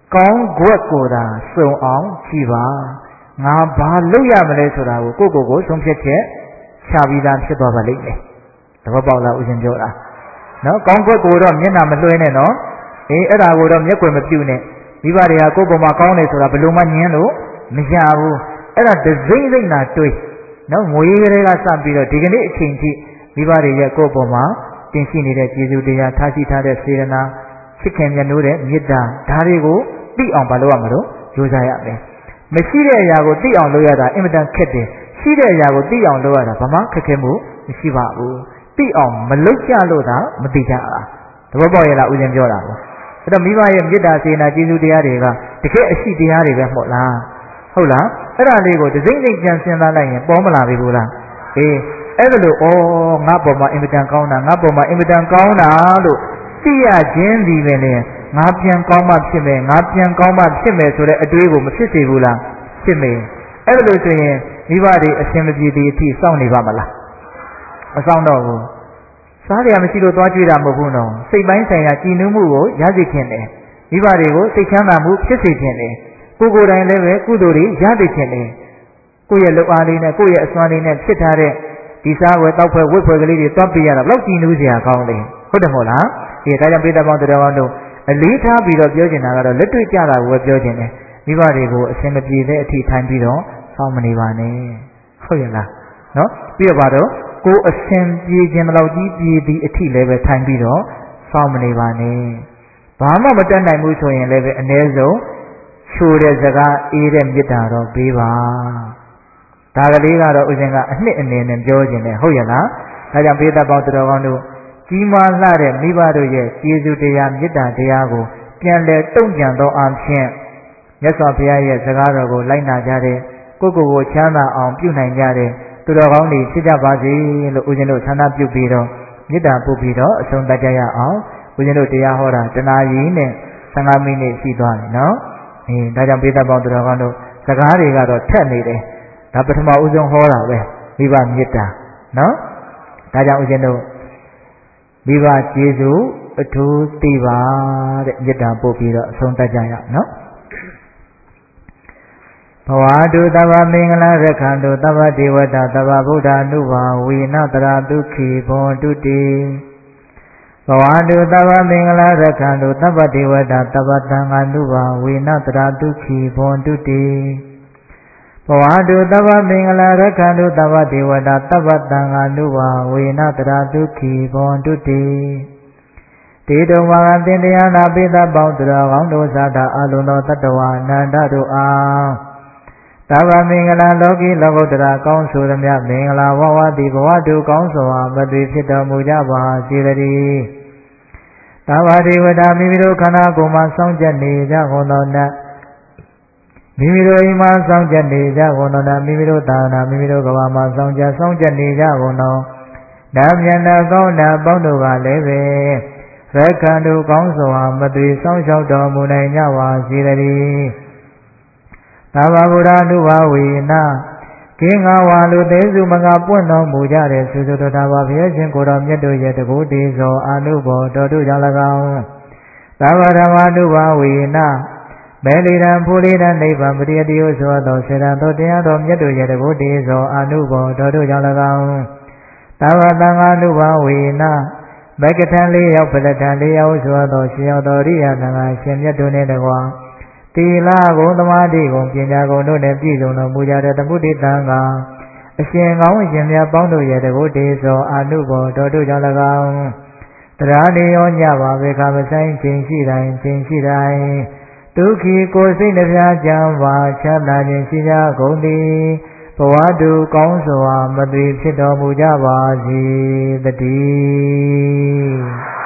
ကောင်းကွက်ကိုသာစုံအောင်ကြည်ပါငါဘာလုပ်ရမလဲဆိုတာကိုကိုဆုံးဖြတ်ချက်ချပြီးသားဖြစ်သွားပါလိမ့်မယ်သဘောပေါက်လားဦးဇင်းပြောတာနော်ကောင်းကွက်ကိုတော့မျက်နှာမလွှဲနဲ့နော်အဲ့ဒါကိုတော့မျက်ွယ်မပြုနဲ့မိဘတွေကကိုယ့်ပုံမှာကောင်းတယ်ဆိုတာဘယ်လိုမှညင်းလို့မရဘူးအဲ့ဒါဒစိမ့်စိမ့်နာတွေးနော်ငွေကလေးကစပြီးတော့ဒီကနေ့အချိန်ထိမိဘတွေရဲ့ကိုယ့်ပုံမှာတင်ရှိနေတဲ့ကျေးဇူးတရားထားရှိထားတဲ့စေတနာချစ်ခင်မြတ်နိုးတဲ့မေတ္တာဒါတွေကိုသိအောင်မလုပ်ရမလို့ကြိုးစားရမယ်မရှိတဲ့အရာကိုသိအောင်လုပ်ရတာအင်မတန်ခက်တယ်ရှိတဲ့အရာကိုသိအောင်လုပ်ရတာဘာမှခက်ခဲမှုမရှိပါဘူးသိအောင်မလုပ်ကြလို့သာမသိကြတာသဘောပေါက်ရဲ့လားဦးဇင်းပြောတာပေါ့အဲ့တော့မိဘရဲ့မေတ္တာစေနာကျေးဇူးတရားတွေကတကယ်အရှိတရားတွေပဲမဟုတ်လားဟုတ်လားအဲ့ဒါလေးကိုဒစိမ့်စိမ့်ကြံစဉ်းစားလိုက်ရင်ပေါ်မလာပြီဘူးလားအဲ့ဒါလို့ငါ့ပေါ်မှာအင်မတန်ကောင်းတာငါ့ပေါ်မှာအင်မတန်ကောင်းတာလို့သိရခြင်းဒီပဲလေငါပြန်ကောင်းမှဖြစ်မယ်ငါပြန်ကောင်းမှဖြစ်မယ်ဆိုတဲ့အတွေးကိုမဖြစ်စေဘူးလားဖြစ်မယ်အဲ့ဒါလို့ဆိုရင်မိဘတွေအရှင်မပြေသေးအထိစောင့်နေပါမလားမစောင့်တော့ဘူးစားရမရှိလို့သွားကြွေးတာမဟုတ်ဘူးနော်စိတ်ပိုင်းဆိုင်ရာကြည်နူးမှုကိုရစေခြင်းတယ်မိဘတွေကိုစိတ်ချမ်းသာမှုဖြစ်စေခြင်းတယ်ကိုယ်တိုင်လည်းပဲကုသိုလ်တွေရစေခြင်းတယ်ကိုယ့်ရဲ့လုပ်အားလေးနဲ့ကိုယ့်ရဲ့အစွမ်းလေးနဲ့ဖြစ်ထားတဲ့ဒီစားဝယ်တောက်ဖွဲ့ဝတ်ဖွဲ့ကလေးတွေသွားပြရတာဘလောက်ကြည်နူးစရာကောင်းလဲဟုတ်တယ်မဟုတ်လားဒါကြောင့်ပိဋကပေါင်းတော်ကောင်းတို့အလေးထားပြီးတော့ပြောချင်တာကတော့လက်တွေ့ကြတာကိုပဲပြောချင်တယ်မိဘတွေကိုအရှင်မပြေတဲ့အထိထိုင်ပြီးတော့စောင့်မနေပါနဲ့ဟုတ်ရဲ့လားနော်ပြီးတော့ပါတော့ကိုအရှင်ပြေခြင်းဘလောက်ကြီးပြေသည်အထိလည်းပဲထိုင်ပြီးတော့စောင့်မနေပါနဲ့ဘာမှမတတ်နိုင်ဘူးဆိုရင်လည်းပဲအ ਨੇ ဆုံးချိုတဲ့စကားအေးတဲ့မေတ္တာတော့ပေးပါဒါကလေးကတော့ဥစဉ်ကအနှစ်အနေနဲ့ပြောခြင်းနဲ့ဟုတ်ရဲ့လားဒါကြောင့်ပိဋကပေါင်းတော်ကောင်းတို့ကြီးမားလှတဲ့မိဘတို့ရဲ့ကျေးဇူးတရားမေတ္တာတရားကိုပြန်လည်တုံ့ပြန်သောအဖြစ်မြတ်စွာဘုရားရဲ့စကားတော်ကိုလိုက်နာကြတဲ့ကိုချမ်းသာအောင်ပြုနိုင်ကြတဲ့သူတော်ကောင်းတွေဖြစ်ကြပါစေလို့ဦးဇင်းတို့ဆန္ဒပြုပြီးတော့မေတ္တာပို့ပြီးတော့အဆုံးသတ်ကြရအောင်ဦးဇင်းတို့တရားဟောတာတနာရီနဲ့15မိနစ်ရှိသွားပြီနော်ဒါကြောင့်ပိဋကပေါင်းသူတော်ကောင်းတို့စကားတွေကတော့ထက်နေတယ်ဒါပထမဦးဆုံးဟောတာပဲမိဘမေတ္တာနော်ဒါကြောင့်ဦးဇင်းတို့မိဘကျေးဇူးအထူးသိပါတဲ့မေတ္တာပို့ပြီးတော့အဆုံးသတ်ကြရအောင်နော်ဘဝတုသဗ္ဗမင်္ဂလာရက္ခန္တုသဗ္ဗဒေဝတာသဗ္ဗဗုဒ္ဓ ानु ဘာဝေနတရာဒုက္ခိဘောတုတိဘဝတုသဗ္ဗမင်္ဂလာရက္ခန္တုသဗ္ဗဒေဝတာသဗ္ဗသံဃာ ानु ဘာဝေနတရာဒုက္ခိဘောတုတိဘဝတုသဗ္ဗမင်္ဂလာရက္ခန္တုသဗ္ဗဒေဝတာသဗ္ဗသံဃာ ानु ဘာဝေနတရာဒုက္ခိဘောတုတိတေတုံဝါကသင်တရားနာပိသပေါင်းသူတော်ကောင်းတို့သာသာအလုံးသောတတ္တဝါအနန္တတို့အားသဗ္ဗမင်္ဂလာလောကီလောကုတ္တရာကောင်းဆိုသမျှမင်္ဂလာဝဝတိဘဝတုကောင်းစွာမသွေဖြစ်တော်မူကြပါစေတည်းသဗ္ဗဒေဝတာမိမိတို့ခန္ဓာကိုယ်မှာစောင့်ကြနေကြကုန်သောနတ်မိမိတို့အိမ်မှာစောင့်ကြနေကြကုန်သောနတ်မိမိတို့သာနာမိမိတို့ကဘာမှာစောင့်ကြနေကြကုန်သောဓမ္မယနာကောင်းတာပေါင်းတို့ကလည်းပဲရက္ခန္တုကောင်းစွာမသွေစောင့်ရှောက်တော်မူနိုင်ကြပါစေတည်းသဗ္ဗဗုဒ္ဓ ानु ဘာဝေနကင်းငါဝါလူသေးစုမကပွင့်တော်မူကြတဲ့သုစုတော်တာဘဘုရားရှင်ကိုတော်မြတ်တို့ရဲ့တကူတေဇောအနုဘောတော်တို့ကြောင့်၎င်းသဗ္ဗဓမ္မ ानु ဘာဝေနမေလိရန်ဖူလိရန်နိဗ္ဗာန်ပရိယတိယဆိုသောစေတံတော်တရားတော်မြတ်တို့ရဲ့တကူတေဇောအနုဘောတော်တို့ကြောင့်၎င်းသဗ္ဗသံဃာ ानु ဘာဝေနမကထံလေးရောက်ပလထံလေးရောက်ဆိုသောရှင်ရောက်တော်ရိယသံဃာရှင်မြတ်တို့နှင့်တကွာသီလဂုဏ်သမာဓိဂုဏ်ပညာဂုဏ်တို့နှင့်ပြည့်စုံတော်မူကြတဲ့သမုဒိတံဃာအရှင်ကောင်းရှင်မြတ်ပေါင်းတို့ရဲ့တကုတေဇောအာနုဘောတော်တို့ကြောင့်၎င်းတရားနေရောညပါဘေခမဆိုင်ခြင်းရှိတိုင်းဒုက္ခိကိုယ်စိတ်နှပြကြံပါချမ်းသာခြင်းရှိကြကုန်သည်ဘဝတုကောင်းစွာမသွေဖြစ်တော်မူကြပါစေတည်း